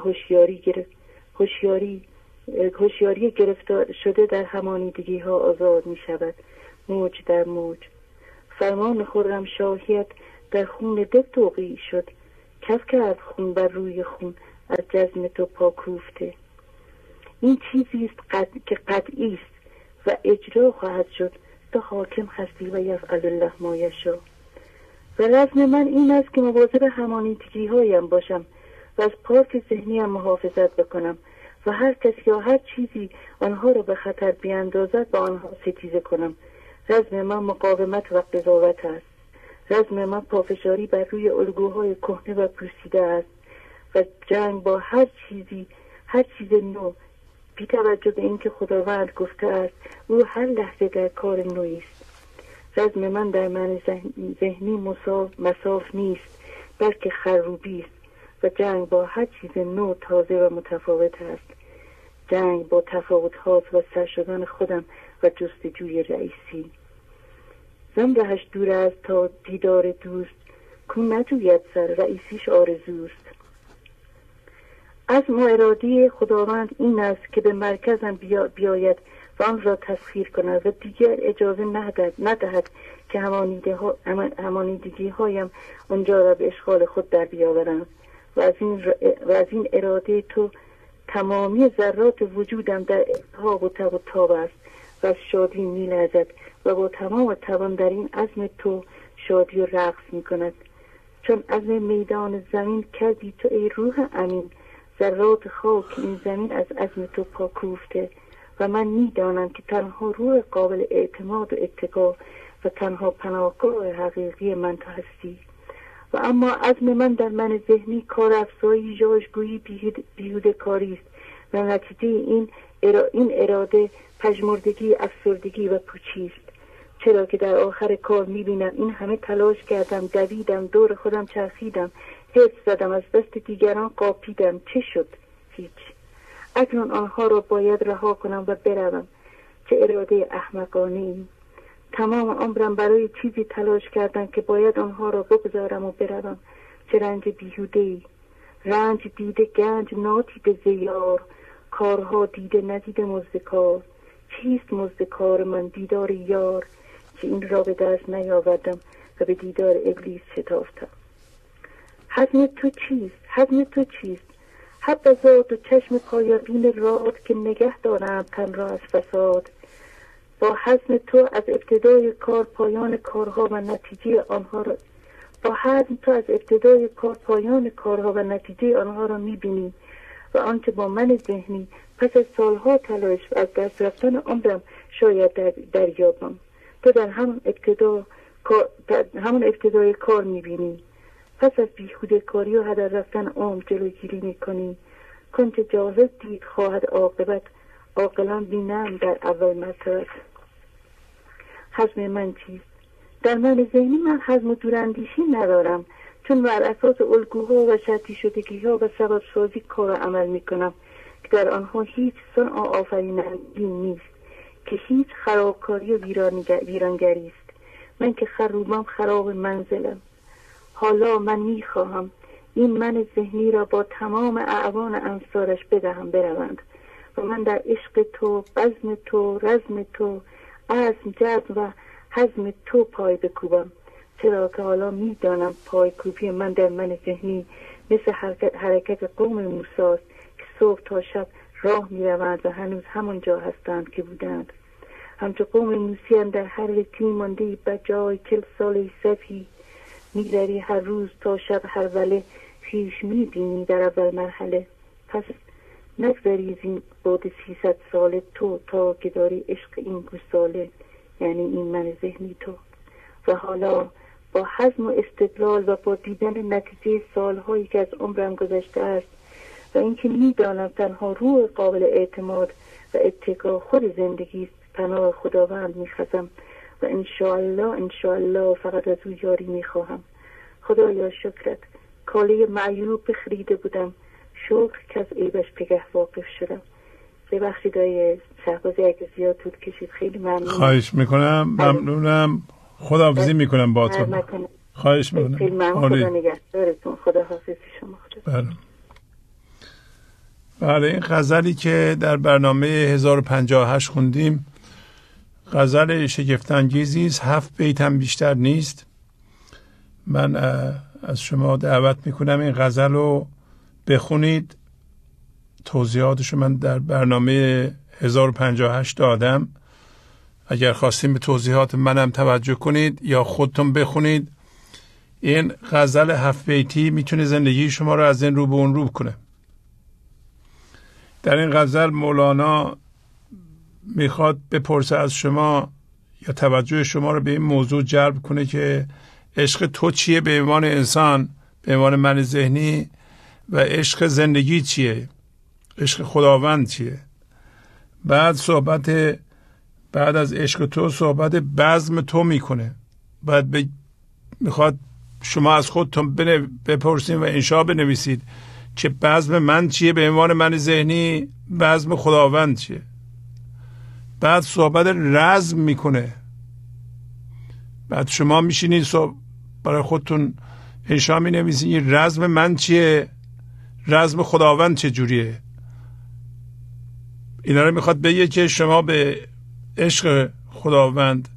هوشیاری گرفتار شده در همانیدگی ها آزاد می شود، موج در موج. فرمان خرم شاهیت در خون دل توقیع شد، کف کرد خون بر روی خون از جزم تو پا کوفته. این چیزی است که قطعی است و اجرا خواهد شد تا حاکم هستی و یفعل الله ما یشاء. و رزم من این است که مواظب همانیدگی هایم باشم و از پارک ذهنیم محافظت بکنم و هر کسی یا هر چیزی آنها را به خطر بیاندازد با آنها ستیزه کنم. رزم من مقاومت و قضاوت است. رزم من پافشاری بر روی الگوهای کهنه و پوسیده است و جنگ با هر چیز نو، بی توجه به اینکه خداوند گفته است او هر لحظه در کار نویی است. رزم من در من ذهنی مساف نیست بلکه خروبی است و جنگ با هر چیز نو، تازه و متفاوت است. جنگ با تفاوت‌هاست و سر شدن خودم و جستجوی رئیسی. زن رهش دور است تا دیدار دوست، کون نجوید سر رئیسیش آرزوست. از ارادی خداوند این است که به مرکزم بیاید و آن را تسخیر کند و دیگر اجازه ندهد که همانیدگی هایم آنجا را به اشغال خود در بیاورند و از این اراده تو تمامی ذرات وجودم در التهاب و تب و تاب است و از شادی می لرزد و با تمام توان در این عزم تو شادی و رقص می کند. چون عزم میدان زمین کردی تو ای روح امین، ذرات خاک این زمین از عزم تو پا کوفته و من می دانم که تنها روح قابل اعتماد و اتکا و تنها پناهگاه حقیقی من تو هستی. و اما عزم من در من ذهنی کار افزایی ژاژگویی بیهوده کاری است و نتیجه این اراده پژمردگی، افسردگی و پوچی است. چرا که در آخر کار میبینم این همه تلاش کردم، دویدم، دور خودم چرخیدم، حرص زدم، از دست دیگران قاپیدم، چه شد؟ هیچ. اکنون آنها را باید رها کنم و بروم. چه اراده احمقانه ای. تمام عمرم برای چیزی تلاش کردم که باید آنها را بگذارم و بروم. چه رنج بیهوده ای. رنج دیده گنج نادیده زیار، کارها دیده ندیده مزد کار. چیست مزد کار من؟ دیدار یار، که این را به دست نیاوردم و به دیدار ابلیس شتافتم. حزم تو چیست؟ حزم تو چیست؟ حب ذات و چشم پایابین راد که نگه دارم تن را از فساد. با حزم تو از ابتدای کار پایان کارها و نتیجه آنها را آنها را میبینی و آنچه با من ذهنی پس از سالها تلاش و از دست رفتن عمرم شاید دریابم. تو در همون ابتدای کار میبینی. پس از بیهوده کاری و هدر رفتن عمر جلوگیری میکنی. کنچه جاهل دید خواهد عاقبت، عاقلان بینم در اول مرتبت. حزم من چیست؟ در من ذهنی من حزم و دوراندیشی ندارم، چون بر اساس الگوها و شرطی شدگی‌ها و سبب سازی کار و عمل میکنم که در آنها هیچ صنع آفرینندگی نیست، که هیچ خرابکاری و ویرانگری است. من که خروبم خراب منزلم. حالا من میخواهم این من ذهنی را با تمام اعوان انصارش بدهم بروند و من در عشق تو، بزم تو، رزم تو، عزم، جزم و حزم تو پای بکوبم، چرا که حالا میدانم پای کوبی من در من ذهنی مثل حرکت قوم موسی که صبح تا شب راه میروند و هنوز همون جا هستند که بودند. همچو قوم موسی در هر تیم مانده بجای 40 ساله صفی می‌روی هر روز تا شب هر وله خیش می‌بینی در اول مرحله. پس نگذری از این بعد 300 ساله تو تا که داری عشق این گوساله، یعنی این من ذهنی تو. و حالا با حزم و استدلال و با دیدن نتیجه سالهایی که از عمرم گذشته است و اینکه میدانم تنها روح قابل اعتماد و اتکا خود زندگی است، پناه خداوند میخزم و انشاءالله فقط از او یاری میخواهم. خدایا شکرت، کاله معیوب بخریده بودم، شکر که از عیبش پگه واقف شدم. ببخشید آقای شهبازی اگه زیاد طول کشید، خیلی ممنون. خواهش میکنم، ممنونم. خداحافظی میکنم با تو. خواهش میکنم. خیلی ممنون. خدا نگهدارتون. خداحافظ شما. بله، این غزلی که در برنامه 1058 خوندیم غزل شگفت‌انگیزی است. 7 بیت هم بیشتر نیست. من از شما دعوت میکنم این غزل رو بخونید. توضیحاتش من در برنامه 1058 دادم. اگر خواستیم به توضیحات منم توجه کنید یا خودتون بخونید. این غزل 7 بیتی میتونه زندگی شما رو از این رو به اون رو کنه. در این غزل مولانا میخواد بپرسه از شما یا توجه شما رو به این موضوع جلب کنه که عشق تو چیه به عنوان انسان، به عنوان من ذهنی، و عشق زندگی چیه، عشق خداوند چیه. بعد از عشق تو صحبت بزم تو میکنه. بعد میخواد شما از خودتون بپرسید و انشا بنویسید که بزم من چیه به عنوان من ذهنی، بزم خداوند چیه. بعد صحبت رزم میکنه. بعد شما میشینید برای خودتون انشا مینویسید رزم من چیه، رزم خداوند چه جوریه. اینا رو میخواد بگه که شما به عشق خداوند،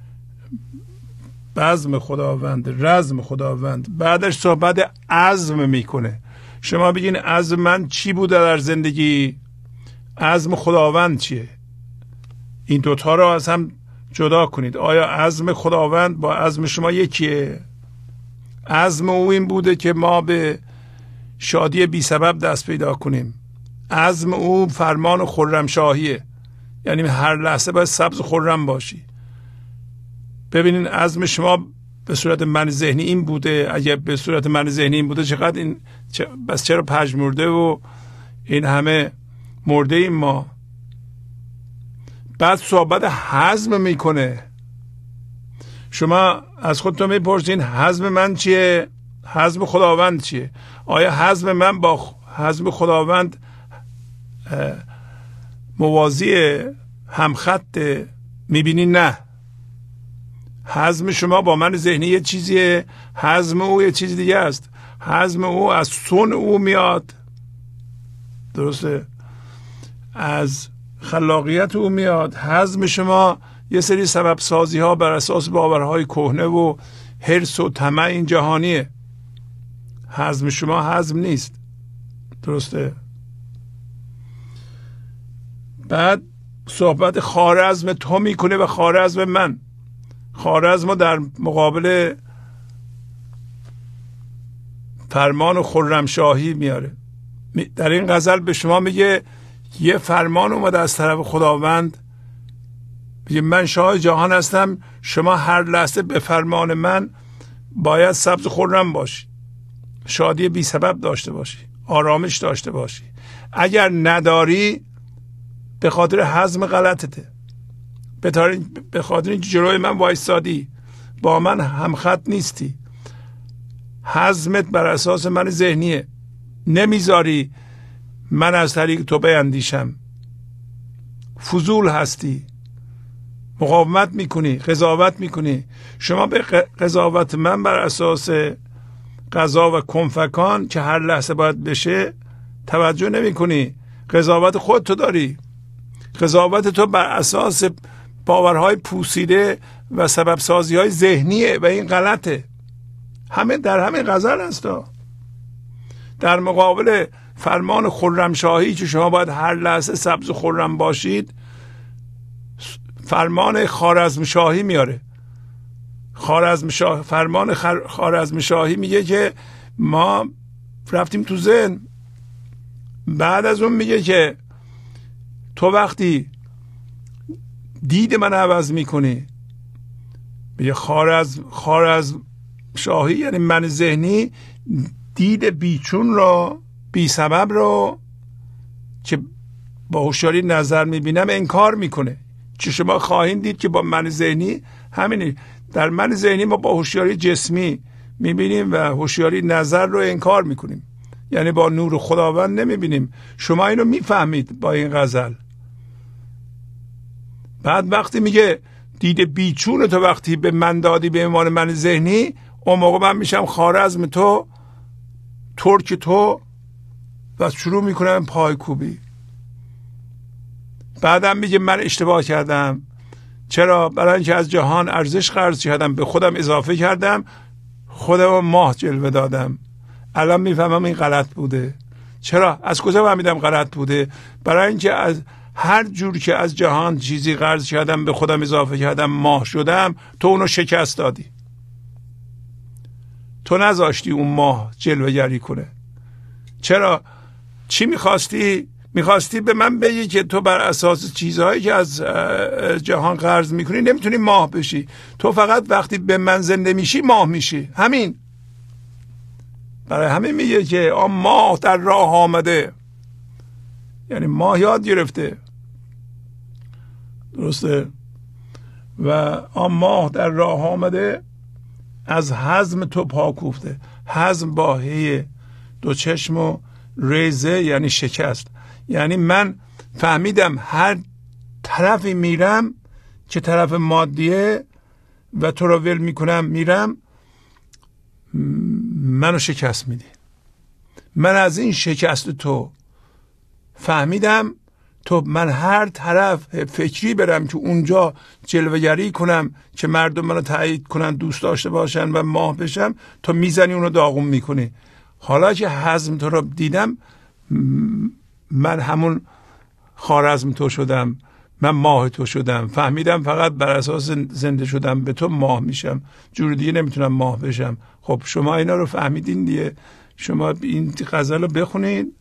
بزم خداوند، رزم خداوند. بعدش صحبت عزم میکنه. شما بگین عزم من چی بوده در زندگی، عزم خداوند چیه. این دوتا رو از هم جدا کنید. آیا عزم خداوند با عزم شما یکیه؟ عزم او این بوده که ما به شادی بی سبب دست پیدا کنیم. عزم او فرمان خرمشاهیه، یعنی هر لحظه باید سبز خرم باشی. ببینین عزم شما به صورت من ذهنی این بوده. اگه به صورت من ذهنی این بوده چقدر این بس چرا پژمرده و این همه مرده ایم ما. بعد صحبت حزم میکنه. شما از خودتون میپرسین حزم من چیه، حزم خداوند چیه. آیا حزم من با حزم خداوند موازی همخط؟ میبینین نه. حزم شما با من ذهنی یه چیزیه، حزم او یه چیز دیگه است. حزم او از سون او میاد، درسته، از خلاقیت او میاد. حزم شما یه سری سبب سازی ها بر اساس باورهای کهنه و حرص و طمع این جهانیه. حزم شما حزم نیست، درسته. بعد صحبت خوارزم تو میکنه و خوارزم من. خوارزم در مقابل فرمان خرمشاهی میاره. در این غزل به شما میگه یه فرمان اومده از طرف خداوند، میگه من شاه جهان هستم، شما هر لحظه به فرمان من باید سبز خرم باشی، شادی بی سبب داشته باشی، آرامش داشته باشی. اگر نداری به خاطر حزم غلطته، به خاطر اینکه جلوی من وایستادی، با من همخط نیستی، حزمت بر اساس من ذهنیه، نمیذاری من از طریق تو بیندیشم، فضول هستی، مقاومت میکنی، قضاوت میکنی. شما به قضاوت من بر اساس قضا و کنفکان که هر لحظه باید بشه توجه نمی کنی. قضاوت خود تو داری، قضاوت تو بر اساس باورهای پوسیده و سبب سازی های ذهنیه و این غلطه. همه در همین غزل هست. در مقابل فرمان خرمشاهی که شما باید هر لحظه سبز خرم باشید، فرمان خوارزمشاهی میاره. فرمان خوارزمشاهی میگه که ما رفتیم تو ذهن. بعد از اون میگه که تو وقتی دید من عوض میکنی، میگه خوارزمشاهی یعنی من ذهنی دید بیچون را، بی سبب را که با هوشیاری نظر میبینم انکار میکنه. چه شما خواهید دید که با من ذهنی همینه. در من ذهنی ما با هوشیاری جسمی میبینیم و هوشیاری نظر رو انکار میکنیم، یعنی با نور خداوند نمیبینیم. شما اینو میفهمید با این غزل. بعد وقتی میگه دید بیچون تو وقتی به من دادی به عنوان من ذهنی، اون موقع من میشم خوارزم تو، ترک تو، و شروع میکنم پای کوبی. بعدم میگه من اشتباه کردم. چرا؟ برای اینکه از جهان ارزش خرج کردم، به خودم اضافه کردم، خودم ماه جلوه دادم. الان میفهمم این غلط بوده. چرا؟ از کجا فهمیدم غلط بوده؟ برای اینکه از هر جور که از جهان چیزی خرج کردم، به خودم اضافه کردم، ماه شدم. تو اونو شکست دادی. تو نذاشتی اون ماه جلوه گری کنه. چرا؟ چی میخواستی؟ میخواستی به من بگی که تو بر اساس چیزهایی که از جهان قرض میکنی نمیتونی ماه بشی. تو فقط وقتی به من زنده میشی ماه میشی. همین. برای همین میگه که آن ماه در راه آمده، یعنی ماه یاد گرفته. درسته؟ و آن ماه در راه آمده از حزم تو پا کوفته. حزم با هی دو چشم و ریزه یعنی شکست. یعنی من فهمیدم هر طرفی میرم که طرف مادیه و تو رو ول میکنم میرم، منو شکست میدی. من از این شکست تو فهمیدم تو من هر طرف فکری برم که اونجا جلوه‌گری کنم که مردم منو تایید کنن، دوست داشته باشن و ماه بشم، تو میزنی اونو داغون میکنی. حالا که حزم تو رو دیدم، من همون خوارزم تو شدم، من ماه تو شدم. فهمیدم فقط بر اساس زنده شدم به تو ماه میشم، جور دیگه نمیتونم ماه بشم. خب شما اینا رو فهمیدین دیگه. شما این غزل رو بخونید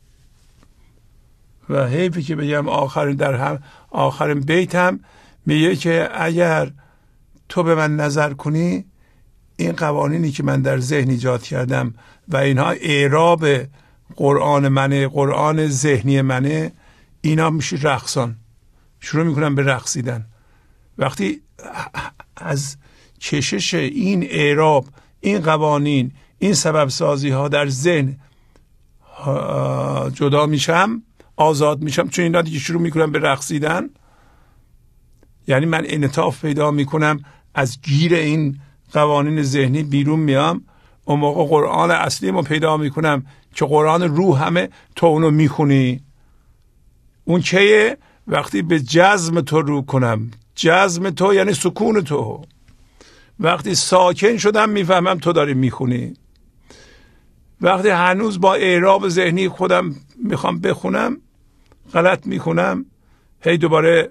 و حیفی که بگم آخرین بیت هم میگه که اگر تو به من نظر کنی، این قوانینی که من در ذهن ایجاد کردم و اینها اعراب قرآن منه، قرآن ذهنی منه، اینا میشه رقصان. شروع میکنم به رقصیدن. وقتی از کشش این اعراب، این قوانین، این سبب سازی ها در ذهن جدا میشم، آزاد میشم، چون اینا دیگه شروع میکنم به رقصیدن، یعنی من انعطاف پیدا میکنم، از گیر این قوانین ذهنی بیرون میام. اون موقع قرآن اصلی ما پیدا میکنم که قرآن روح همه. تو اونو میخونی. اون چیه؟ وقتی به جزم تو رو کنم. جزم تو یعنی سکون تو. وقتی ساکن شدم میفهمم تو داری میخونی. وقتی هنوز با اعراب ذهنی خودم میخوام بخونم، غلط میخونم، هی دوباره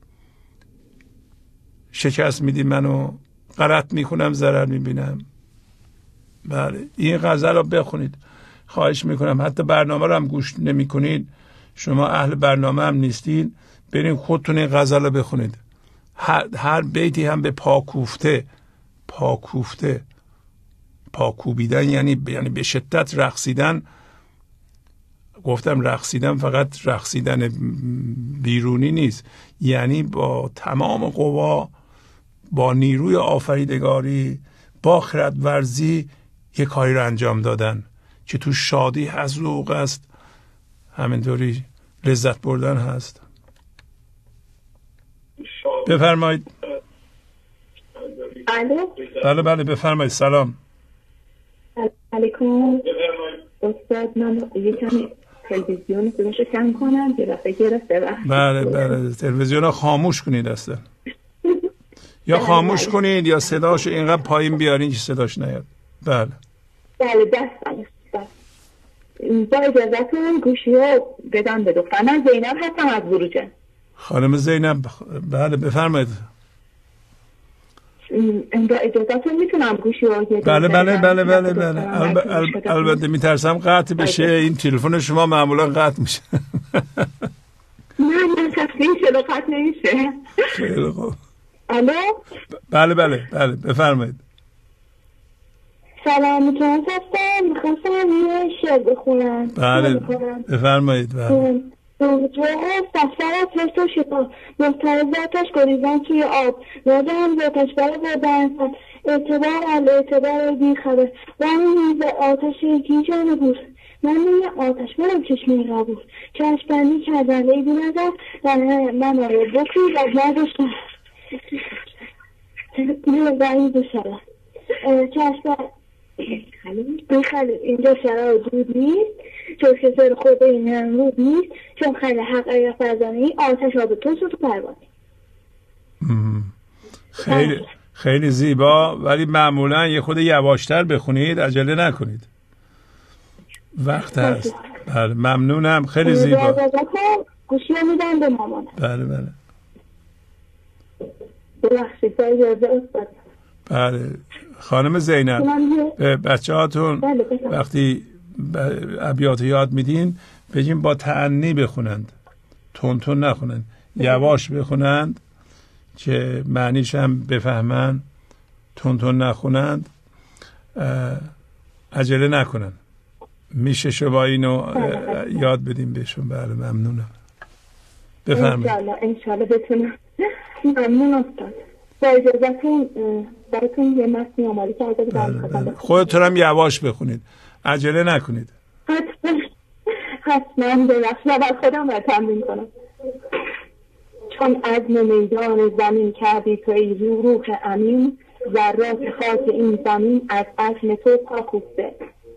شکست میدی منو، غلط میکنم، ضرر میبینم. بله این غزل رو بخونید خواهش میکنم. حتی برنامه رو هم گوش نمیکنید، شما اهل برنامه هم نیستین، برین خودتون این غزل رو بخونید. هر بیتی هم به پاکوفته، پاکوفته، پاکوبیدن یعنی به شدت رقصیدن. گفتم رقصیدن فقط رقصیدن بیرونی نیست، یعنی با تمام قوا، با نیروی آفریدگاری، با خردورزی یک کاری رو انجام دادن که تو شادی هست، ذوق است، همینطوری لذت بردن هست. بفرمایید. بله بله بفرمایید. سلام علیکم استاد. من یکم تلویزیون صداشو کم کنم که دفعه گرفته. بله بله تلویزیون رو خاموش کنید اصلا. یا خاموش کنید یا صداشو اینقدر پایین بیارین که صداش نیاد. بله بله دستم با اجازتون گوشی رو بدم به دختر. من زینب هستم از بروجه. خانم زینب بله بفرمایید. با اجازتون میتونم گوشی رو بله بله بله بله بله البته میترسم قطع بشه. این تلفن شما معمولا قطع میشه. نه تصمیم شده قطع نمیشه. خیلی خوب. الو بله بله بله بفرمایید. سلام میتونم هستم، میخواستم یه شعر بخونم. بله بفرمایید. بله روحه سفر ترس و شتاب، محترزاتش گریزن توی آب، راده هم زاتش برای بردن اعتبار اعتبار بی خبر و همین به آتش یکی جانه بود. من یه آتش منم چشمی را بود که اشبندی کردن لیدی نزد من رو بکی و نداشتم من دوشتم که اشبندی اینجا شرا دود نیست چون که سر خود این نمرود نیست چون خیلی حقیقت فرزانهی آتش ها به تو شد و پروانه. خیلی زیبا، ولی معمولا یه خود یواشتر بخونید، عجله نکنید، وقت هست. بله ممنونم، خیلی زیبا. گوشی رو میدم به مامانم. بله بله ببخشید با اجازه استاد. بله خانم زینب بچه هاتون وقتی ابیات یاد میدین بگیم با تأنی بخونند، تون نخونند، یواش بخونند که معنیش هم بفهمن، تون نخونند، عجله نکنن. میشه شما اینو یاد بدیم بهشون. بله ممنونم. بفرمایید. انشالله بتونم. ممنون استاد. با اجازتون براتون یه متنی آماده کرده بودم. خودتون هم یواش بخونید، عجله نکنید. حتما ببخش و بر خودم را تمرین کنم. چون عزم میدان زمین کردی تو ای روح امین، ذرات خاک این زمین از عزم تو پاکوفته.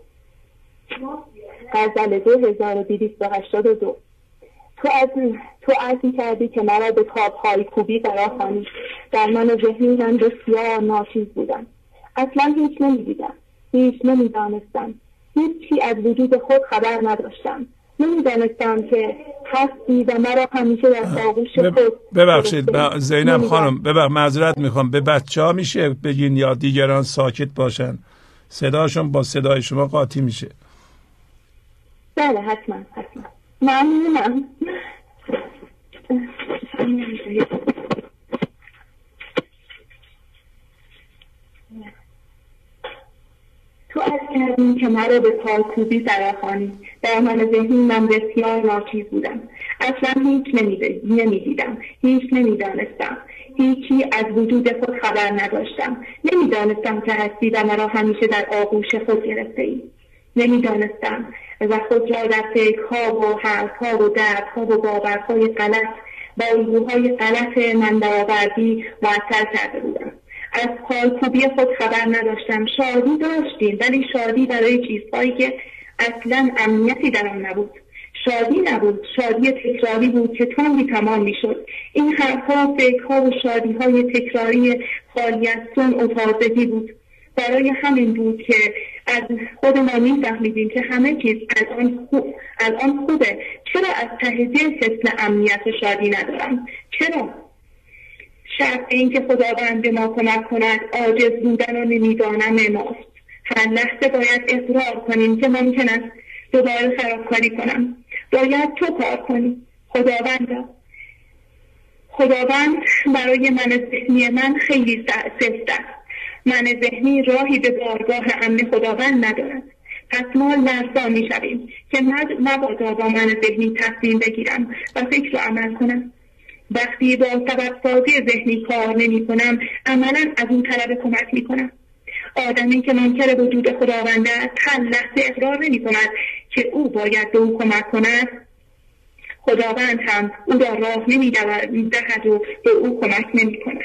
غزل 2282. تو عزم کردی که مرا به تاب‌های کوبی فراخوانی، در من ذهنی من بسیار ناچیز بودم. اصلا هیچ نمیدیدم، هیچ نمیدانستم، هیچی از وجود خود خبر نداشتم. نمیدانستم که هستی و مرا همیشه در آغوش خود. ببخشید زینب خانم، معذرت میخوام، به بچه ها میشه بگین یا دیگران ساکت باشن؟ صداشون با صدای شما قاطی میشه. بله حتما. ممنونم. تو از کردیم که مرا به پاکوبی فراخوانی، در من ذهنی من بسیار ناچیز بودم. اصلا هیچ نمیدیدم، هیچ نمیدانستم، هیچی از وجود خود خبر نداشتم. نمیدانستم که هستی و مرا همیشه در آغوش خود گرفته ای. نمیدانستم و خود را در فکرها و حرفها و دردها و باورهای غلط با الگوهای غلط من درآوردی معطل کرده بودم. از پایکوبی خود خبر نداشتم. شادی داشتیم ولی شادی برای چیزهایی که اصلا امنیتی در آن نبود. شادی نبود، شادی تکراری بود که تنگی تمام میشد. این حرفها و فکرها و شادیهای تکراری خالی از صنع و تازگی بود. برای همین بود که از خود ما میفهمیدیم که همه چیز الان خوبه، چرا از ته دل حس امنیت و شادی ندارم؟ چرا؟ شرط این که خداوند به ما کمک کند عاجز بودن و نمیدانم ماست. هر لحظه باید اقرار کنیم که ممکن است دوباره خرابکاری کنم. باید تو کار کنی خداوند برای من ذهنی من خیلی سفت است. من ذهنی راهی به بارگاه امن خداوند ندارد. پس ما لرزان می شویم که مبادا با من ذهنی تصمیم بگیرم و فکر و عمل کنم. وقتی با سبب‌سازی ذهنی کار نمی کنم، عملا از اون طلب کمک می کنم. آدمی که منکر وجود خداوند است هر لحظه اقرار نمی کند که او باید به او کمک کند. خداوند هم او را راه نمی دهد و به او کمک نمی کند.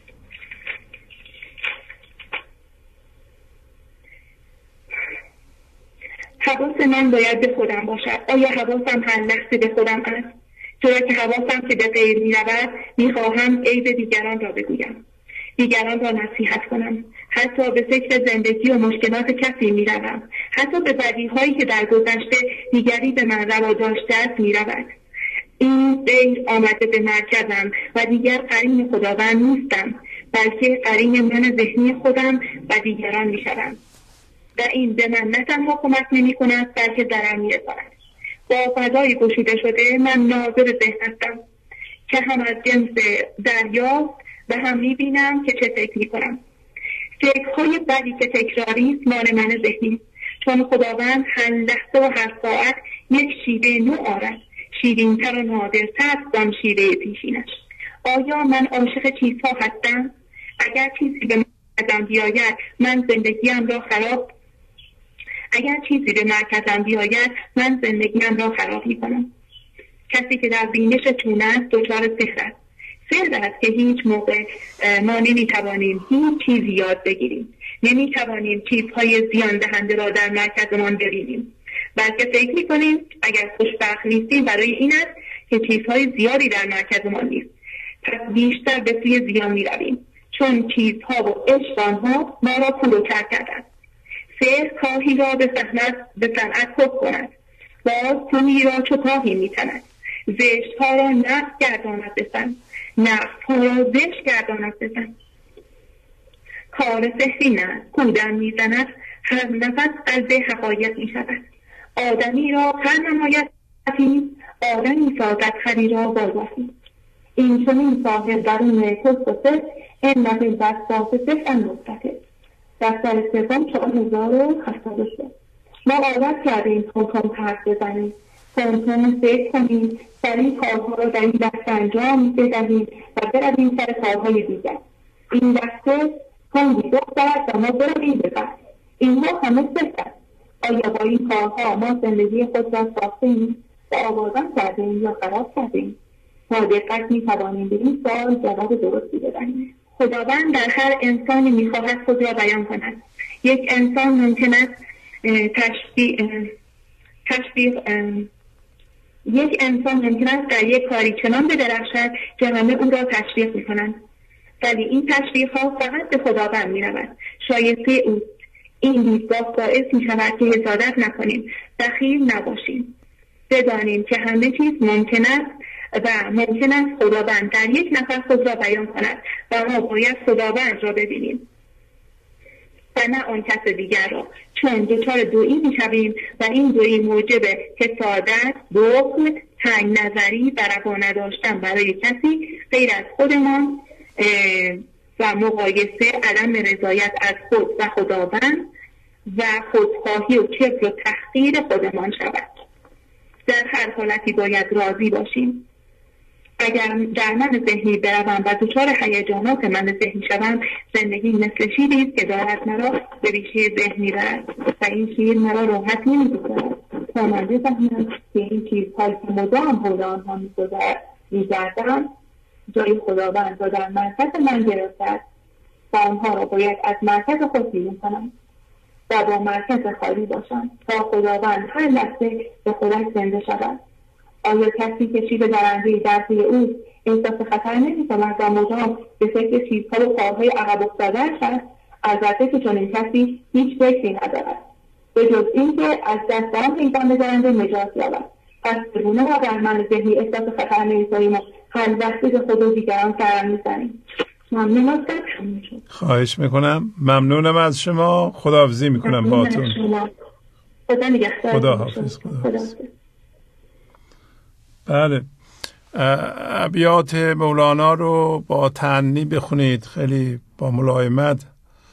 حواس من باید به خودم باشد. آیا حواسم هر لحظه به خودم است؟ چرا که حواسم که به غیر می رود می خواهم عیب دیگران را بگویم، دیگران را نصیحت کنم، حتی به فکر زندگی و مشکلات کسی می روم، حتی به بدیهایی که در گذشته دیگری به من روا داشته است می رود. این غیر آمده به مرکزم و دیگر قرین خداوند نیستم، بلکه قرین من ذهنی خودم و دیگران می شدم. و این به من نه تنها کمک نمی کند بلکه ضرر می رساند. با فضای گشوده شده من ناظر ذهن هستم که هم از جنس دریاست و هم می بینم که چه فکر می کنم. فکرهای بدی که تکراری است مال من ذهنی، چون خداوند هر لحظه و هر ساعت یک شیوه نو آرد، شیرین‌تر و نادرتر از شیوه پیشینش. آیا من عاشق چیزها هستم؟ اگر چیزی به مرکزم بیاید من زندگیم را خراب می کنم. کسی که در بینش چون است دچار سحر است. سحر است که هیچ موقع ما نمیتوانیم هیچ چیزی یاد بگیریم، نمیتوانیم چیزهای زیان دهنده را در مرکزمان ببینیم، بلکه فکر میکنیم اگر خوشبخت نیستیم برای این است که چیزهای زیادی در مرکزمان نیست. پس بیشتر به سوی زیان میرویم، چون چیزها و عشق آنها ما را پولوتر کردند. سحر کاهی را به صنعت حب کند، باز تومی را چو کاهی میتند. زشتها را نفس گرداند بزن، نفسها را زشت گرداند بزن. کار سحری نه، کودن میزند، هر نفس قلب حقایق میشود. آدمی را هر نماید حتیم، آدمی سازد خری را بازافی. این چنین صاحب درون کست و سر، این نقل بستاف سر اندوستکه. دفتر سوم 4073. ما عادت کردیم تون حرف بزنیم، تون فکر کنیم، سریع کارها را در این دسته انجام بدهیم و برویم سر کارهای دیگر. این دسته تنگی دارد و ما برویم بزن. اینها همه سخت است. آیا با این کارها ما زندگی خود را ساختیم و آبادان کردیم یا خراب کردیم؟ ما دقت میتوانیم به این سوال جواب درستی بدهیم. خداوند در هر انسانی میخواهد خود را بیان کند. یک انسان ممکن است یک انسان ممکن است در یک کاری چنان بدرخشد که همه او را تشویق میکنند، ولی این تشویقها فقط به خداوند میرود، شایسته او. این دیدگاه باعث میشود که حسادت نکنیم، بخیل نباشیم، بدانیم که همه چیز ممکن است و ممکن است خداوند در یک نفر خود را بیان کند و ما باید خداوند را ببینیم و نه آن کس دیگر را، چون دچار دویی میشویم و این دویی موجب حسادت، بغض، تنگ نظری و روا نداشتن برای کسی غیر از خودمان و مقایسه، عدم رضایت از خود و خداوند و خودخواهی و کبر و تحقیر خودمان شود. در هر حالتی باید راضی باشیم. اگر در من ذهنی بروم و دچار هیجانات من ذهنی شوم، زندگی مثل شیری است که دارد مرا به ریشه ذهن میبرد و این شیر مرا راحت نمیگذارد تا من بفهمم که این چیزهایی که مدام حول آنها میگردم جای خداوند را در مرکز من گرفته است و آنها را باید از مرکز خود بیرون کنم و با مرکز خالی باشم تا خداوند هر لحظه به خودش زنده شود. آیا کسی که شیب درنده در پی او احساس خطر نمی کند و مدام به فکر چیزها و کارهای عقب افتاده‌اش است؟ البته که چنین کسی هیچ فکری ندارد. به جز اینکه از دستان پیغام بزننده نجات یابد. پس چگونه ما در من ذهنی احساس خطر نمی‌کنیم و هر وقتی به خود و دیگران ضرر می‌زنیم؟ ممنون از شما. خواهش میکنم. ممنونم از شما. خداحافظی میکنم باهاتون. خدا نگهدار. خداحافظ. بله، ابیات مولانا رو با تأنی بخونید، خیلی با ملایمت،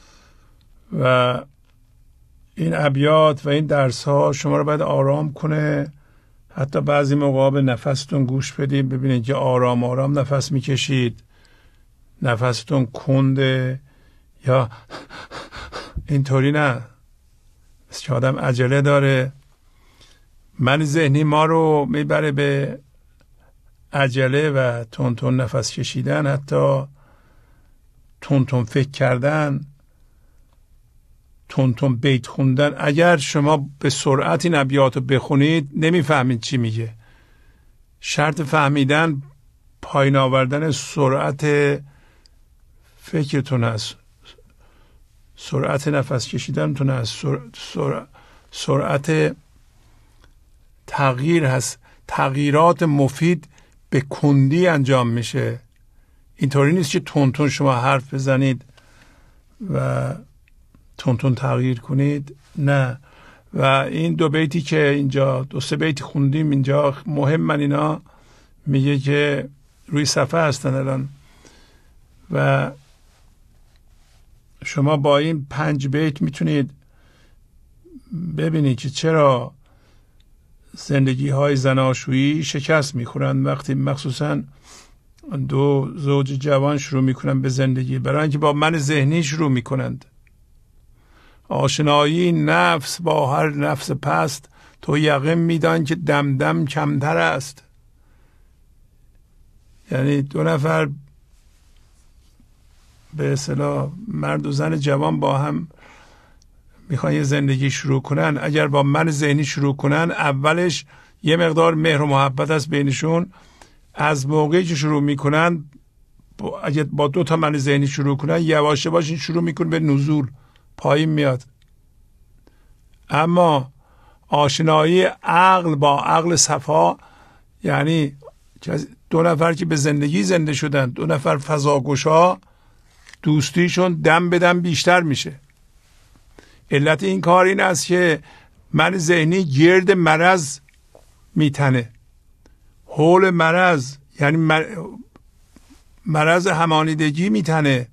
و این ابیات و این درس ها شما رو باید آرام کنه. حتی بعضی موقع به نفستون گوش بدید، ببینید که آرام آرام نفس میکشید، نفستون کنده یا اینطوری نه، مثل که آدم عجله داره. من ذهنی ما رو میبره به عجله و تون تون نفس کشیدن، حتی تون تون فکر کردن، تون تون بیت خوندن. اگر شما به سرعت این ابیات رو بخونید نمیفهمید چی میگه. شرط فهمیدن پایین آوردن سرعت فکرتون است، سرعت نفس کشیدنتون است، سرعت تغییر هست. تغییرات مفید به کندی انجام میشه. اینطوری نیست که تون تون شما حرف بزنید و تون تون تغییر کنید، نه. و این دو بیتی که اینجا، دو سه بیتی خوندیم اینجا مهمن، اینا میگه که روی صفحه هستن الان، و شما با این 5 بیت میتونید ببینید که چرا زندگی های زناشویی شکست میخورن وقتی مخصوصا دو زوج جوان شروع میکنن به زندگی، برای اینکه با من ذهنی شروع میکنند. آشنایی نفس با هر نفس پست، تو یقین میدان که دم دم کمتر است. یعنی 2 نفر به اصطلاح مرد و زن جوان با هم میخوان یه زندگی شروع کنن، اگر با من ذهنی شروع کنن، اولش یه مقدار مهر و محبت است بینشون. از موقعی که شروع میکنن، اگر با 2 تا من ذهنی شروع کنن، یواش یواش شروع میکنن به نزول، پایین میاد. اما آشنایی عقل با عقل صفا، یعنی 2 نفر که به زندگی زنده شدن، 2 نفر فضاگشا، دوستیشون دم به دم بیشتر میشه. علت این کار این است که من ذهنی گرد مرض میتنه. حول مرض یعنی مرض همانیدگی میتنه،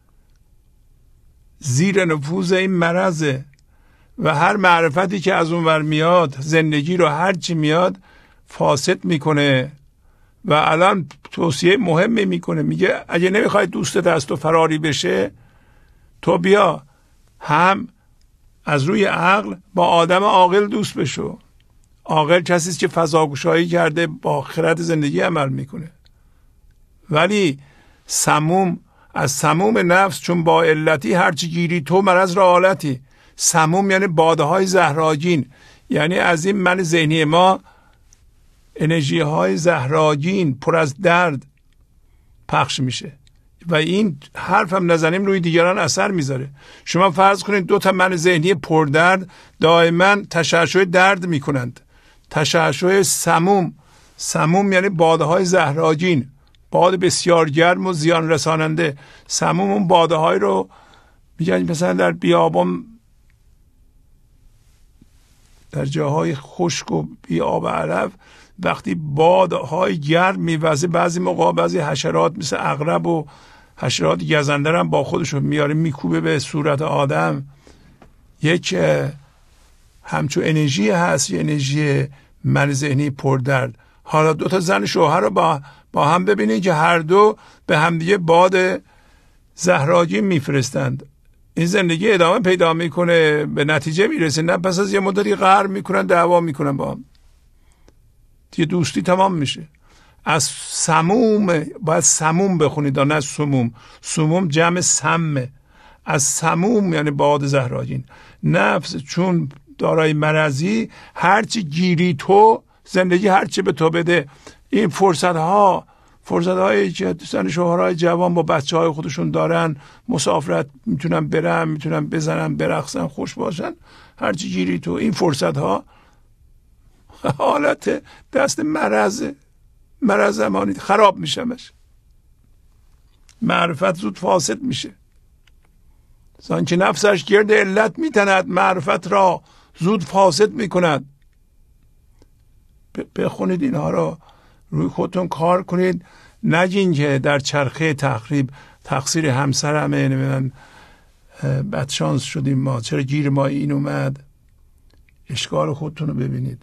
زیر نفوذ این مرضه، و هر معرفتی که از اون ور میاد زندگی رو هر چی میاد فاسد میکنه. و الان توصیه مهمی میکنه، میگه اگه نمیخوای دوستت از تو فراری بشه، تو بیا هم از روی عقل با آدم عاقل دوست بشو. عاقل کسی است که فضاگشایی کرده، با خرد زندگی عمل میکنه. ولی سموم، از سموم نفس چون با علتی هرچی گیری تو مرض را آلتی. سموم یعنی باده های زهراگین، یعنی از این من ذهنی ما انرژی های زهراگین پر از درد پخش میشه و این حرف هم نزنیم روی دیگران اثر میذاره. شما فرض کنید 2 تا من ذهنی پردرد دائما تشعشع درد میکنند. تشعشع سموم، سموم یعنی باده های زهراگین، باد بسیار گرم و زیان رساننده. سموم اون باده های رو میگن مثلا در بیابان، در جاهای خشک و بی آب و علف، وقتی بادهای گرم میوزه، بعضی موقع بعضی حشرات مثل عقرب و حشرات گزنده هم با خودشون میاره میکوبه به صورت آدم. یک همچون انرژی هست، یه انرژی من ذهنی پردرد. حالا 2 تا زن شوهر رو با هم ببینید که هر دو به همدیگه باد زهراگین میفرستند. این زندگی ادامه پیدا میکنه، به نتیجه میرسه، نه پس از یه مدتی قهر میکنن، دعوا میکنن با هم، دیگه دوستی تمام میشه. از سموم باید سموم بخونید، نه سموم. سموم جمع سمه. از سموم یعنی باد زهراگین. نفس چون دارای مرضی، هرچی گیری تو زندگی هرچی به تو بده. این فرصت ها فرصت‌هایی که زن شوهرای جوان با بچه‌های خودشون دارن، مسافرت میتونن برن، میتونن بزنن، برقصن، خوش باشن، هرچی گیری تو. این فرصت‌ها حالت دست مرض زمانی خراب میشمش. معرفت زود فاسد میشه. زن که نفسش گرد علت میتند، معرفت را زود فاسد میکند. بخونید اینها را، روی خودتون کار کنید. نگین که در چرخه تخریب تقصیر همسرمه، نمیدونم بدشانس شدیم ما، چرا گیر ما این اومد. اشکال خودتون رو ببینید.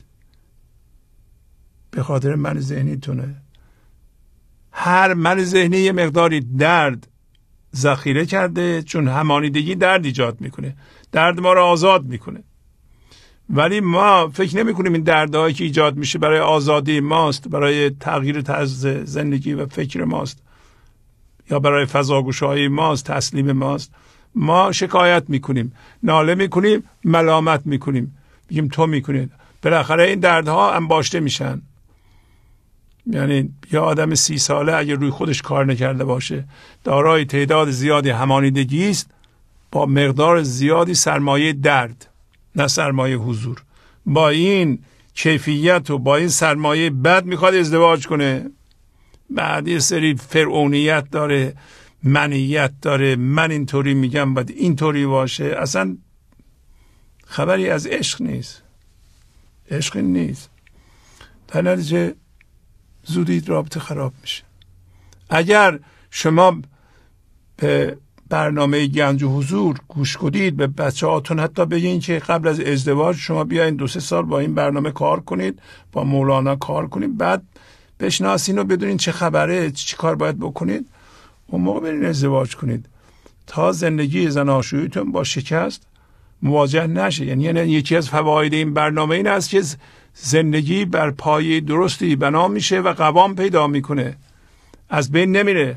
به خاطر من ذهنیتونه. هر من ذهنی یه مقداری درد ذخیره کرده، چون همانیدگی درد ایجاد میکنه، درد ما رو آزاد میکنه. ولی ما فکر نمی کنیم این دردهایی که ایجاد میشه برای آزادی ماست، برای تغییر طرز زندگی و فکر ماست، یا برای فضاگوشایی ماست، تسلیم ماست. ما شکایت میکنیم، ناله میکنیم، ملامت میکنیم، میگیم تو میکنید. بالاخره این دردها انباشته میشن. یعنی یه آدم 30 ساله اگه روی خودش کار نکرده باشه، دارای تعداد زیادی همانیدگی است با مقدار زیادی سرمایه درد، نه سرمایه حضور. با این کیفیت و با این سرمایه بد میخواد ازدواج کنه. بعد یه سری فرعونیت داره، منیت داره، من اینطوری میگم باید اینطوری باشه. اصلا خبری از عشق نیست. عشق نیست. در نتیجه زودی رابطه خراب میشه. اگر شما به برنامه گنج و حضور گوش کنید، به بچه هاتون حتی بگین که قبل از ازدواج شما بیاین 2-3 سال با این برنامه کار کنید، با مولانا کار کنید، بعد بشناسین و بدونین چه خبره، چی کار باید بکنید، اون موقع برین ازدواج کنید تا زندگی زناشوییتون با شکست مواجه نشه. یعنی یکی از فواید این برنامه این است که زندگی بر پایه درستی بنا میشه و قوام پیدا میکنه، از بین نمیره.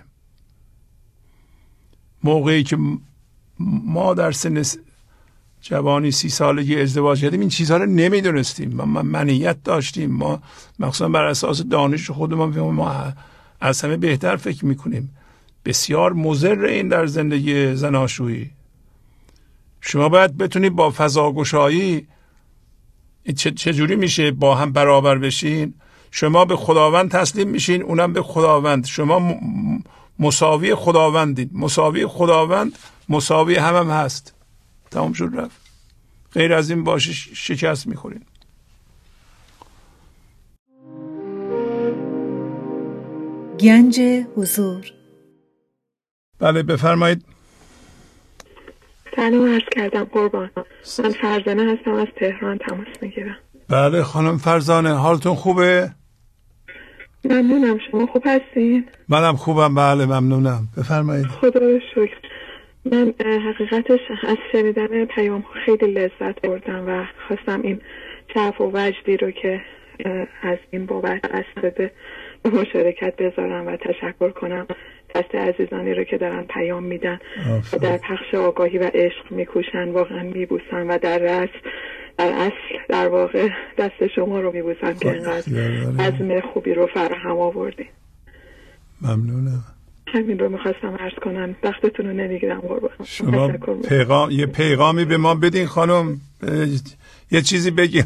موقعی که ما در سن جوانی 30 سالگی ازدواج کردیم این چیزها رو نمیدونستیم، ما منیت داشتیم، ما مخصوصا بر اساس دانش خودمون ما از همه بهتر فکر میکنیم. بسیار مضر این در زندگی زناشویی. شما باید بتونید با فضاگشایی چجوری میشه با هم برابر بشین. شما به خداوند تسلیم میشین، اونم به خداوند. شما مساوی خداوندید. مساوی خداوند مساوی هم هست. تمام شد رفت. غیر از این باشه شکست میخورین. گنج حضور. بله بفرمایید. سلام عرض کردم قربان. من فرزانه هستم، از تهران تماس میگیرم. بله خانم فرزانه، حالتون خوبه؟ ممنونم. شما خوب هستین؟ منم خوبم. بله ممنونم. بفرمایید. خدا رو شکر. من حقیقتش از شنیدن پیام خیلی لذت بردم و خواستم این شعف و وجدی رو که از این بابت دست به مشارکت بذارم و تشکر کنم دست عزیزانی رو که دارن پیام میدن و در پخش آگاهی و عشق میکوشن، واقعا میبوسن و در اصل در واقع دست شما رو میبوسن که اینقدر عزم خوبی رو فراهم آوردین. ممنونم. همین رو میخواستم عرض کنم. وقتتون رو نمیگیرم قربان. شما یه پیغامی به ما بدین خانم، یه چیزی بگین.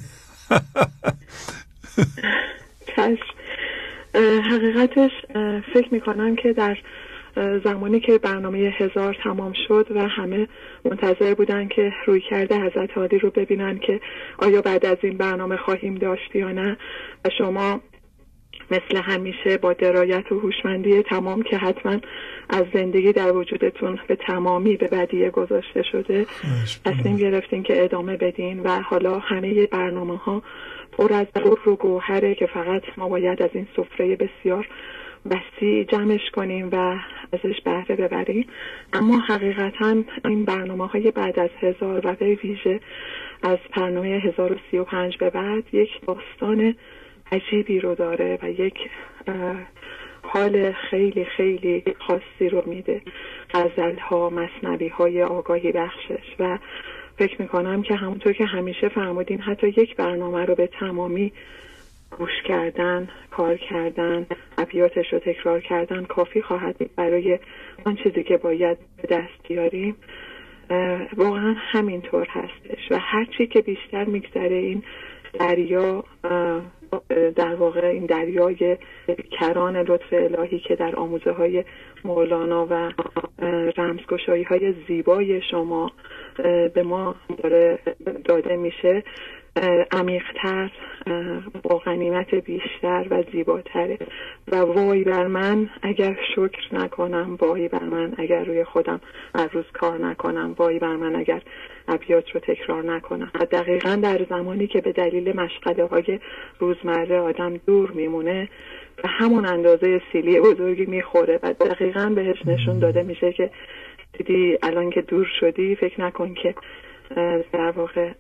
چشم. حقیقتش فکر میکنم که در زمانی که برنامه 1000 تمام شد و همه منتظر بودن که روی کرده حضرت عالی رو ببینن که آیا بعد از این برنامه خواهیم داشت یا نه، و شما مثل همیشه با درایت و هوشمندی تمام که حتما از زندگی در وجودتون به تمامی به بدیه گذاشته شده تصمیم گرفتین که ادامه بدین و حالا همه برنامه ها پر از در و گوهره که فقط ما باید از این سفره بسیار وسیع جمعش کنیم و ازش بهره ببریم. اما حقیقتا این برنامه های بعد از 1000 و به ویژه از برنامه 1035 به بعد یک داستان عجیبی رو داره و یک حال خیلی خیلی خاصی رو میده. غزل ها، مثنوی های آگاهی بخشش، و فکر میکنم که همونطور که همیشه فرمودین حتی یک برنامه رو به تمامی گوش کردن، کار کردن، ابیاتش رو تکرار کردن کافی خواهد بود برای آن چیزی که باید به دست بیاریم. واقعا همینطور هستش و هرچی که بیشتر میگذره این دریا، در واقع این دریای کران لطف الهی که در آموزه های مولانا و رمزگشایی های زیبای شما به ما داده میشه، عمیق‌تر، با غنیمت بیشتر و زیباتره. و وای بر من اگر شکر نکنم، وای بر من اگر روی خودم هر روز کار نکنم، وای بر من اگر ابیات رو تکرار نکنم. و دقیقاً در زمانی که به دلیل مشغله های روزمره آدم دور میمونه و همون اندازه سیلی بزرگی میخوره و دقیقاً بهش نشون داده میشه که دیدی الان که دور شدی فکر نکن که در واقع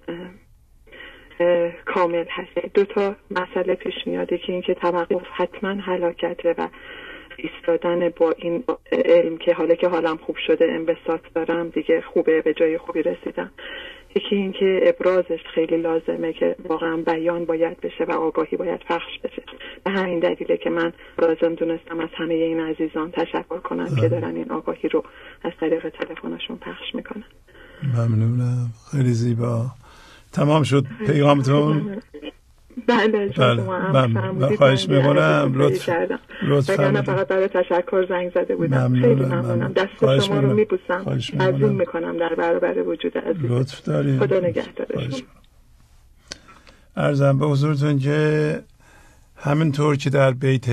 کامل هستی. 2 مسئله پیش میاده که این که توقف حتما هلاکته و ایستادن با این علم که حالا که حالم خوب شده انبساط دارم دیگه خوبه، به جای خوبی رسیدم. یکی این که ابرازش خیلی لازمه که واقعا بیان باید بشه و آگاهی باید پخش بشه. به همین دلیله که من لازم دونستم از همه این عزیزان تشکر کنم که دارن این آگاهی رو از طریق تلفنشون پخش میکنن. ممنونم، خیلی زیبا. تمام شد پیغامتون؟ بله. خواهش میکنم لطف فرمایید. فقط برای تشکر زنگ زده بودم. خیلی ممنونم. دست شما رو میبوسم. عظیم میکنم در برابر وجود عزیز. لطف دارید. خدا نگهدارتون. عرضم به حضورتون که همینطور که در بیت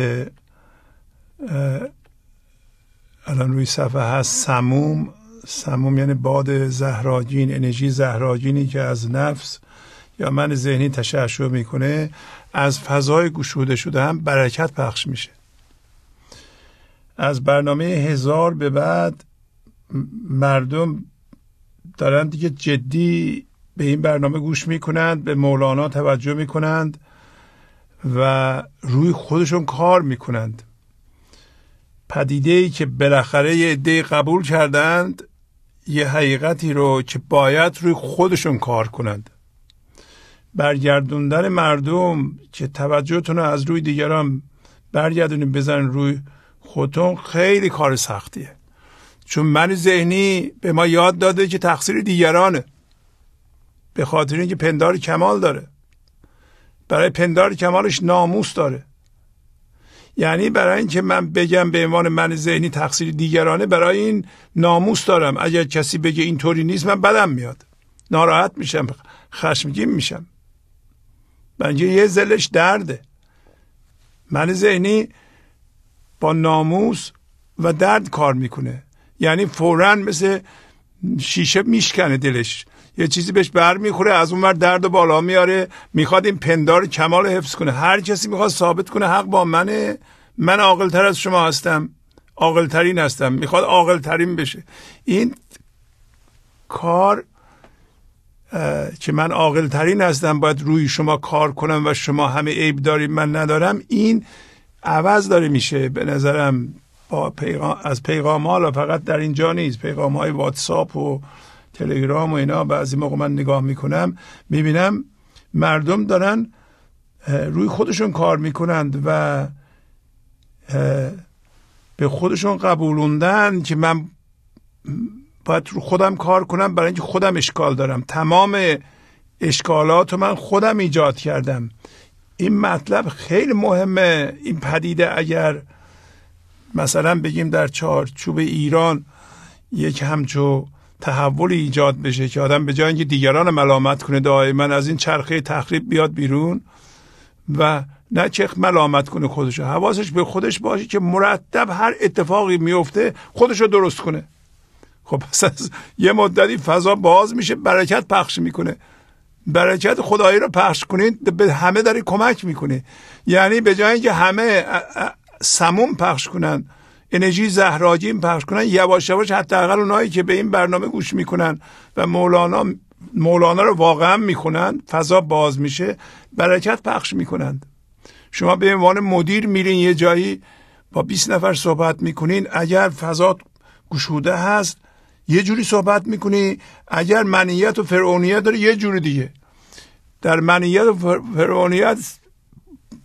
الان روی صفحه هست، سموم یعنی باد زهراگین، انرژی زهراگینی که از نفس یا من ذهنی تشعشع میکنه، از فضای گشوده شده هم برکت پخش میشه. از برنامه 1000 به بعد مردم دارن دیگه جدی به این برنامه گوش میکنند، به مولانا توجه میکنند و روی خودشون کار میکنند. پدیده‌ای که بالاخره یه عده قبول کردند یه حقیقتی رو که باید روی خودشون کار کنند. برگردوندن مردم که توجهتون رو از روی دیگران برگردونید بزنید روی خودتون خیلی کار سختیه، چون من ذهنی به ما یاد داده که تقصیر دیگرانه، به خاطر اینکه پندار کمال داره، برای پندار کمالش ناموس داره. یعنی برای اینکه من بگم به عنوان من ذهنی تقصیر دیگرانه، برای این ناموس دارم. اگر کسی بگه اینطوری نیست من بدم میاد، ناراحت میشم، خشمگین میشم. بنجه یه زلش درده. من ذهنی با ناموس و درد کار میکنه، یعنی فوراً مثل شیشه میشکنه دلش، یه چیزی بهش بر میخوره، از اون ور درد و بالا میاره، میخواد این پندار کمال حفظ کنه. هر کسی میخواد ثابت کنه حق با منه، من عاقل‌تر از شما هستم، عاقل‌ترین هستم، میخواد عاقل‌ترین بشه. این کار که من عاقل‌ترین هستم باید روی شما کار کنم و شما همه عیب دارید من ندارم، این عوض داره میشه به نظرم با از پیغام ها. فقط در اینجا نیست، پیغام های واتساپ و تلگرام و اینا بعضی موقع من نگاه میکنم میبینم مردم دارن روی خودشون کار میکنند و به خودشون قبولوندن که من باید رو خودم کار کنم برای اینکه خودم اشکال دارم، تمام اشکالات رو من خودم ایجاد کردم. این مطلب خیلی مهمه. این پدیده اگر مثلا بگیم در چارچوب ایران یک همچو تحول ایجاد بشه که آدم به جای اینکه دیگران ملامت کنه دائما از این چرخه تخریب بیاد بیرون و نه چه ملامت کنه خودشو، حواسش به خودش باشه که مرتب هر اتفاقی میفته خودشو درست کنه. خب پس از یه مدتی فضا باز میشه، برکت پخش میکنه. برکت خدایی رو پخش کنید به همه داری کمک میکنه. یعنی به جای اینکه همه سموم پخش کنن، انرژی زهراگین پخش کنن، یواش یواش حداقل اونایی که به این برنامه گوش میکنن و مولانا رو واقعا میخونن، فضا باز میشه، برکت پخش میکنند. شما به عنوان مدیر میرین یه جایی با 20 نفر صحبت میکنین، اگر فضا گشوده هست یه جوری صحبت میکنی، اگر منیت و فرعونیت داره یه جوری دیگه. در منیت و فرعونیت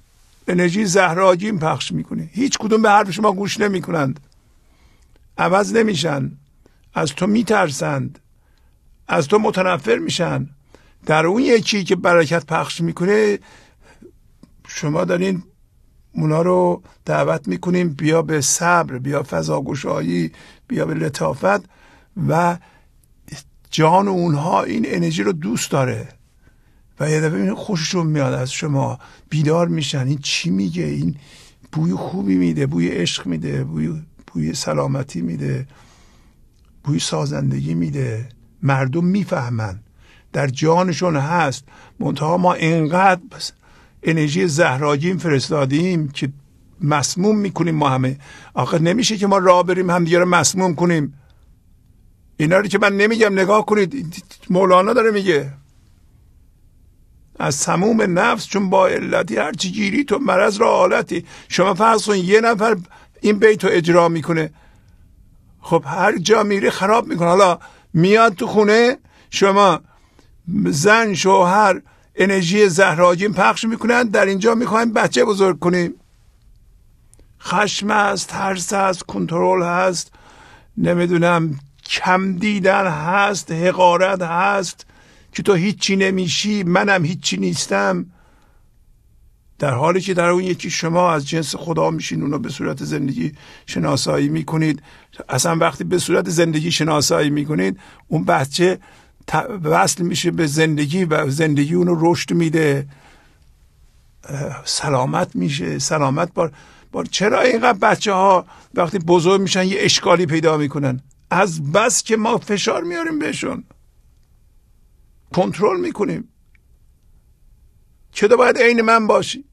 انرژی زهرآگین پخش میکنی. هیچ کدوم به حرف شما گوش نمیکنند، عوض نمیشن، از تو میترسند، از تو متنفر میشن. در اون یکی که برکت پخش میکنه شما دارین اونا رو دعوت میکنیم بیا به صبر، بیا فضاگشایی، بیا به لطافت و جان اونها این انرژی رو دوست داره و یه دفعه خوششون میاد از شما، بیدار میشن. این چی میگه؟ این بوی خوبی میده، بوی عشق میده، بوی سلامتی میده، بوی سازندگی میده. مردم میفهمن در جانشون هست. منتها ما اینقدر انرژی زهرآگین فرستادیم که مسموم میکنیم ما همه. آخه نمیشه که ما راه بریم همدیگه رو مسموم کنیم. اینا رو که من نمیگم نگاه کنید، مولانا داره میگه از سموم نفس چون با علتی هرچی گیری تو مرض را آلتی. شما فرض کن یه نفر این بیت رو اجرا میکنه، خب هر جا میره خراب میکنه. حالا میاد تو خونه شما، زن شوهر انرژی زهرآگین پخش میکنن، در اینجا میخوایم بچه بزرگ کنیم. خشم هست، ترس هست، کنترل هست، نمیدونم کم دیدن هست، حقارت هست که تو هیچی نمیشی، منم هیچی نیستم. در حالی که در اون یکی شما از جنس خدا میشین، اونو به صورت زندگی شناسایی میکنید. اصلا وقتی به صورت زندگی شناسایی میکنید اون بچه وصل میشه به زندگی و زندگی اونو رشد میده، سلامت میشه. سلامت بار چرا اینقدر بچه ها وقتی بزرگ میشن یه اشکالی پیدا میکنن؟ از بس که ما فشار میاریم بهشون، کنترل میکنیم. چرا باید عین من باشی؟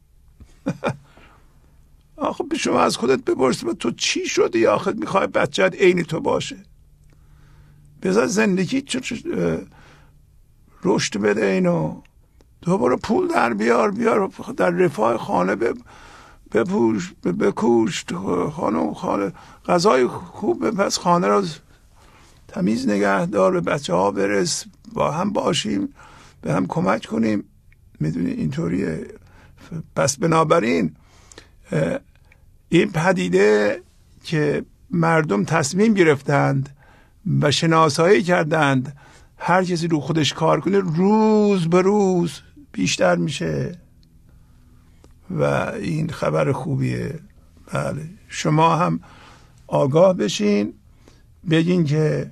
آخه به شما از خودت بپرس تو چی شدی؟ آخه میخوای بچه‌ت عین تو باشه؟ بذار زندگی رشد بده اینو. دوباره پول در بیار در رفاه خانه بپوش، بکوش خانم، غذای خوب بپس، خانه رو تمیز نگه دار، به بچه ها برس، با هم باشیم، به هم کمک کنیم. میدونی اینطوریه. پس بنابراین این پدیده که مردم تصمیم گرفتند و شناسایی کردند هر کسی رو خودش کار کنه، روز به روز بیشتر میشه و این خبر خوبیه. بله شما هم آگاه بشین، بگین که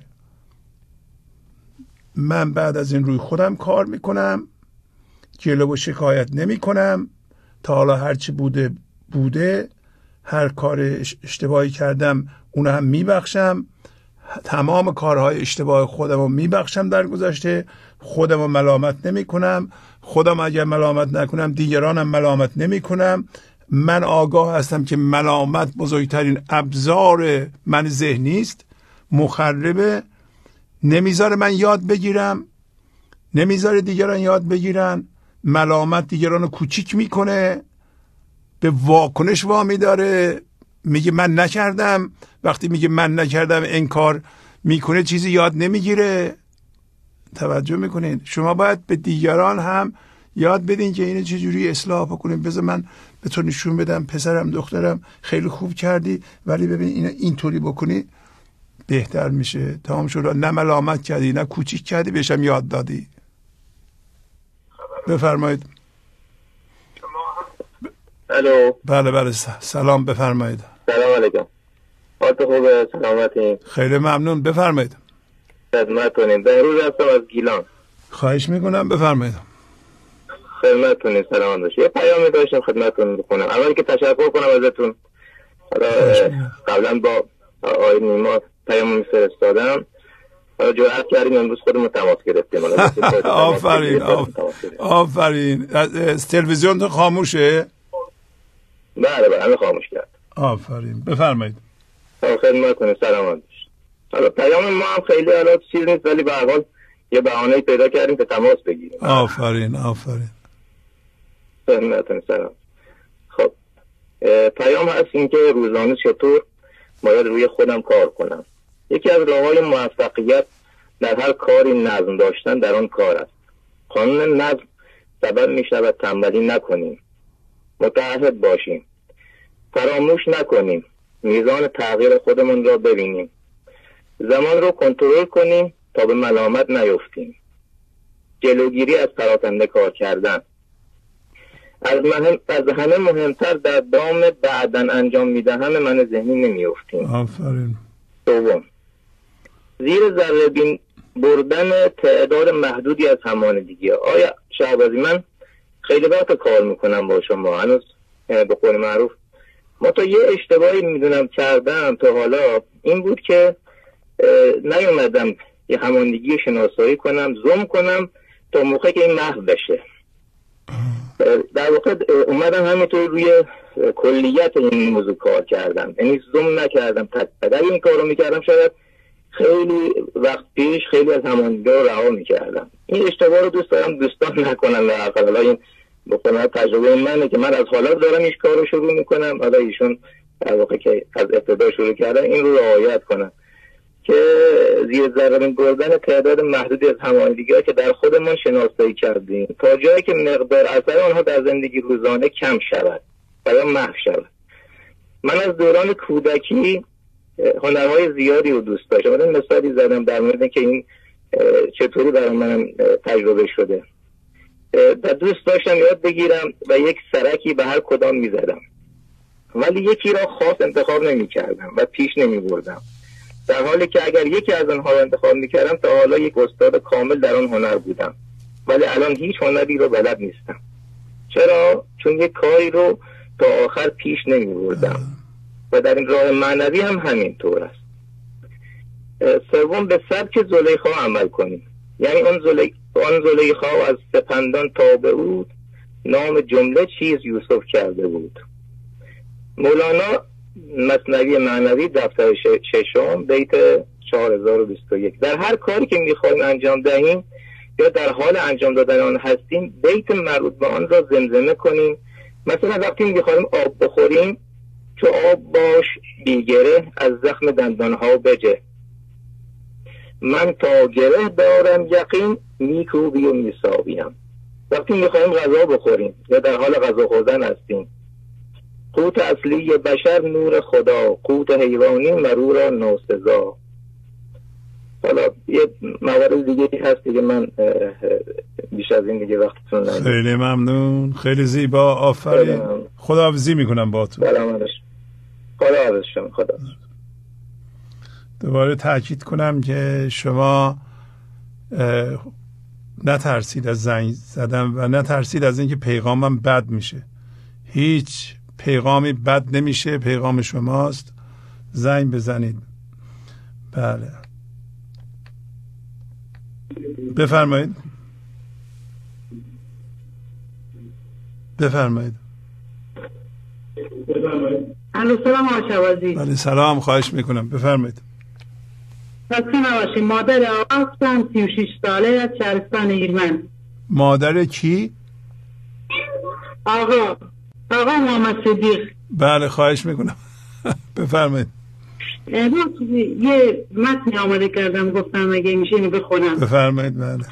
من بعد از این روی خودم کار میکنم، جلو و شکایت نمی کنم، تا حالا هرچی بوده، هر کار اشتباهی کردم اونو هم میبخشم، تمام کارهای اشتباه خودم رو میبخشم در گذشته، خودم رو ملامت نمی کنم، خودم اگر ملامت نکنم دیگرانم ملامت نمی کنم. من آگاه هستم که ملامت بزرگترین ابزار من ذهنی است، مخربه، نمیذاره من یاد بگیرم، نمیذاره دیگران یاد بگیرن. ملامت دیگران رو کوچیک میکنه، به واکنش وامی داره، میگه من نکردم. وقتی میگه من نکردم انکار میکنه، چیزی یاد نمیگیره. توجه میکنین؟ شما باید به دیگران هم یاد بدین که اینو چجوری اصلاح بکنین. بذار من به تو نشون بدم، پسرم دخترم خیلی خوب کردی ولی ببین اینو اینطوری بکنی بهتر میشه. تمام شد. نه ملامت کردی نه کوچیک کردی، بهشم یاد دادی. بفرمایید. الو. بله سلام، بفرمایید. سلام علیکم. حالت خوبه؟ سلامتی؟ خیلی ممنون، بفرمایید. خدمتتونیم. بهروز هستم از گیلان. خواهش میکنم، بفرمایید. خدمتتونیم. سلام داشت. یه پیامی داشتم خدمتتون بخونم. اول که تشکر کنم ازتون. قبلا با آقای نیما پیامو میفرستادم. جرأت کردیم امروز خودمون تماس گرفتیم. آفرین. تلویزیون تو خاموشه؟ بله همه خاموش کرد. آفرین، بفرمایید. خدمتتون. سلام داشت. حالا پیام ما هم خیلی الان چیز نیست ولی به هر حال یه بهانه‌ای پیدا کردیم که تماس بگیریم. آفرین. خدمتتون. سلام. خب پیام هست این که روزانه چطور باید روی خودم کار کنم. یکی از راه‌های موفقیت در هر کاری نظم داشتن در آن کار است. قانون نظم سبب می‌شود تنبلی نکنیم. متعهد باشیم، فراموش نکنیم، میزان تغییر خودمون را ببینیم، زمان رو کنترل کنیم تا به ملامت نیفتیم، جلوگیری از پراکنده کار کردن. از همه مهمتر در دام بعدن انجام میدهم من ذهنی نمیفتیم. آفرین. دوم، زیر ذره بین بردن تعداد محدودی از همانندگی. آیا شهبازی، من خیلی وقت کار میکنم با شما، هنوز به قول معروف ما تا یه اشتباهی میدونم کردم تا حالا این بود که نیومدم یه همانندگی شناسایی کنم، زوم کنم تا موقعی که این محو بشه. در واقع اومدم همینطور روی کلیت این موضوع کار کردم، یعنی زوم نکردم. اگر این کار رو میکردم شاید خیلی وقت پیش خیلی از همانندگی رو رها میکردم. این اشتباه رو دوست دارم دوستان نکنن. حالا این بکنم تجربه منه که من از حالا دارم این کار رو شروع میکنم، حالا ایشون در واقع که از ابتدا شروع کردن این رو رعایت کنن که زیر ذره بین بردن تعداد محدودی از همانندگی‌ها که در خودمان شناسایی کردیم تا جایی که مقدار اثر آنها در زندگی روزانه کم شود و یا محو شود. من از دوران کودکی هنرهای زیادی رو دوست داشتم. من مثالی زدم در مورد که این چطوری برای من تجربه شده. و دوست داشتم یاد بگیرم و یک سرکی به هر کدام می‌زدم، ولی یکی را خاص انتخاب نمی‌کردم و پیش نمی‌بردم، در حالی که اگر یکی از آنها را انتخاب می‌کردم تا حالا یک استاد کامل در آن هنر بودم، ولی الان هیچ هنری رو بلد نیستم. چرا؟ چون یک کاری رو تا آخر پیش نمی‌بردم و در این راه معنوی هم همینطور است. سوم، به سبک زلیخا عمل کنیم. یعنی آن زلیخا از سپندان تا به او نام جمله چیز یوسف کرده بود. مولانا، مثنوی معنوی، دفتر 6 بیت 4021. در هر کاری که میخوایم انجام دهیم یا در حال انجام دادن آن هستیم بیت مربوط به آن را زمزمه کنیم. مثلا وقتی میخوایم آب بخوریم، چو آب باش بیگره از زخم دندانها بجه، من تا گره دارم یقین میکوبی و میسابیم. وقتی میخوایم غذا بخوریم یا در حال غذا خوردن هستیم، قوت اصلی بشر نور خدا، قوت حیوانی مرو را ناسزا. حالا یه موارد دیگه هست دیگه من بیش از این دیگه وقتتون نمیدم. خیلی ممنون، خیلی زیبا، آفرین. خداحافظی میکنم با تو. خداحافظ شما. خدا. دوباره تاکید کنم که شما نترسید از زنگ زدن و نترسید از اینکه پیغامم بد میشه. هیچ پیغامی بد نمیشه، پیغام شماست. زنگ بزنید. بله، بفرمایید. الو، سلام آقا شوازی. بله سلام، خواهش میکنم، بفرمایید. خسته نباشید. مادر آقاستم، 36 ساله، از شهرستان ایرمن. مادر کی؟ آقا محمد صدیق. بله خواهش میکنم. بفرمایید. یه متن آماده کردم، گفتم اگه میشه اینو بخونم. بفرمایید. بله.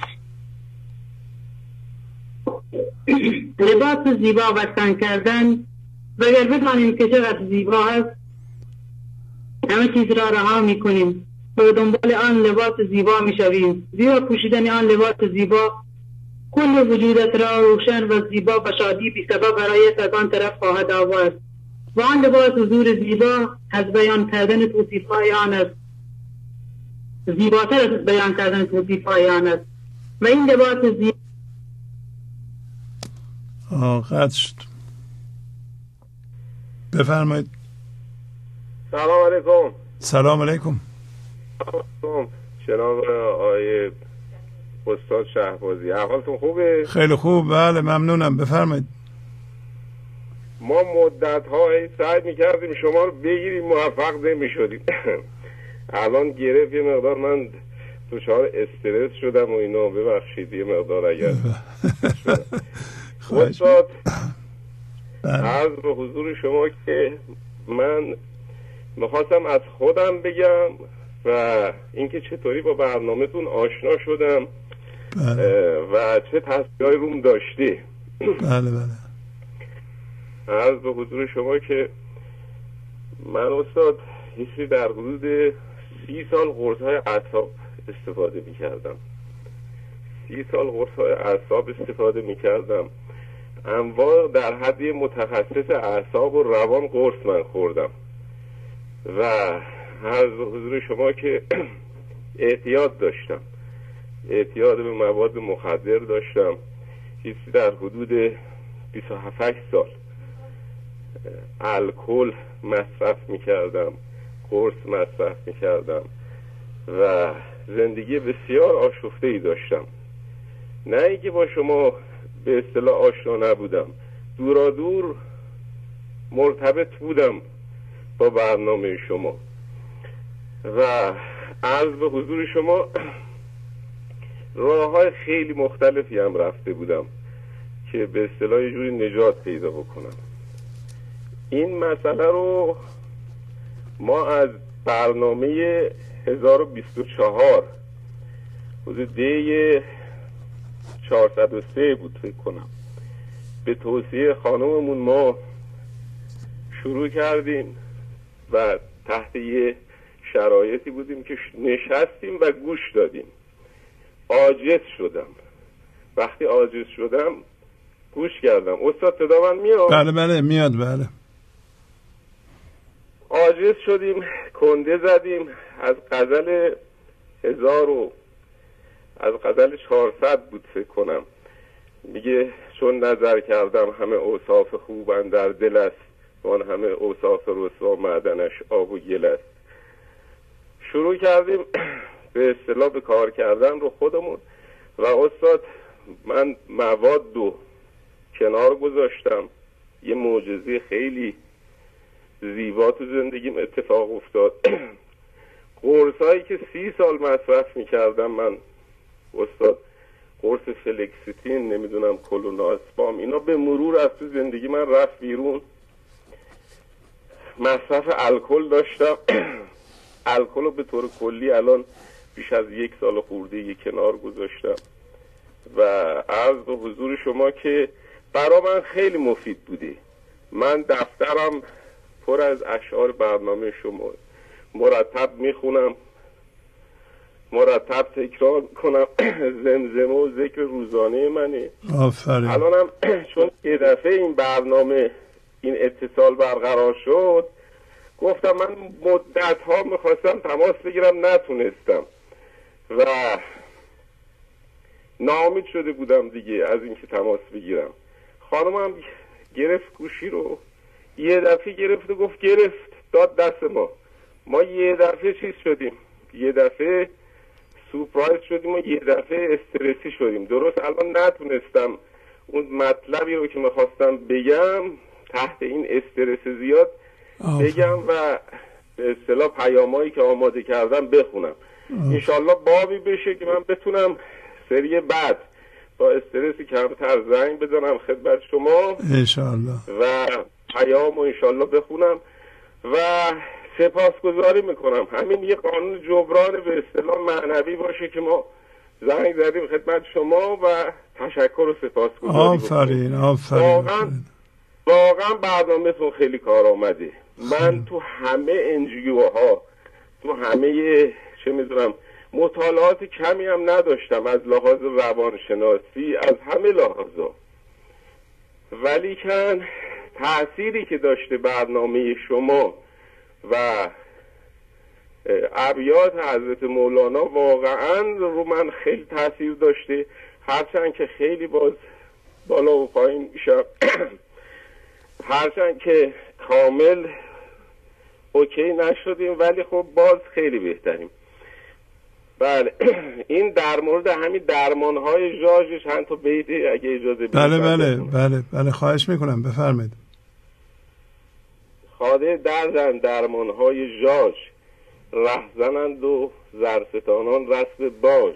لباس زیبا و تن کردن، وگر بدانیم که چقدر زیبا است، همه چیز را رها میکنیم و دنبال آن لباس زیبا میشویم. زیرا پوشیدن آن لباس زیبا کل وجودت را روشن و زیبا و شادی بی سبب برای از آن طرف خواهد آورد و آن لباس حضور زیبا از بیان کردن توصیف‌های آن است، زیباتر از بیان کردن توصیف‌های آن است و این لباس زیبا. قطع شد. بفرمایید. سلام علیکم. سلام علیکم. جناب آقای استاد شهبازی، احوالتون خوبه؟ خیلی خوب، بله ممنونم، بفرمایید. ما مدت‌های سعی می‌کردیم شما رو بگیریم، موفق نمی‌شدیم. الان گرفت یه مقدار، من دچار استرس شدم و اینا، ببخشید یه مقدار اگر استاد. عرض به حضور شما که من میخواستم از خودم بگم و اینکه چطوری با برنامه‌تون آشنا شدم و چه تاثیری روم داشتی. بله. عرض به حضور شما که من استاد هیچی در حدود 30 سال قرص‌های اعصاب استفاده می‌کردم. 30 سال قرص‌های اعصاب استفاده می‌کردم. انواع در حد متخصص اعصاب و روان قرص من خوردم و عرض به حضور شما که اعتیاد داشتم، اعتیاد به مواد مخدر داشتم. چیزی در حدود 27 سال الکل مصرف میکردم، قرص مصرف میکردم و زندگی بسیار آشفته‌ای داشتم. نه اینکه با شما به اصطلاح آشنا نبودم، دورا دور مرتبط بودم با برنامه شما و عرض به حضور شما راه‌های خیلی مختلفی هم رفته بودم که به اصطلاح یه جوری نجات پیدا بکنم. این مسئله رو ما از برنامه 1024 حدود دی 403 بود فکر کنم، به توصیه خانممون ما شروع کردیم و تحت یه شرایطی بودیم که نشستیم و گوش دادیم. عاجز شدم. وقتی عاجز شدم گوش کردم. استاد صدا من میاد؟ بله بله میاد. بله عاجز شدیم، کنده زدیم از غزل 400 بود فکر کنم. میگه چون نظر کردم همه اوصاف خوبن در دل است، وان همه اوصاف رسوا معدنش آب و گل است. شروع کردیم به اصطلاح به کار کردن رو خودمون و استاد من مواد رو کنار گذاشتم. یه معجزه خیلی زیبا تو زندگیم اتفاق افتاد. قرصایی که 30 سال مصرف میکردم من استاد، قرص فلکسیتین، نمیدونم کلوناسپام، اینا به مرور از تو زندگی من رفت بیرون. مصرف الکل داشتم. الکل رو به طور کلی الان بیش از 1 سال خورده کنار گذاشتم و عرض به حضور شما که برای من خیلی مفید بوده. من دفترم پر از اشعار برنامه شما، مرتب میخونم، مرتب تکرار کنم. زمزمه و ذکر روزانه منه. آفرین. الانم چون یه دفعه این برنامه این اتصال برقرار شد، گفتم من مدت ها میخواستم تماس بگیرم نتونستم و ناامید شده بودم دیگه از اینکه تماس بگیرم. خانمم گرفت گوشی رو، یه دفعه گرفت و گفت گرفت داد دست ما یه دفعه چیز شدیم، یه دفعه سورپرایز شدیم و یه دفعه استرسی شدیم. درست الان نتونستم اون مطلبی رو که میخواستم بگم تحت این استرس زیاد بگم و به اصطلاح پیامایی که آماده کردم بخونم. انشالله بابی بشه که من بتونم سری بعد با استرسی کمتر زنگ بزنم خدمت شما انشالله و پیامو انشالله بخونم و سپاسگزاری میکنم. همین یه قانون جبران به اصطلاح معنوی باشه که ما زنگ زدیم خدمت شما و تشکر و سپاسگزاری. آفرین آفرین. واقعا برنامه‌تون خیلی کار آمده. من تو همه انجیو ها، تو همه چه میدونم مطالعات کمی هم نداشتم از لحاظ روانشناسی، از همه لحاظا، ولی کن تأثیری که داشته برنامه شما و ابیات حضرت مولانا واقعا رو من خیلی تأثیر داشته. هرچند که خیلی باز بالا و پایین میشم، هرچند که کامل اوکی نشدیم ولی خب باز خیلی بهتریم. بله این در مورد همین درمانهای ژاژ چند تا بیت اگه اجازه بدید. بله خواهش میکنم بفرمایید. خاده دردند درمانهای ژاژ، رهزنند و زرستانان رسم باش.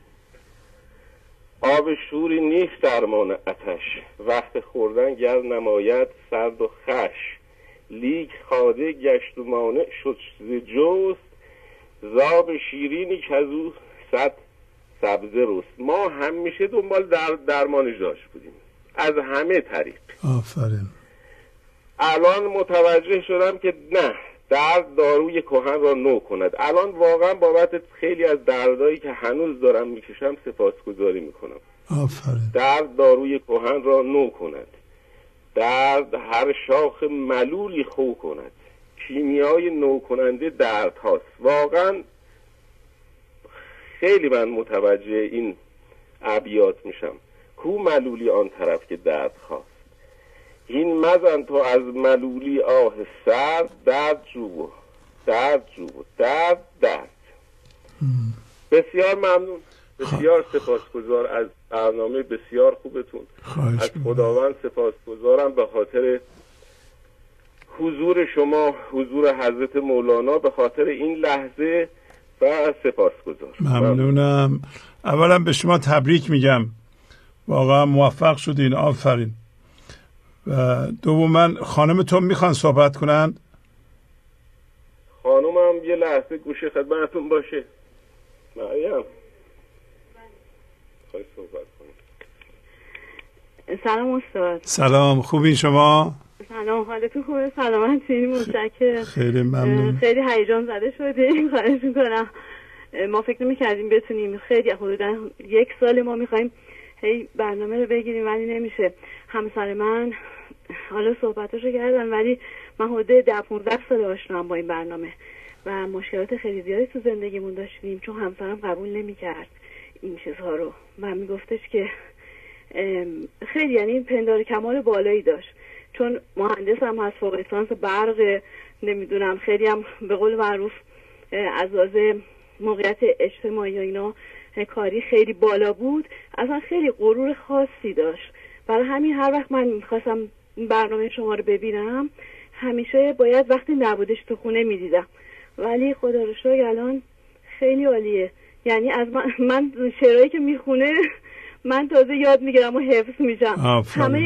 آب شوری نیست درمان آتش، وقت خوردن گر نماید سرد و خش. لیک خاده گشت و مانع شد جست، زاب شیرینی که از او صد سبزه رست. ما همیشه دنبال درمان ژاژ بودیم از همه طریق. آفرین. الان متوجه شدم که نه، درد داروی کهن را نو کند. الان واقعا بابت خیلی از دردایی که هنوز دارم میکشم سپاسگزاری میکنم. آفرین. درد داروی کهن را نو کند، درد هر شاخ ملولی خو کند، کیمیای نو کننده درد هاست. واقعا خیلی من متوجه این ابیات میشم. کو ملولی آن طرف که درد خواست، این مزن تو از ملولی آه سرد، درد جو درد جو درد درد. بسیار ممنون، بسیار سپاسگزار از برنامه بسیار خوبتون. از خداوند سپاسگزارم به خاطر حضور شما، حضور حضرت مولانا، به خاطر این لحظه و سپاسگزار. ممنونم. اولا به شما تبریک میگم، واقعا موفق شدین، آفرین. و دوما خانمتون میخوان صحبت کنن؟ خانمم یه لحظه گوشه خدمتتون باشه. مریم خواهی صحبت کنید. سلام استاد. سلام، خوبین شما؟ سلام، حالتون خوبه؟ سلامتین؟ متشکرم. خیلی ممنون. خیلی هیجان زده شدیم، خواهش میکنم. ما فکر نمی‌کردیم بتونیم، خیلی حدوداً 1 سال ما می‌خوایم هی برنامه رو بگیریم ولی نمیشه. همسر من حالا صحبتاشو کردن ولی من حدود 10-15 سال آشنام با این برنامه و مشکلات خیلی زیادی تو زندگیمون داشتیم، چون همسرم قبول نمی‌کرد این چیزها رو و میگفتش که خیلی، یعنی پندار کمال بالایی داشت، چون مهندس هم هست، فوق لیسانس برق، نمیدونم خیلی هم به قول معروف از لحاظ موقعیت اجتماعی و اینا کاری خیلی بالا بود، اصلا خیلی غرور خاصی داشت. برای همین هر وقت من میخواستم برنامه شما رو ببینم همیشه باید وقتی نبودش تو خونه میدیدم، ولی خدا رو شکر الان خیلی عالیه. یعنی از من شعرهایی که میخونه من تازه یاد میگیرم و حفظ میشم.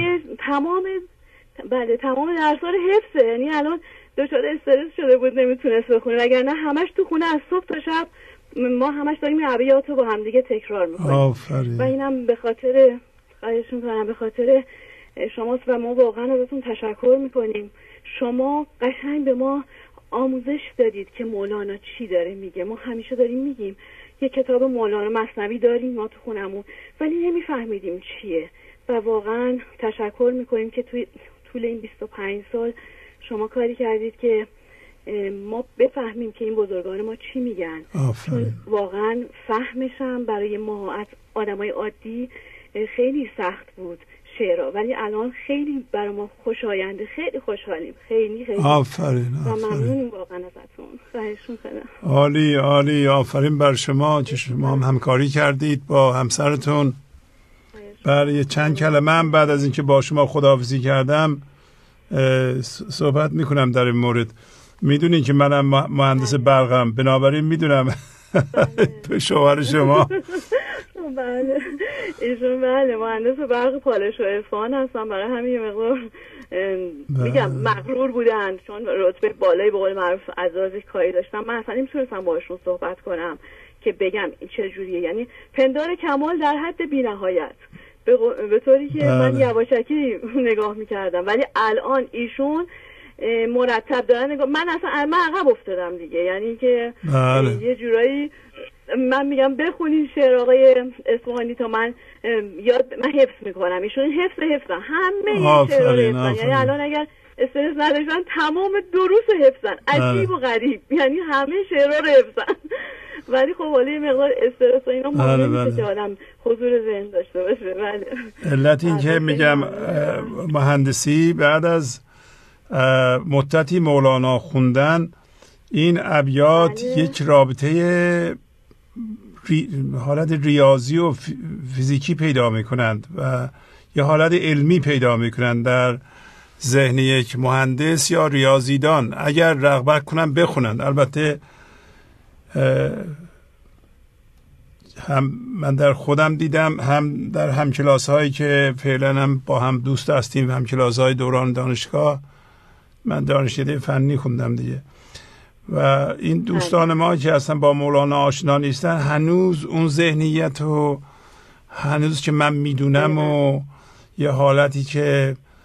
تمام درس‌ها حفظه. یعنی الان دچار استرس شده بود نمیتونست بخونه، وگرنه همش تو خونه از صبح تا شب ما همش داریم این ابیات رو با هم دیگه تکرار میکنیم. آفرین. و اینم به خاطر خواهش میکنم به خاطر شماست و ما واقعا ازتون تشکر میکنیم. شما قشنگ به ما آموزش دادید که مولانا چی داره میگه. ما همیشه داریم میگیم یه کتاب مولانا مثنوی داریم ما تو خونمون ولی نمیفهمیدیم چیه و واقعا تشکر میکنیم که توی طول این 25 سال شما کاری کردید که ما بفهمیم که این بزرگان ما چی میگن. چون واقعا فهمشم برای ما از آدمای عادی خیلی سخت بود شعرها، ولی الان خیلی برای ما خوشاینده، خیلی خوشحالیم. خیلی آفرین. و ممنونیم واقعا ازتون. خواهش می‌کنم. عالی عالی، آفرین بر شما که شما هم همکاری کردید با همسرتون. برای چند کلمه هم بعد از اینکه با شما خداحافظی کردم صحبت میکنم در این مورد. میدونین که منم مهندس برقم، بنابراین میدونم شوهر شما. بله ایشون بله مهندس برق پالش و اصفهان هستن، برای همین یه مقدار میگم مغرور بودن چون رتبه بالایی به قول معروف از لحاظ کاری داشتن. من اصلا نمیتونستم باشون صحبت کنم که بگم این چه جوریه، یعنی پندار کمال در حد بی‌نهایت به طوری که من یواشکی نگاه میکردم، ولی الان ایشون مرتب دارن نگاه. من اصلا من عقب افتادم دیگه، یعنی که یه جورایی من میگم بخونین شعر آقای اصفهانی تا من حفظ میکنم. ایشون حفظن همه شعرها حفظن، یعنی الان اگر استرس نداشتن تمام دروس حفظن، عجیب و غریب، یعنی همه شعرها رو حفظن. ولی خب حالا مقدار استرس و اینا مهم نیست که آدم حضور ذهن داشته باشه. بله علت این که میگم مهندسی بعد از مدتی مولانا خوندن این ابیات یک رابطه حالت ریاضی و فیزیکی پیدا میکنند و یه حالت علمی پیدا میکنند در ذهن یک مهندس یا ریاضیدان اگر رغبت کنن بخونند. البته هم من در خودم دیدم، هم در همکلاس هایی که فعلا هم با هم دوست هستیم، همکلاس های دوران دانشگاه، من دانشکده فنی خوندم دیگه، و این دوستان ما که اصلا با مولانا آشنا نیستن هنوز اون ذهنیت و هنوز که من میدونم و یه حالتی که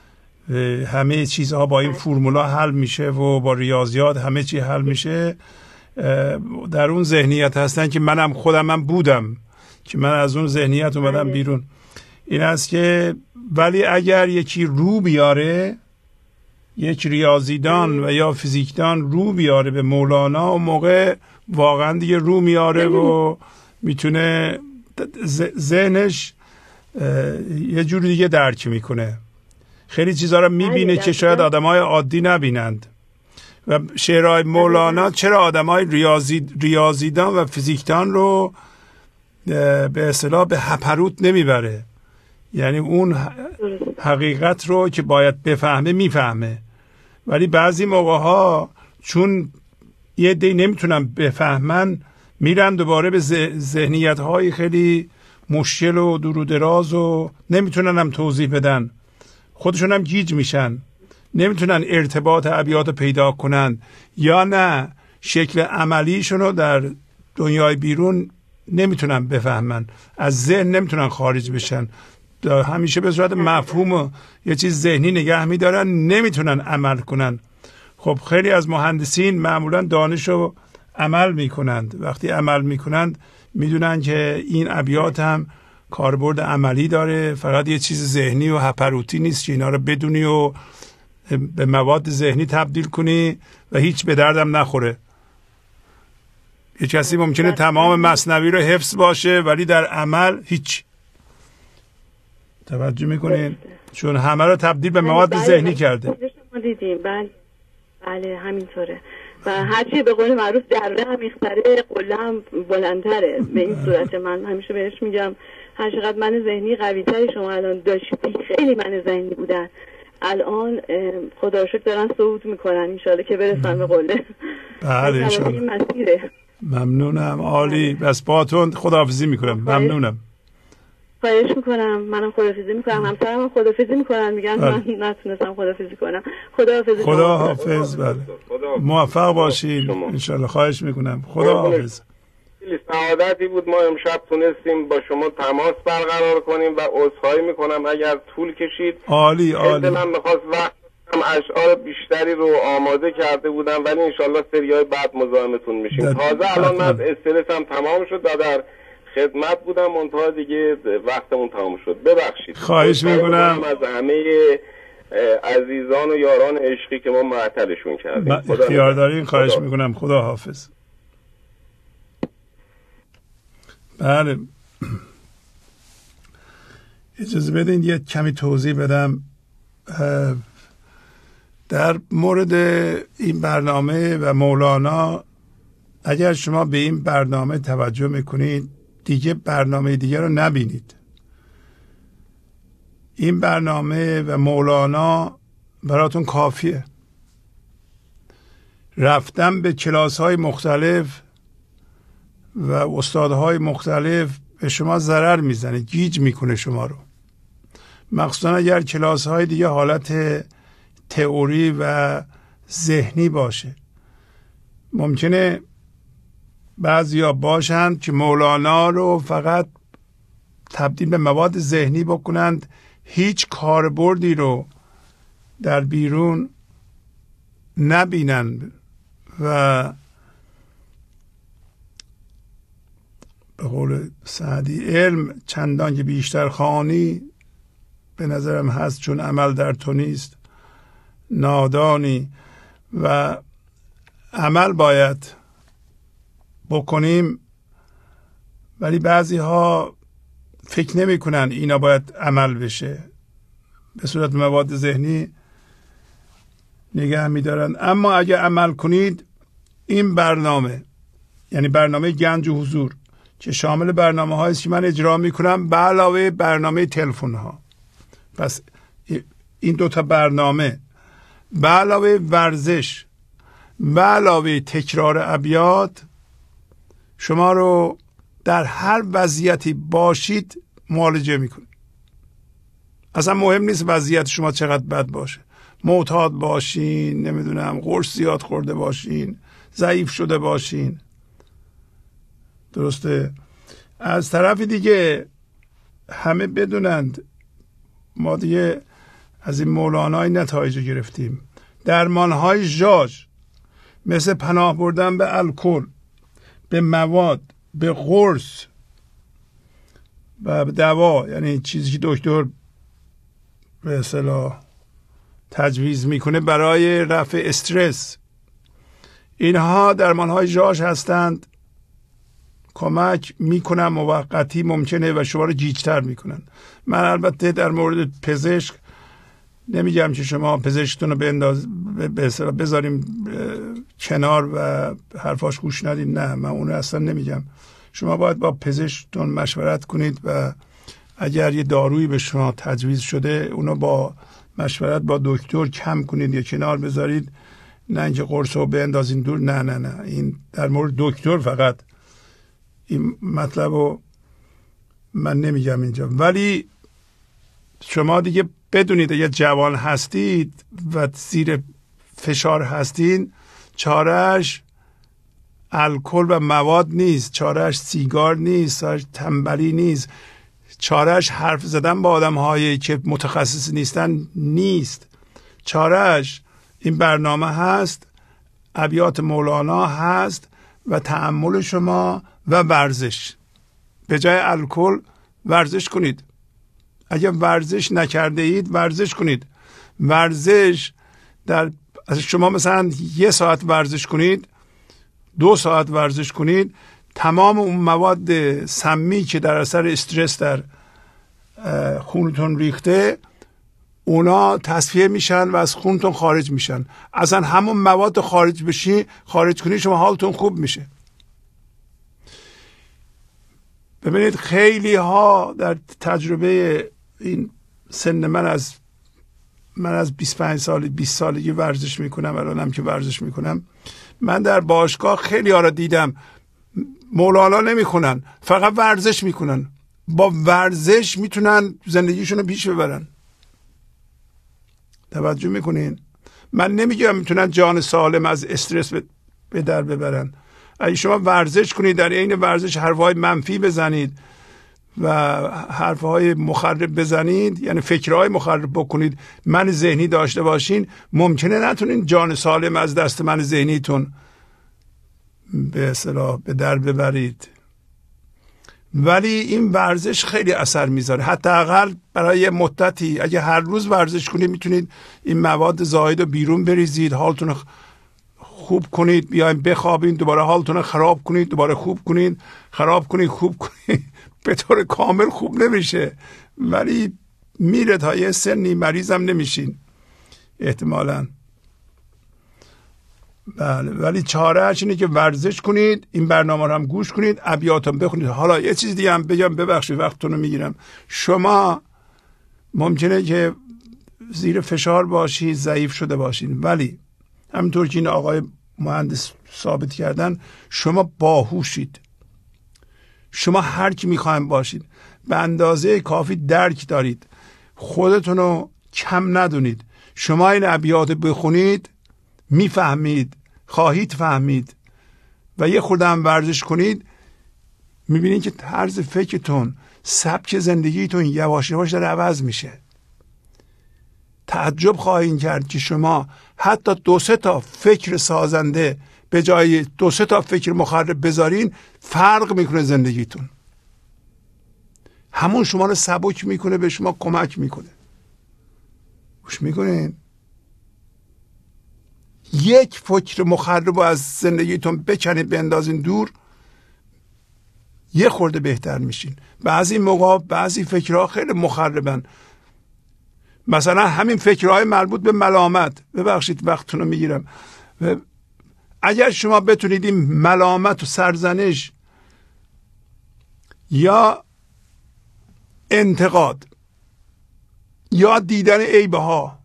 همه چیزها با این فرمولا حل میشه و با ریاضیات همه چی حل میشه، در اون ذهنیت هستن که منم خودم بودم، که من از اون ذهنیت اومدم بیرون. این است که ولی اگر یکی رو بیاره، یک ریاضیدان و یا فیزیکدان رو بیاره به مولانا، اون موقع واقعا دیگه رو میاره و میتونه ذهنش یه جوری دیگه درک میکنه، خیلی چیزها رو میبینه که شاید آدمای عادی نبینند. و شعرهای مولانا چرا آدمای ریاضیدان و فیزیکدان رو به اصطلاح به هپروت نمیبره، یعنی اون حقیقت رو که باید بفهمه میفهمه، ولی بعضی موقع ها چون یه دی نمیتونن بفهمن میرن دوباره به ذهنیت های خیلی مشکل و دور و دراز و نمیتونن هم توضیح بدن، خودشون هم گیج میشن، نمیتونن ارتباط ابیات پیدا کنن، یا نه شکل عملیشون رو در دنیای بیرون نمیتونن بفهمن، از ذهن نمیتونن خارج بشن، همیشه به صورت مفهوم و یه چیز ذهنی نگه میدارن، نمیتونن عمل کنن. خب خیلی از مهندسین معمولا دانش رو عمل میکنند، وقتی عمل میکنند میدونن که این ابیات هم کاربرد عملی داره، فقط یه چیز ذهنی و هپروتی نیست که اینا رو بدونی و به مواد ذهنی تبدیل کنی و هیچ به دردم نخوره. یه کسی ممکنه تمام مثنوی رو حفظ باشه ولی در عمل هیچ. توجه میکنین؟ چون همه رو تبدیل به مواد ذهنی کرده. ما دیدیم. بله همینطوره. و هرچی به قول معروف دره هم میختره قله هم بلندتره. به این صورت من همیشه بهش میگم هر چقدر من ذهنی قوی تری شما الان داشتی، خیلی من ذهنی بودن، الان خدا رو شکر دارن صعود میکنن، انشالله که برسن به قله. بله انشالله. ممنونم، عالی. بس باتون خداحافظی میکنم. ممنونم. خواهش میکنم. منم خداحافظی میکنم، همسرم هم خداحافظی میکنن، میگن من نتونستم خداحافظی کنم. خداحافظ. بله موفق باشید انشالله. خواهش میکنم. خداحافظ. خیلی سعادتی بود ما امشب تونستیم با شما تماس برقرار کنیم و عذرخواهی میکنم اگر طول کشید. عالی. من میخواست وقت اشعار بیشتری رو آماده کرده بودم ولی انشالله سریای بعد مزاحمتون میشیم. تازه الان من استرسم تمام شد و در خدمت بودم، منتها دیگه وقتمون تمام شد. ببخشید. خواهش میکنم از همه عزیزان و یاران عشقی که ما معطلشون کردیم. اختیار دارین. خواهش میکنم. خدا حافظ. بله اجازه بدین یه کمی توضیح بدم در مورد این برنامه و مولانا. اگر شما به این برنامه توجه میکنید دیگه برنامه دیگه رو نبینید. این برنامه و مولانا براتون کافیه. رفتن به کلاس های مختلف و استادهای مختلف به شما ضرر میزنه، گیج میکنه شما رو، مخصوصا اگر کلاس های دیگه حالت تئوری و ذهنی باشه. ممکنه بعضیا باشند که مولانا رو فقط تبدیل به مواد ذهنی بکنند، هیچ کاربردی رو در بیرون نبینند و به قول سعدی علم چندان که بیشتر خوانی به نظرم هست چون عمل در تو نیست نادانی. و عمل باید بکنیم ولی بعضی ها فکر نمی کنن اینا باید عمل بشه، به صورت مواد ذهنی نگه می دارن. اما اگه عمل کنید این برنامه، یعنی برنامه گنج و حضور که شامل برنامه هاییست که من اجرا می کنم به علاوه برنامه تلفن ها، پس این دوتا برنامه به علاوه ورزش به علاوه تکرار ابیات شما رو در هر وضعیتی باشید معالجه میکنه. اصلا مهم نیست وضعیت شما چقدر بد باشه، معتاد باشین، نمیدونم قرص زیاد خورده باشین، ضعیف شده باشین، درسته؟ از طرف دیگه همه بدونند ما دیگه از این مولانای نتایج گرفتیم. درمانهای ژاژ مثل پناه بردن به الکل، به مواد، به قرص و به دوا، یعنی چیزی که دکتر به اصطلاح تجویز میکنه برای رفع استرس، اینها درمانهای ژاژ هستند. کمک میکنن، موقتی ممکنه و شما رو گیج‌تر میکنن. من البته در مورد پزشک نمیگم که شما پزشکتون رو به اصطلاح بذاریم کنار و حرفاش گوش ندید. نه، من اون رو اصلا نمیگم. شما باید با پزشکتون مشورت کنید و اگر یه دارویی به شما تجویز شده اونو با مشورت با دکتر کم کنید یا کنار بذارید، نه اینکه قرص رو بندازین دور. نه این در مورد دکتر فقط این مطلب رو من نمیگم اینجا. ولی شما دیگه بدونید اگه جوان هستید و زیر فشار هستین، چارهش الکل و مواد نیست، چارهش سیگار نیست، چارهش تنبلی نیست، چارهش حرف زدن با آدم هایی که متخصص نیستن نیست. چارهش این برنامه هست، ابیات مولانا هست و تأمل شما و ورزش. به جای الکل ورزش کنید. اگر ورزش نکرده اید ورزش کنید. ورزش از شما مثلا 1 ساعت ورزش کنید، 2 ساعت ورزش کنید، تمام اون مواد سمی که در اثر استرس در خونتون ریخته اونا تصفیه میشن و از خونتون خارج میشن. اصلا همون مواد خارج کنی شما حالتون خوب میشه. ببینید خیلی ها در تجربه این سن من از 25 سال 20 سالگی ورزش میکنم، الانم که ورزش میکنم، من در باشگاه خیلی ها را دیدم مولانا نمیخونن، فقط ورزش میکنن. با ورزش میتونن زندگیشون رو پیش ببرن. توجه میکنین؟ من نمیگم میتونن جان سالم از استرس به در ببرن. اگه شما ورزش کنید، در عین ورزش حرفهای منفی بزنید و حرفهای مخرب بزنید، یعنی فکرهای مخرب بکنید، من ذهنی داشته باشین، ممکنه نتونین جان سالم از دست من ذهنیتون به اصطلاح به در ببرید. ولی این ورزش خیلی اثر میذاره. حداقل برای مدتی اگه هر روز ورزش کنید میتونید این مواد زائد رو بیرون بریزید، حالتون خوب کنید، بیاین بخوابین، دوباره حالتون خراب کنید، دوباره خوب کنید، خراب کنید، خوب کنید. به طور کامل خوب نمیشه ولی میره تا یه سنی مریضم نمیشین احتمالاً. بله، ولی چارهش اینه که ورزش کنید، این برنامه رو هم گوش کنید، ابیاتم بخونید. حالا یه چیز دیگه هم بگم، ببخشید وقتتون رو میگیرم. شما ممکنه که زیر فشار باشید، ضعیف شده باشین، ولی همینطور که این آقای مهندس ثابت کردن، شما باهوشید. شما هر کی میخوایم باشید، به اندازه کافی درک دارید، خودتون رو کم ندونید. شما این ابیات بخونید، میفهمید، خواهید فهمید و یه خورده هم ورزش کنید، میبینید که طرز فکرتون، سبک زندگیتون یواش یواش داره عوض میشه. تعجب خواهید کرد که شما حتی 2-3 تا فکر سازنده به جای 2-3 تا فکر مخرب بذارین، فرق میکنه زندگیتون. همون شما رو سبک میکنه، به شما کمک میکنه. گوش میکنین؟ یک فکر مخرب رو از زندگیتون بکنید بندازین دور، یه خورده بهتر میشین. بعضی موقع بعضی فکرها خیلی مخربن، مثلا همین فکرهای مربوط به ملامت. ببخشید وقتتون رو میگیرم. اگر شما بتونید این ملامت و سرزنش یا انتقاد یا دیدن عیبه ها،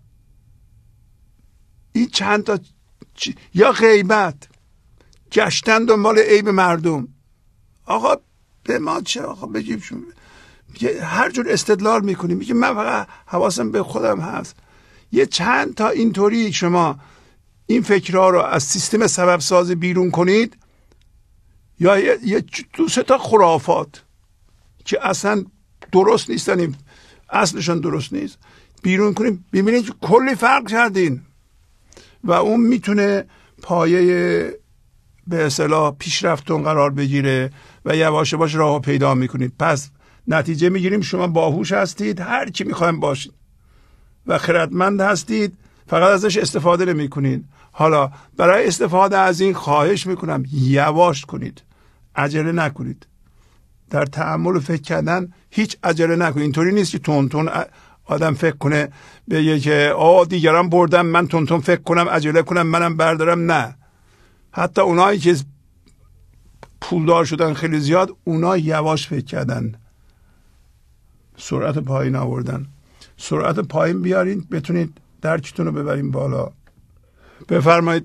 این چند تا یا غیبت، گشتن دنبال عیب مردم، آقا به ما چه، آقا بگیم شما هر جور استدلال میکنیم، میگه من فقط حواسم به خودم هست. یه چند تا اینطوری شما این فکرها رو از سیستم سبب سازی بیرون کنید، یا یه 2-3 تا خرافات که اصلا درست نیستن، این اصلشون درست نیست، بیرون کنیم ببینید که کلی فرق کردین و اون میتونه پایه به اصطلاح پیشرفتون قرار بگیره و یواش یواش راهو پیدا میکنید. پس نتیجه میگیریم شما باهوش هستید، هر کی میخوایم باشید و خردمند هستید، فقط ازش استفاده نمیکنید. حالا برای استفاده از این خواهش میکنم یواش کنید، عجله نکنید. در تأمل و فکر کردن هیچ عجله نکنید. اینطوری نیست که تون آدم فکر کنه بگه که دیگران بردم من تون فکر کنم عجله کنم منم بردارم. نه، حتی اونایی که پولدار شدن خیلی زیاد، اونا یواش فکر کردن، سرعت پایین آوردن. سرعت پایین بیارین بتونید درکتون رو ببرین بالا. بفرمایید.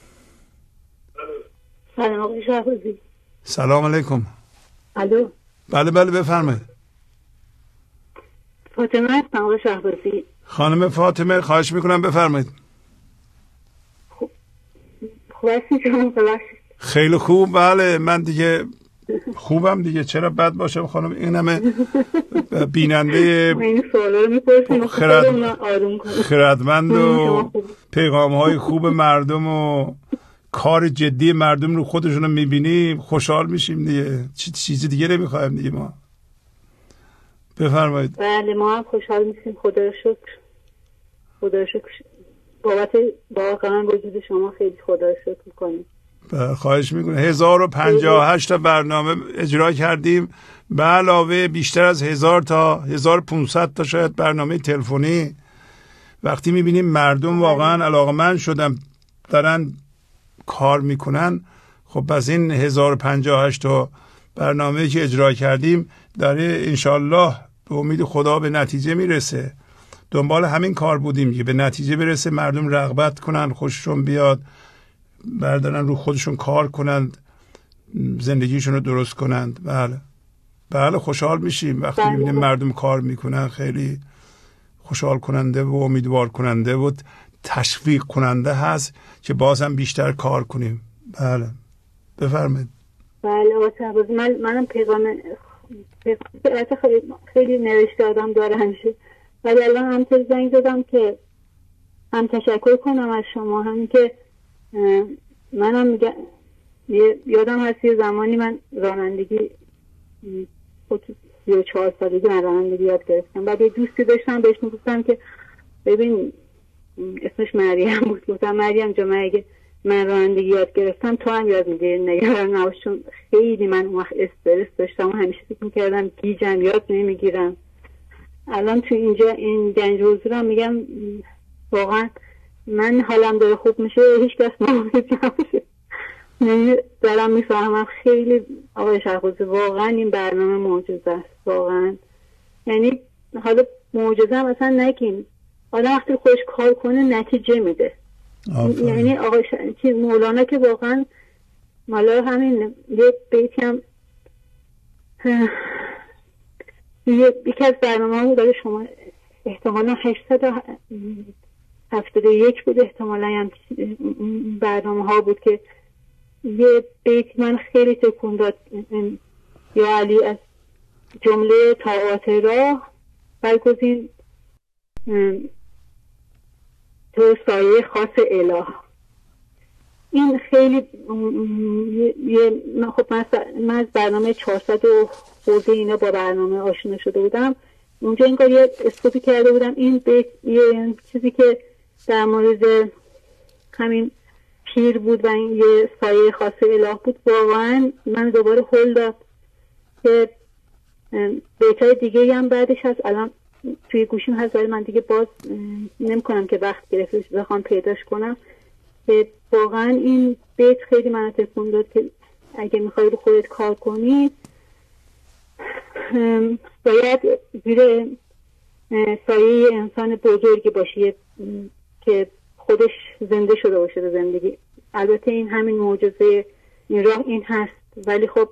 سلام آقای شهبازی. سلام علیکم. الو. بله بفرمایید. فاطمه هستم آقای شهبازی. خانم فاطمه خواهش میکنم بفرمایید. خوب هستی شما؟ خیلی خوب. بله من دیگه خوبم دیگه، چرا بد باشم خانم؟ این همه بیننده خردمند و پیغام های خوب مردم و کار جدی مردم رو خودشون رو میبینیم خوشحال میشیم دیگه. چیزی دیگه نمیخوایم دیگه ما. بفرمایید. بله ما هم خوشحال میشیم. خدا رو شکر بابت واقعا وجود شما خیلی خدا رو شکر میکنیم. خواهش میکنم. 1058 تا برنامه اجرا کردیم به علاوه بیشتر از 1000 تا 1500 تا شاید برنامه تلفنی. وقتی میبینیم مردم واقعا علاقه‌مند شدن دارن کار میکنن، خب پس این 1058 تا برنامه که اجرا کردیم داره انشالله به امید خدا به نتیجه میرسه. دنبال همین کار بودیم که به نتیجه برسه، مردم رغبت کنن، خوششون بیاد، بردارن رو خودشون کار کنند، زندگیشون رو درست کنند. بله خوشحال میشیم وقتی میبینیم مردم کار میکنن. خیلی خوشحال کننده و امیدوار کننده و تشویق کننده هست که بازم بیشتر کار کنیم. بله بفرمایید. بله آقا منم پیغام خیلی نوشته آدم داره همیشه، ولی الان همطور زنگ زدم که هم تشکر کنم از شما. همین که منم میگم یادم هست یه زمانی من رانندگی 34 سالگی من رانندگی یاد گرفتم. بعد یه دوستی داشتم بهش میگفتم که ببین اسمش مریم بود، گفتم مریم جا من اگه من رانندگی یاد گرفتم تو هم یاد میگیری، نگران نباش. چون خیلی من اون وقت استرس داشتم و همیشه فکر میکردم گیجم یاد نمیگیرم. الان تو اینجا این گنج حضورم میگم واقعا من حالم داره خوب میشه، هیچ کس نمیشه دارم میفهمم. خیلی آقای شهبازی واقعا این برنامه معجزه است واقعا. یعنی حالا معجزه هم اصلا نگیم، آدم وقتی خودش کار کنه نتیجه میده. یعنی آقای مولانا که واقعا مالا همین یه بیتی هم یکی از برنامه هم داره شما احتمالا 871 بود، احتمالا هم برنامه ها بود که یه بیت من خیلی تکون داد. یا علی از جمله طاعات راه برگزین تو سایه خاص اله. این خیلی خب من از برنامه 400 و خورده اینا با برنامه آشنا شده بودم. اونجا این کار یه اسکوپی کرده بودم. این بیت یه چیزی که در مورد همین پیر بود و این یه سایه خاص اله بود، واقعا من دوباره هل داد که بیتای دیگه هم بعدش هست، الان توی گوشیم هست ولی من دیگه باز نمی کنم که وقت گرفتش بخوام پیداش کنم. که واقعا این بیت خیلی من تکون داد که اگه میخوای رو خودت کار کنی باید زیر سایه انسان بزرگی باشی که خودش زنده شده باشه به زندگی. البته این همین معجزه این راه این هست، ولی خب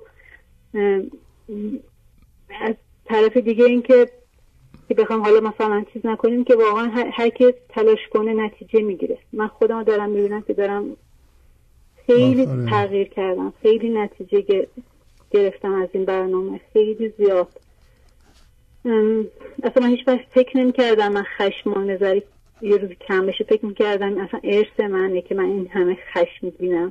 از طرف دیگه این که بخوام حالا مثلا چیز نکنیم که واقعا هر کی تلاش کنه نتیجه میگیره. من خودم دارم میبینم که دارم خیلی تغییر کردم، خیلی نتیجه گرفتم از این برنامه، خیلی زیاد. اصلا من هیچ وقت فکر نمی کردم من خشم و نظری یه روزی کم بشه. فکر می کردم اصلا ارث منه که من این همه خشم می بینم.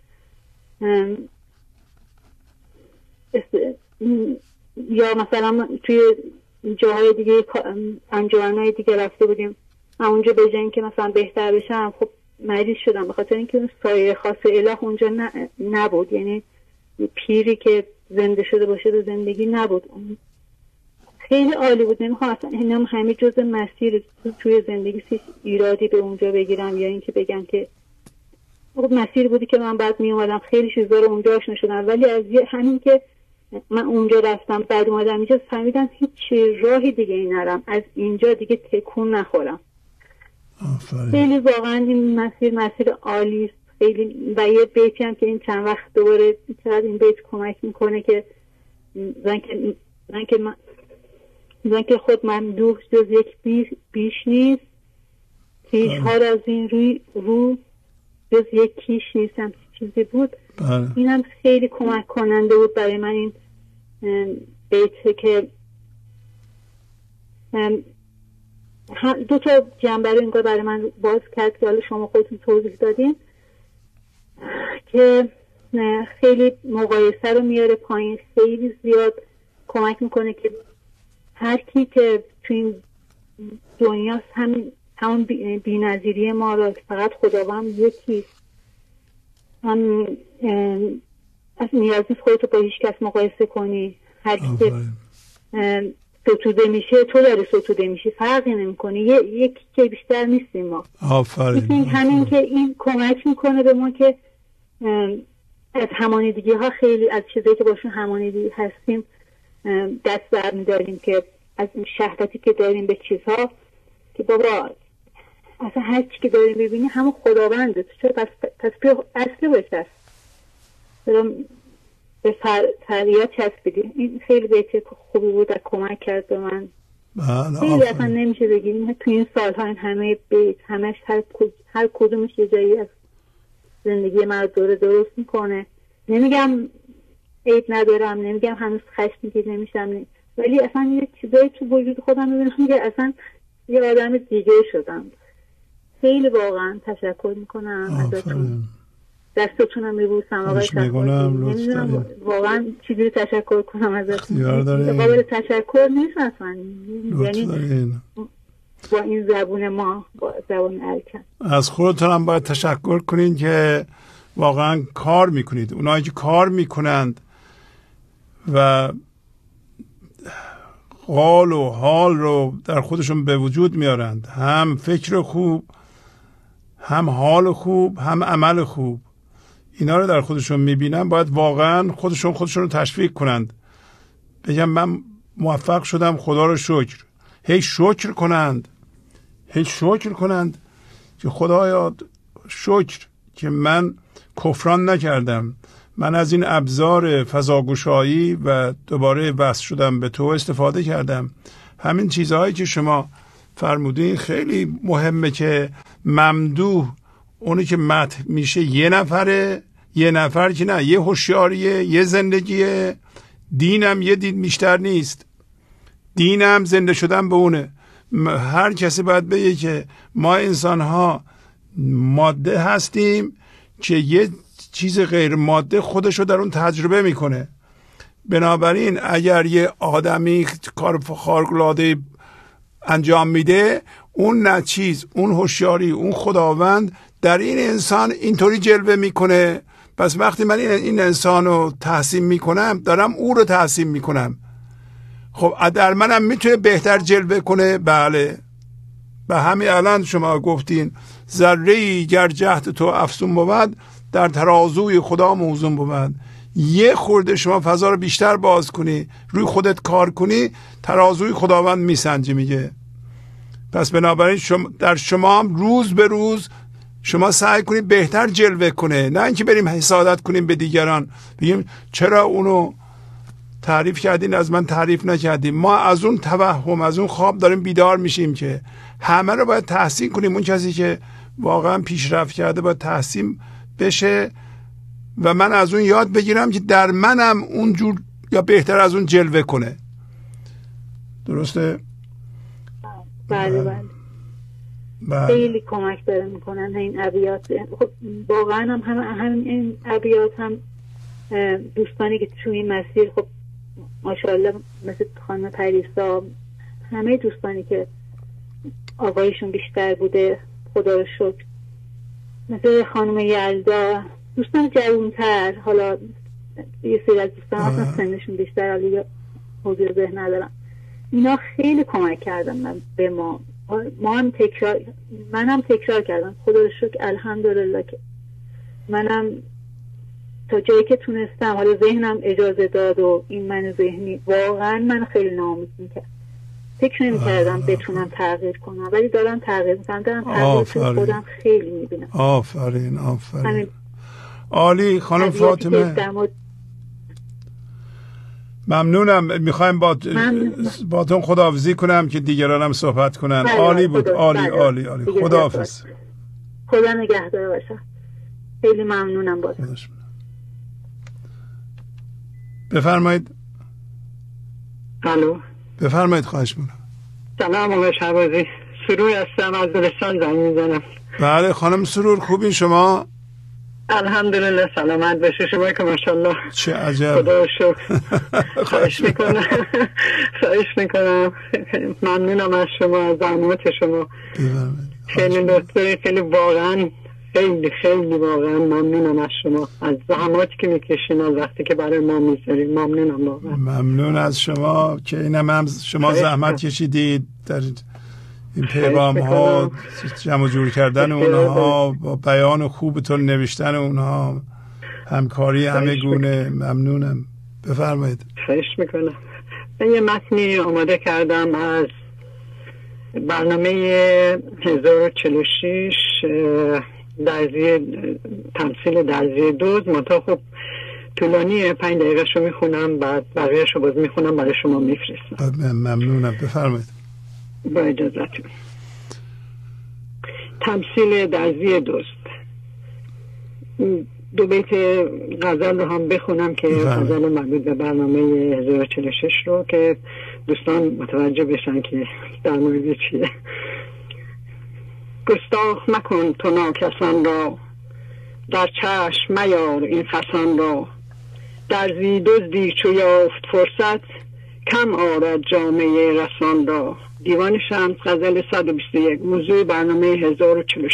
یا مثلا توی جاهای دیگه انجمن‌های دیگه رفته بودیم، اونجا به جای اینکه مثلا بهتر بشم خب مریض شدم، به خاطر اینکه اون سایه خاص اله اونجا نبود. یعنی پیری که زنده شده باشه به زندگی نبود. خیلی عالی بود. نمیخوام اصلا اینم همه جزء مسیر توی زندگی ایرادی به اونجا بگیرم یا اینکه بگم که خب مسیر بودی که من بعد می اومدم خیلی چیزا رو اونجا آشنا شدم، ولی از همین که من اونجا رفتم بعد اومدم اینجا فهمیدم هیچ راهی دیگه ای نرم، از اینجا دیگه تکون نخورم. خیلی واقعا این مسیر عالی است. خیلی و یه بیتی هم که این چند وقت دوباره چقدر این بیت کمک میکنه که زن که خود ممدوح جز یک بیش نیست، پیش ها از این رو جز یک کیش نیستم چیزی بود. این هم خیلی کمک کننده بود برای من این بیت که دو تا جنبه رو انگار برای من باز کرد که حالا شما خودتون توضیح دادین که خیلی مقایسه رو میاره پایین، خیلی زیاد کمک میکنه که هر کی که تو این دنیاست همون بی‌نظیری ما را فقط خداوند یکیست. هم از نیاز نیست خودتو با هیچ کس مقایسه کنی. هر کی که ستوده میشه تو داری ستوده میشی، فرقی نمیکنه. یکی که بیشتر نیستیم ما. آفرین. همین که این کمک میکنه به ما که از همانیدگی ها، خیلی از چیزایی که باشون همانیدگی هستیم دست برمیداریم، که از این شهوتی که داریم به چیزها که بابا اصلا هر چی که داریم ببینی همون خداونده، چرا پس بیا اصلی باشه، چرا به فریاد چسبیدیم. این خیلی بیت خوبی بود و کمک کرد به من. خیلی اصلا نمیشه بگیم تو این سالها این همه بیت همش هر کدومش یه جایی از زندگی من رو درست میکنه. نمیگم عیب ندارم، نمیگم هنوز خشمگین نمیشم، ولی اصلا یه چیزایی تو وجود خودم میبینم که اصلا یه آدم دیگه شدم. خیلی واقعا تشکر میکنم ازتون، دستتونم میبوسم آقای شفاعی. نمیدونم واقعا چجوری تشکر کنم ازتون. قابل تشکر نیست اصلا، یعنی با این زبون ما، با زبون الکن. از خودتون هم باید تشکر کنین که واقعا کار میکنید. اونایی که کار میکنند و قال و حال رو در خودشون به وجود میارند، هم فکر خوب، هم حال خوب، هم عمل خوب، اینا رو در خودشون میبینن، باید واقعا خودشون رو تشویق کنند، بگم من موفق شدم، خدا رو شکر. هی شکر کنند که خدایا شکر که من کفران نکردم، من از این ابزار فضاگشایی و دوباره وصل شدم به تو استفاده کردم. همین چیزهایی که شما فرمودین خیلی مهمه که ممدوح، اونی که مدح میشه یه نفر که نه، یه هوشیاریه، یه زندگیه. دینم یه دین بیشتر نیست، دینم زنده شدن به اونه. هر کسی باید بگه که ما انسان ها ماده هستیم که یه چیز غیر ماده خودشو در اون تجربه میکنه. بنابراین اگر یه آدمی کار خارق‌العاده انجام میده، اون نچیز، اون هوشیاری، اون خداوند در این انسان اینطوری جلوه میکنه. پس وقتی من این انسان رو تحسین میکنم، دارم او رو تحسین میکنم. خب در منم میتونه بهتر جلوه کنه. بله، به همین الان شما گفتین ذره‌ای گر جهد تو افزون بود، در ترازوی خدا موزون بود. یه خورده شما فضا رو بیشتر باز کنی، روی خودت کار کنی، ترازوی خداوند میسنجه میگه. پس بنابراین در شما هم روز به روز شما سعی کنید بهتر جلوه کنه، نه اینکه بریم حسادت کنیم به دیگران، بگیم چرا اونو تعریف کردین از من تعریف نکردیم. ما از اون توهم، از اون خواب داریم بیدار میشیم که همه رو باید تحسین کنیم. اون کسی که واقعا پیشرفت کرده باید تحسین بشه و من از اون یاد بگیرم که در منم اونجور یا بهتر از اون جلوه کنه. درسته؟ بله. خیلی کمک داره میکنن این ابیات. خب واقعا هم این ابیات هم دوستانی که توی این مسیر، خب ماشاءالله مثل خانم پریسا، همه دوستانی که آقایشون بیشتر بوده خدا رو شکر، مثل خانم یلدا، دوستان جوانتر، حالا یه سری از دوستان اصلا سنشون بیشتر، حالا یا حضور ذهن ندارم، اینا خیلی کمک کردن به ما هم منم تکرار کردم. خدا رو شکر الحمدلله که منم تا جایی که تونستم، حالا ذهنم اجازه داد و این من ذهنی واقعا من خیلی ناامید میکرد، فکر نمی‌کردم بتونم تغییر کنم، ولی دارم تغییر میکنم، دارم تغییر خودم خیلی میبینم. آفرین عالی. خانم فاطمه ممنونم. میخوایم با تون خداحافظی کنم که دیگرانم صحبت کنن. عالی بود. عالی. خداحافظ. خدا نگهدار باشه. خیلی ممنونم. بفرمایید. الو. بفرمایید. خواهش می‌کنم. سلام آقای شهبازی، سرور هستم از دلستان زنگ میزنم. بله خانم سرور، خوبین شما؟ الحمدلله سلامت بشه شما که ماشاءالله. چه عجب. خدا شکر. خواهش میکنم. ممنونم از شما، از زحمات شما. خیلی لطفه، خیلی واقعا خیلی واقعا ممنونم از شما، از زحماتی که میکشین، از وقتی که برای ما میذارین. ممنونم واقعا. ممنون از شما که اینم شما زحمت کشیدید در این پیغام ها، جمع جور کردن اونها، با بیان خوبتون، نوشتن اونها، همکاری همه گونه. ممنونم. بفرمایید. خواهش میکنم. من یه متنی آماده کردم از برنامه 1046 تمثیل درزی دوز، منطقه خب طولانیه، 5 دقیقه شو میخونم، بعد بقیه شو باز میخونم برای شما میفرستم. ممنونم. بفرمایید. با اجازتون. تمثیل درزی دوست. 2 بیت غزل رو هم بخونم که غزل مربوط به برنامه 1046 رو، که دوستان متوجه بشن که در مورد چیه. گستاخ مکن تو ناکسان را، در چشم میار این خسان را، درزی دزدی چو یافت فرصت، کم آرد جامعه رسان را. دیوان شمس، غزل 121. موضوع برنامه 1046.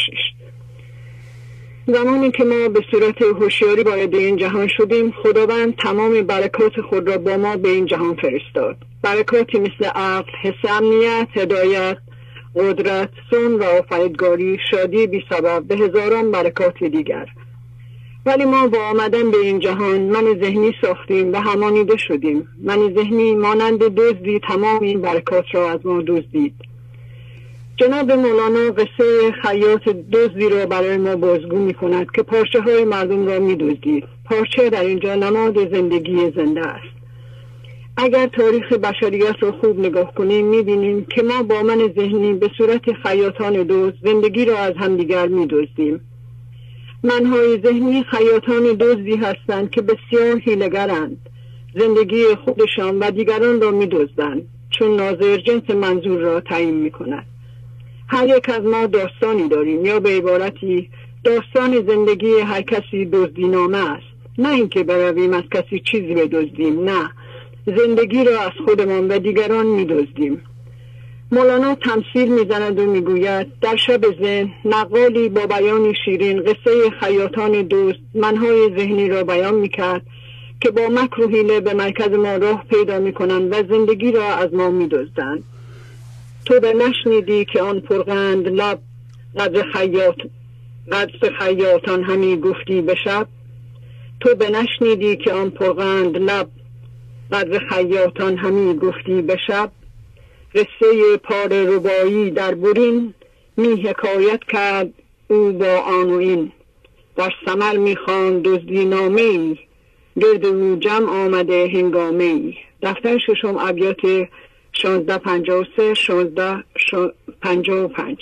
زمانی که ما به صورت هوشیاری وارد این جهان شدیم، خداوند تمام برکات خود را با ما به این جهان فرستاد. برکاتی مثل عقل، حس امنیت، هدایت، قدرت، صنع و آفریدگاری، شادی بی سبب، به هزاران برکات دیگر. ولی ما با آمدن به این جهان من ذهنی ساختیم و همانیده شدیم. من ذهنی مانند دزدی تمام این برکات را از ما دزدید. جناب مولانا قصه خیاط دزدی را برای ما بازگو می کند که پارچه های مردم را می دزدید. پارچه در اینجا نماد زندگی زنده است. اگر تاریخ بشریت را خوب نگاه کنیم می بینیم که ما با من ذهنی به صورت خیاطان دزد زندگی را از همدیگر می دزدیم. منهای ذهنی خیاطان دزدی هستند که بسیار حیله‌گرند. زندگی خودشان و دیگران را می دزدند، چون ناظر جنس منظور را تعیین می کند. هر یک از ما داستانی داریم، یا به عبارتی داستان زندگی هر کسی دزدینامه است. نه اینکه برویم از کسی چیزی بدزدیم، نه، زندگی را از خودمان و دیگران می دزدیم. مولانا تمثیل میزند و میگوید در شب ذهن نقالی با بیانی شیرین قصه خیاطان دزد منهای ذهنی را بیان میکرد که با مکر و حیله به مرکز ما راه پیدا میکنند و زندگی را از ما میدزدند. تو به نشنیدی که آن پرغند لب قدر خیاطان همی گفتی به شب. تو به نشنیدی که آن پرغند لب قدر خیاطان همی گفتی به شب. قصه پار ربایی در برین می حکایت کرد او با آن و این. در ثمر می خواند دزدی نامه‌ای، گرد او جمع آمده هنگامه‌ای. دفتر ششم، ابیات 1653 1655.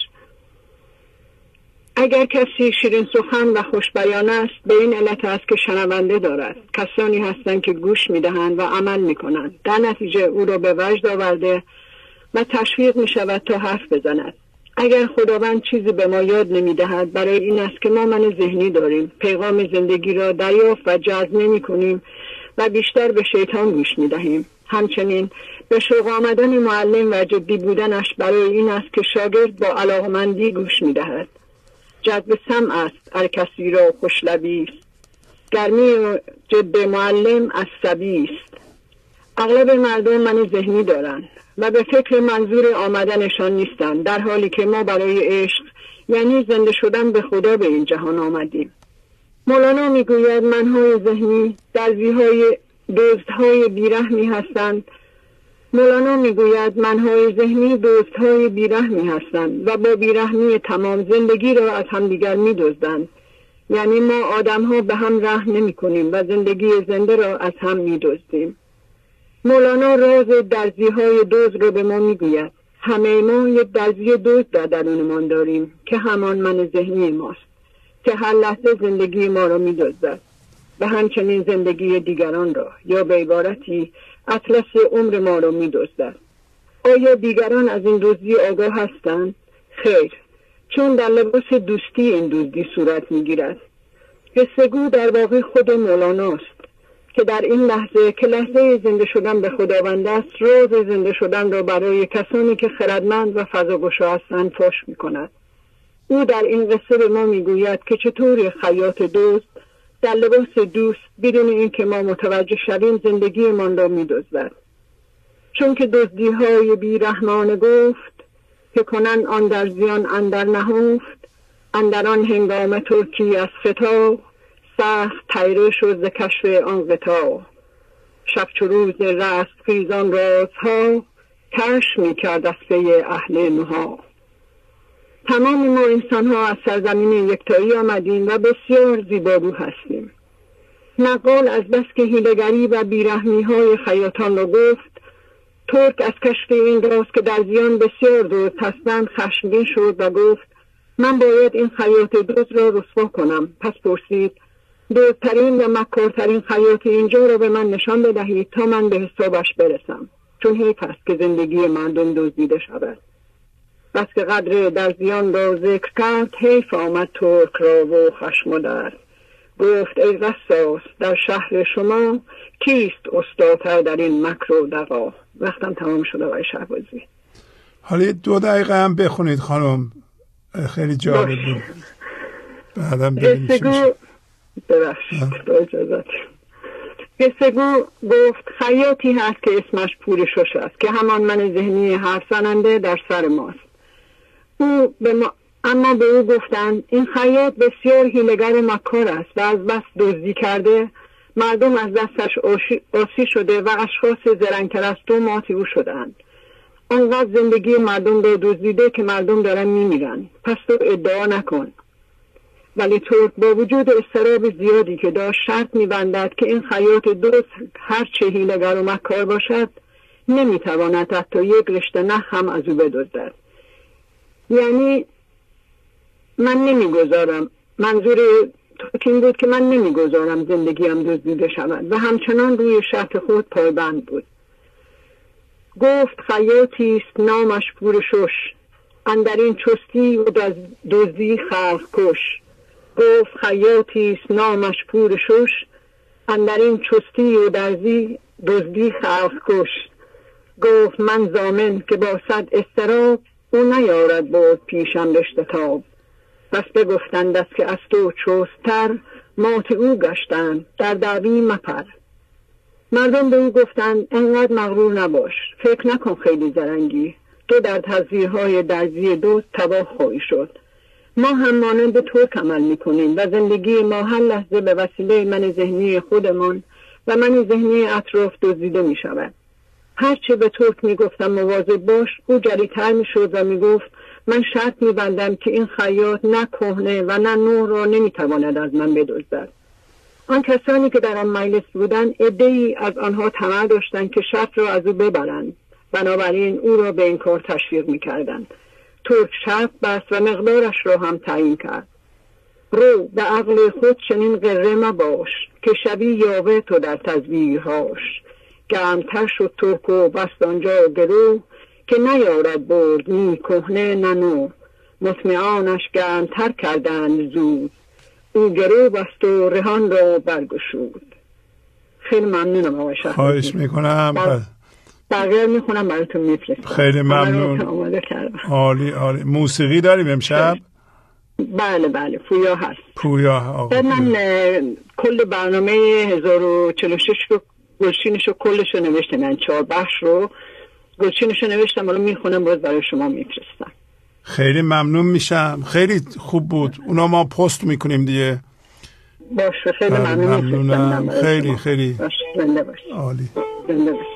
اگر کسی شیرین سخن و خوش بیان است، به این علت است که شنونده دارد. کسانی هستند که گوش می‌دهند و عمل می‌کنند، در نتیجه او را به وجد آورده و تشویق می شود تا حرف بزند. اگر خداوند چیزی به ما یاد نمی دهد برای این است که ما من ذهنی داریم، پیغام زندگی را دریافت و جذب نمی کنیم و بیشتر به شیطان گوش می دهیم. همچنین به شوق آمدن معلم و جدی بودنش برای این است که شاگرد با علاقمندی گوش می دهد. جذب سمع است هر کسی را خوشلبی است، گرمی جد معلم عصبی است. اغلب مردم من ذهنی دارند و به فکر منظور آمدنشان نیستند، در حالی که ما برای عشق یعنی زنده شدن به خدا به این جهان آمدیم. مولانا میگوید منهای ذهنی درزیهای دزدهای بیرحمی هستند. مولانا میگوید منهای ذهنی دزدهای بیرحمی هستند و با بیرحمی تمام زندگی را از همدیگر میدزدند. یعنی ما آدمها به هم رحم نمی کنیم و زندگی زنده را از هم میدزدیم. مولانا راز درزیهای دزد را به ما میگوید. همه ما یک درزی دزد در درونمان داریم که همان من ذهنی ماست که هر لحظه زندگی ما را میدزدد و همچنین زندگی دیگران را، یا به عبارتی اطلس عمر ما را میدزدد. آیا دیگران از این دزدی آگاه هستند؟ خیر، چون در لباس دوستی این دزدی صورت میگیرد. قصه‌گو در واقع خود مولاناست که در این لحظه که لحظه زنده شدن به خداوند است، راز زنده شدن را برای کسانی که خردمند و فضاگشا هستند فاش می‌کند. او در این قصه به ما میگوید که چطور خیاط دزد در لباس دوست بدون اینکه ما متوجه شویم زندگیمان را می‌دزدد. چون که دزدی‌های بیرحمانه گفت که کنن آن در زیان اندر نهفت، اندر آن هنگام ترکی از خطا سخت تیره شد ز کشف آن قطاع. شب چو روز رست خیزان رازها کشف می‌کرد از پی اهل نها. تمام ما انسان ها از سرزمین یکتایی آمدیم و بسیار زیبارو هستیم. نقال از بس که حیله‌گری و بیرحمی های خیاطان را گفت، ترک از کشف این راز که در زیان بسیار دزد هستند خشمگین شد و گفت من باید این خیاط دزد را رسوا کنم. پس پرسید دزدترین و مکارترین خیاط اینجا را به من نشان بدهید تا من به حسابش برسم، چون حیف است که زندگی مردم دزدیده شود. بس که قدر در زیان را ذکر کرد، حیف آمد ترک را و خشم و درد. گفت ای قصاص در شهر شما کیست استادتر در این مکر و دغا. وقتم تمام شده آقای شهبازی. حالا 2 دقیقه هم بخونید خانم، خیلی جالب بود. بعدم ببینیم چی میشه. ببخشید با اجازت. قصه‌گو گفت خیاطی هست که اسمش پورشش است که همان من ذهنی حرف زننده در سر ماست. اما به او گفتند این خیاط بسیار حیله‌گر و مکار است و از بس دزدی کرده مردم از دستش آسی شده و اشخاص زرنگ‌تر از تو ماتی او شدند. آنقدر زندگی مردم را دزدیده که مردم دارن میمیرن. پس تو ادعا نکن. ولی ترک با وجود اضطراب زیادی که داشت شرط می‌بندد که این خیاط دزد هر چه حیله‌گر و مکار باشد نمیتواند حتی یک رشته نخ هم از او بدزدد. یعنی من نمیگذارم، منظور ترک این بود که من نمیگذارم زندگیم دزدیده شود و همچنان روی شرط خود پایبند بود. گفت خیاطی است نامش پورشش، اندر این چستی و دزدی خلق کش. گفت خیاطی است نامش پورشش، اندر این چستی و دزدی خلق کش. گفت من ضامن که با صد اضطراب او نیارد بود پیشم رشته تاب. پس بگفتند است که از تو چست‌تر مات او گشتند در دعوی مپر. مردم به او گفتند انقدر مغرور نباش، فکر نکن خیلی زرنگی، تو در تزویرهای درزی دزد تباه خواهی شد. ما هم مانند ترک عمل میکنیم و زندگی ما هر لحظه به وسیله من ذهنی خودمان و من ذهنی اطراف دزدیده میشود. هرچه به ترک میگفتم مواظب باش، او جری‌تر میشد و میگفت من شرط میبندم که این خیاط نه کهنه و نه نو را نمیتواند از من بدزدد. آن کسانی که در آن مجلس بودند عده‌ای از آنها طمع داشتند که شرط را از او ببرند، بنابراین او را به این کار تشویق میکردند. ترک شرط بست و مقدارش را هم تعیین کرد. رو به عقل خود چنین غره مباش که شبی یاوه تو در تزویرهاش. گرمتر شد ترک و بست آنجا گرو که نیارد برد نی کهنه نه نو، مطمئانش گرمتر کردند زود، او گرو بست و رهان را برگشود. خیلی ممنونم آقای شهبازی. خواهش میکنم. بقیه میخونم براتون میفرستم. خیلی ممنون. عالی عالی. موسیقی داریم امشب؟ بله پویا هست. پویا آقا. من کل برنامه 1046 رو گلچینش رو کلش رو نوشتم، 4 بخش رو گلچینش رو نوشتم، حالا میخونم باز برای شما میفرستم. خیلی ممنون میشم. خیلی خوب بود. اونا ما پست میکنیم دیگه. باشه خیلی ممنونم. خیلی باشه زنده باش. عالی. زنده باش.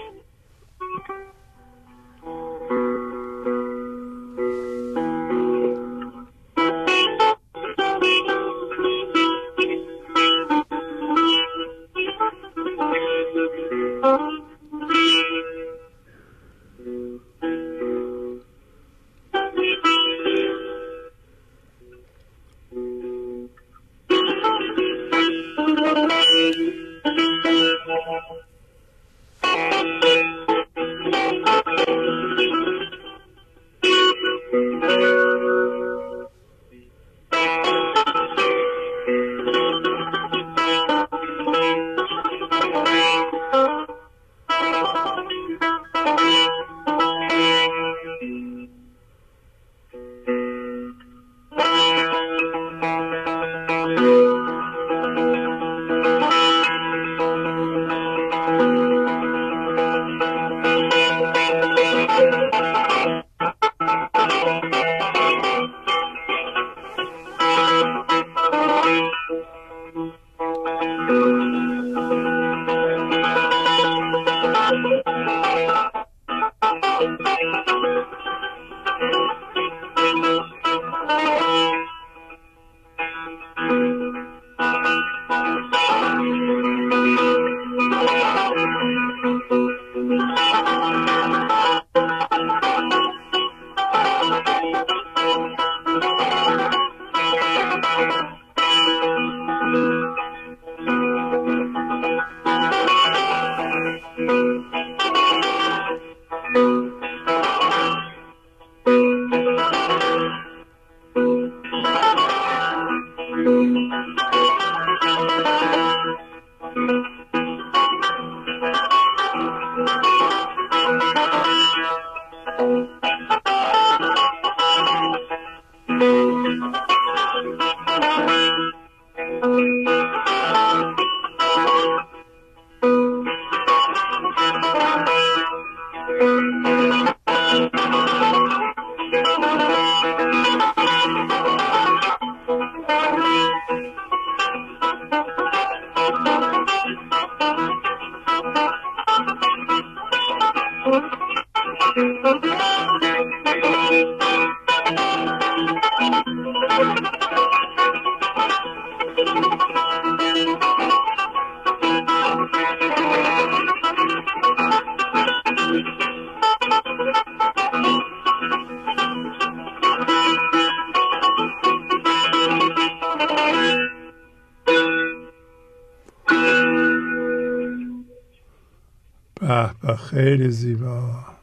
خیلی زیبا.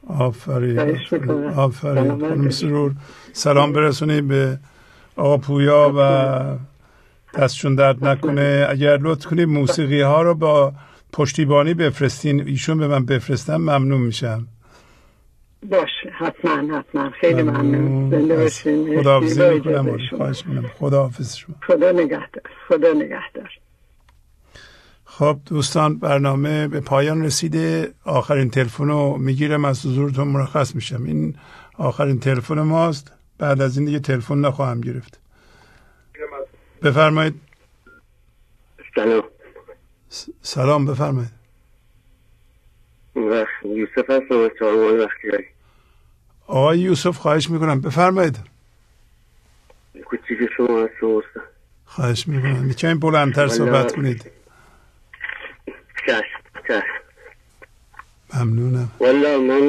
آفرین. خانم سرور سلام برسونید به آقا پویا و دستشون درد نکنه. اگر لطف کنید موسیقی ها رو با پشتیبانی بفرستین، ایشون به من بفرستن ممنون میشم. باشه حتما خیلی ممنون. زنده باشین. خداحافظی میکنم. خواهش میکنم. خداحافظ شما. خدا نگهدار. خب دوستان برنامه به پایان رسیده. آخرین تلفن رو میگیرم، از حضورتون مرخص میشم. این آخرین تلفن ماست، بعد از این دیگه تلفن نخواهم گرفت. بفرمایید. سلام بفرمایید. یوسف هستم از چهارمحال بختیاری. آقای یوسف خواهش میکنم بفرمایید. کوچیک شما هستم. خواهش میکنم میتونید بلندتر صحبت کنید. چشم. ممنونم. والا من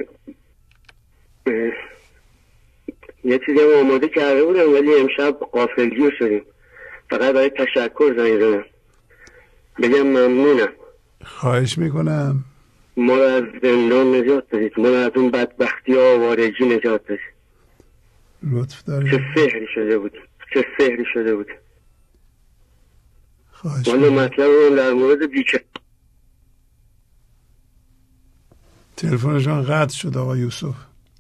یه چیزی هم آماده کرده بودم ولی امشب غافلگیر شدیم. فقط برای تشکر زنگ زدم بگم ممنونم. خواهش میکنم. ما رو از زندان نجات دادید، ما رو از اون بدبختی آوارگی نجات دادید. لطف دارید. چه سحری شده بود، چه سحری شده بود. والا مطلب در مورد بیکه. تلفنشان قطع شد آقا یوسف.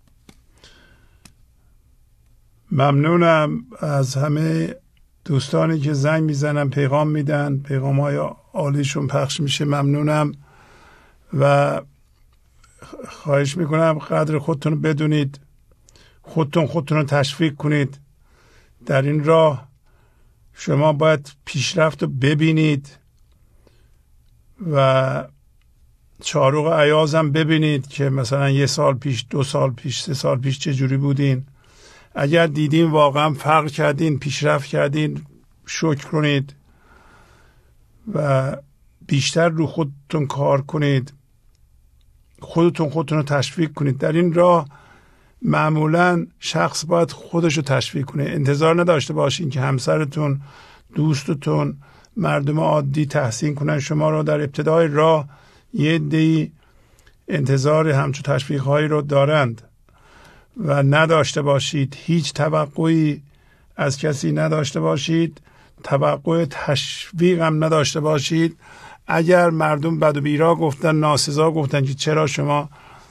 ممنونم از همه دوستانی که زنگ میزنن، پیغام میدن، پیغام های عالیشون پخش میشه. ممنونم و خواهش میکنم قدر خودتون رو بدونید، خودتون رو تشویق کنید. در این راه شما باید پیشرفت رو ببینید و چارق ایاز هم ببینید که مثلا 1 سال پیش، 2 سال پیش، 3 سال پیش چجوری بودین. اگر دیدین واقعا فرق کردین، پیشرفت کردین، شکر کنید و بیشتر رو خودتون کار کنید. خودتون رو تشویق کنید. در این راه معمولا شخص باید خودش رو تشویق کنه. انتظار نداشته باشین که همسرتون، دوستتون، مردم عادی تحسین کنن شما رو. در ابتدای راه یه عده‌ای انتظار همچون تشویق‌هایی رو دارند و نداشته باشید. هیچ توقعی از کسی نداشته باشید، توقع تشویق هم نداشته باشید. اگر مردم بد و بیرا گفتن، ناسزا گفتن که چرا شما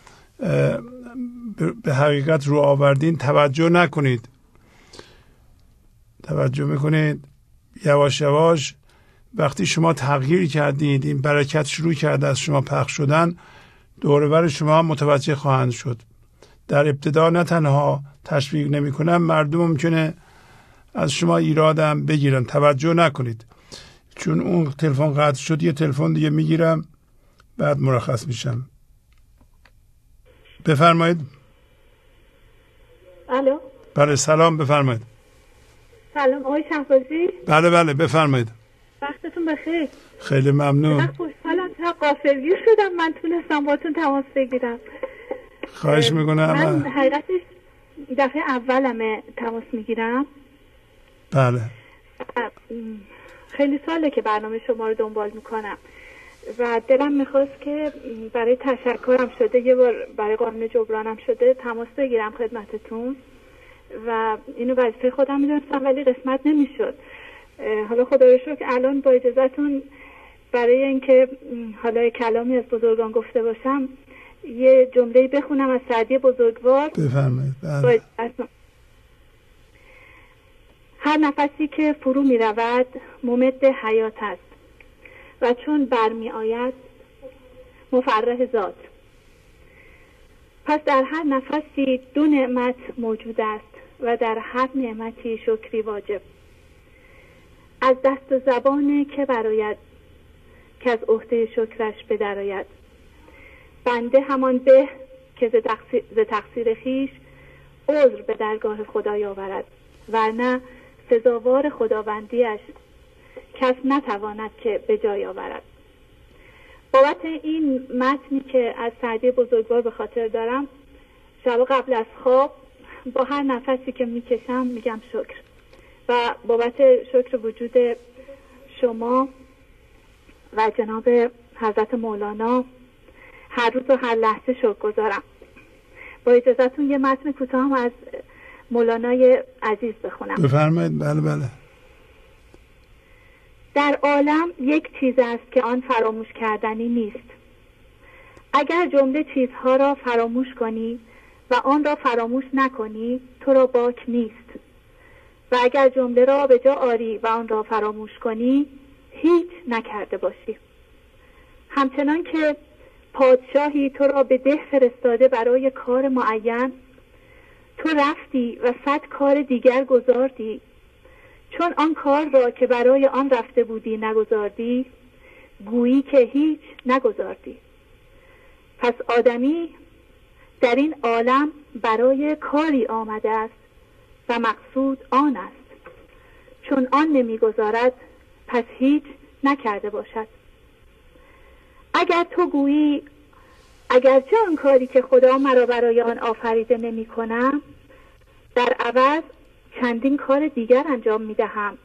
به حقیقت رو آوردین، توجه نکنید. توجه میکنید یواش یواش وقتی شما تغییر کردید، این برکت شروع کرده از شما پخش شدن، دور و بر شما متوجه خواهند شد. در ابتدا نه تنها تشویق نمیکنن، مردم ممکنه از شما ایرادم بگیرن. توجه نکنید. چون اون تلفن قطع شد، یه تلفن دیگه میگیرم بعد مرخص میشم. بفرمایید. الو. بله سلام، بفرمایید. سلام آقای شهبازی. بله بفرمایید. وقتتون بخیر. خیلی ممنون. خوشحالم تا غافلگیر شدم من تونستم باتون تماس بگیرم. خواهش میکنم. من حقیقتش دفعه اولمه تماس میگیرم. بله. خیلی ساله که برنامه شما رو دنبال میکنم و دلم میخواست که برای تشکرم شده، یه بار برای قانون جبرانم شده تماس بگیرم خدمتتون و اینو وظیفه خودم میدونستم ولی قسمت نمیشد. حالا خدا رو شکر الان با اجازهتون برای اینکه حالا کلامی از بزرگان گفته باشم یه جمله بخونم از سعدی بزرگوار. بفرمایید. هر نفسی که فرو می رود ممد حیات است و چون برمی آید مفرح ذات. پس در هر نفسی 2 نعمت موجود است و در هر نعمتی شکری واجب. از دست و زبان که براید که از عهده شکرش بدراید. بنده همان به که ز تقصیر خیش عذر به درگاه خدای آورد ورنه سزاوار خداوندیش کس نتواند که به جای آورد. بابت این متنی که از سعدی بزرگوار به خاطر دارم، شب قبل از خواب با هر نفسی که میکشم میگم شکر و بابت شکر وجود شما و جناب حضرت مولانا هر روز و هر لحظه شکر گذارم. با اجازهتون یه متن کوتاه هم از مولانای عزیز بخونم. بفرمایید. بله. در عالم یک چیز است که آن فراموش کردنی نیست. اگر جمله چیزها را فراموش کنی و آن را فراموش نکنی تو را باک نیست و اگر جمله را به جا آری و آن را فراموش کنی هیچ نکرده باشی. همچنان که پادشاهی تو را به ده فرستاده برای کار معین، تو رفتی و 100 کار دیگر گذاردی. چون آن کار را که برای آن رفته بودی نگذاردی، گویی که هیچ نگذاردی. پس آدمی در این عالم برای کاری آمده است و مقصود آن است. چون آن نمیگذارد پس هیچ نکرده باشد. اگر تو گویی اگرچه آن کاری که خدا مرا برای آن آفریده نمی کنم، در عوض چندین کار دیگر انجام می دهم.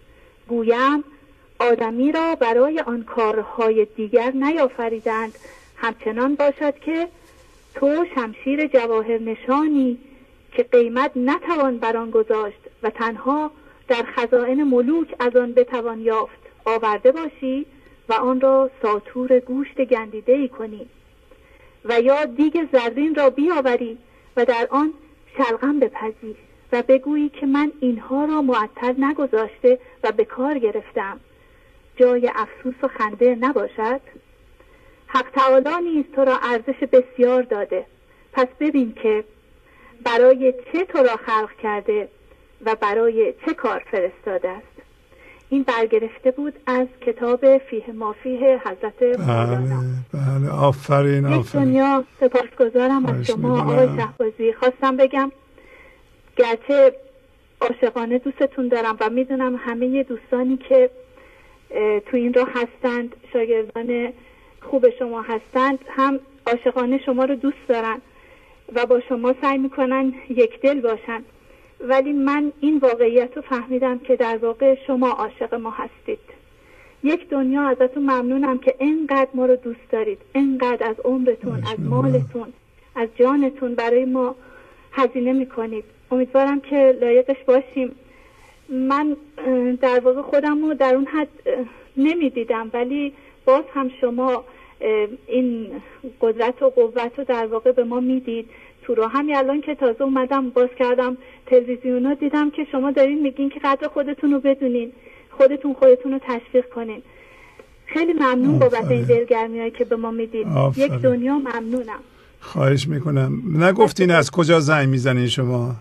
گویم آدمی را برای آن کارهای دیگر نیافریدند همچنان باشد که تو شمشیر جواهر نشانی که قیمت نتوان بر آن گذاشت و تنها در خزائن ملوک از آن بتوان یافت آورده باشی و آن را ساطور گوشت گندیده‌ای کنی و یا دیگ زرین را بیاوری و در آن شلغم بپزی و بگویی که من اینها را معطل نگذاشته و به کار گرفتم، جای افسوس و خنده نباشد؟ حق تعالی نیز تو را ارزش بسیار داده، پس ببین که برای چه تو را خلق کرده و برای چه کار فرستاده است. این برگرفته بود از کتاب فیه ما فیه حضرت مولانا. بله آفرین. یک دنیا سپاسگزارم از شما آقای شهبازی. خواستم بگم گرچه عاشقانه دوستتون دارم و میدونم همه دوستانی که تو این راه هستند، شاگردان خوب شما هستند، هم عاشقانه شما رو دوست دارن و با شما سعی میکنن یک دل باشن، ولی من این واقعیت رو فهمیدم که در واقع شما عاشق ما هستید. یک دنیا ازتون ممنونم که اینقدر ما رو دوست دارید، اینقدر از عمرتون، از مالتون، از جانتون برای ما هزینه میکنید. امیدوارم که لایقش باشیم. من در واقع خودم رو در اون حد نمیدیدم، ولی باز هم شما این قدرت و قوت رو در واقع به ما میدید. تو رو همین الان که تازه اومدم باز کردم تلویزیون رو، دیدم که شما دارین میگین که قدر خودتون رو بدونین، خودتون رو تشویق کنین. خیلی ممنون بابت این دلگرمیایی که به ما میدید. یک دنیا ممنونم. خواهش میکنم. نگفتین از کجا زنگ میزنین شما؟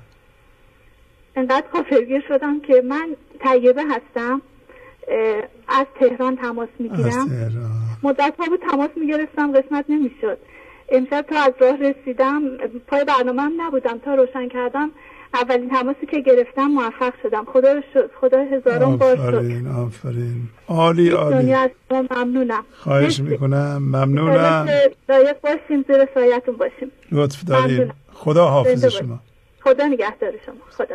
انقدر غافلگیر شدم که من طیبه هستم، از تهران تماس میگیرم. مدت ها بود تماس میگرفتم، قسمت نمیشد. امشب تا از راه رسیدم، پای برنامه هم نبودم، تا روشن کردم اولین تماسی که گرفتم موفق شدم. خدا رو شد، خدا هزاران بار شد. آفرین. عالی عالی. دنیا از ممنونم. خواهش میکنم. ممنونم. لایق باشیم، زیر سایتون باشیم. لطف داریم. خدا حافظ شما. خدا نگهدار شما. خدا.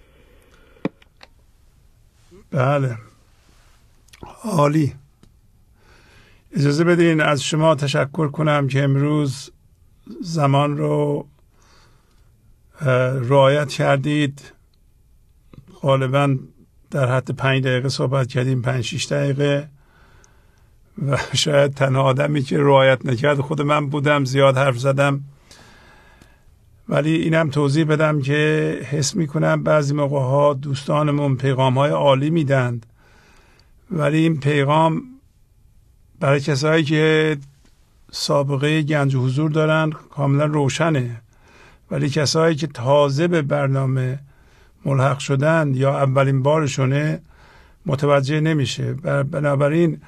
بله عالی. اجازه بدین از شما تشکر کنم که امروز زمان رو رعایت کردید. غالبا در حد 5 دقیقه صحبت کردیم، 5-6 دقیقه، و شاید تنها آدمی که رعایت نکرد خود من بودم، زیاد حرف زدم. ولی اینم توضیح بدم که حس میکنم بعضی موقع ها دوستانمون پیغام های عالی میدند، ولی این پیغام برای کسایی که سابقه گنج حضور دارن کاملا روشنه، ولی کسایی که تازه به برنامه ملحق شدن یا اولین بارشونه متوجه نمیشه. بنابراین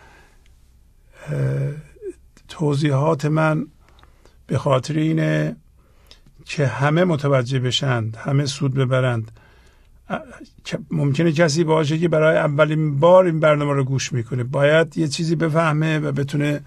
توضیحات من به خاطر اینه که همه متوجه بشند، همه سود ببرند. ممکنه کسی باشه که برای اولین بار این برنامه رو گوش میکنه، باید یه چیزی بفهمه و بتونه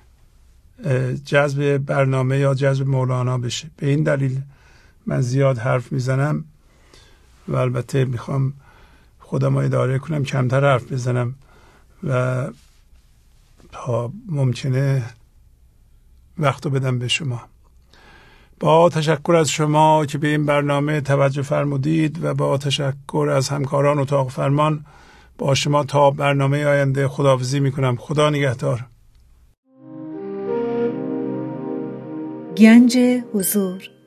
جذب برنامه یا جذب مولانا بشه. به این دلیل من زیاد حرف میزنم و البته میخوام خودم رو اداره کنم کمتر حرف بزنم و تا ممکنه وقت رو بدم به شما. با تشکر از شما که به این برنامه توجه فرمودید و با تشکر از همکاران اتاق فرمان، با شما تا برنامه آینده خداحافظی میکنم. خدا نگهدار. گنج حضور.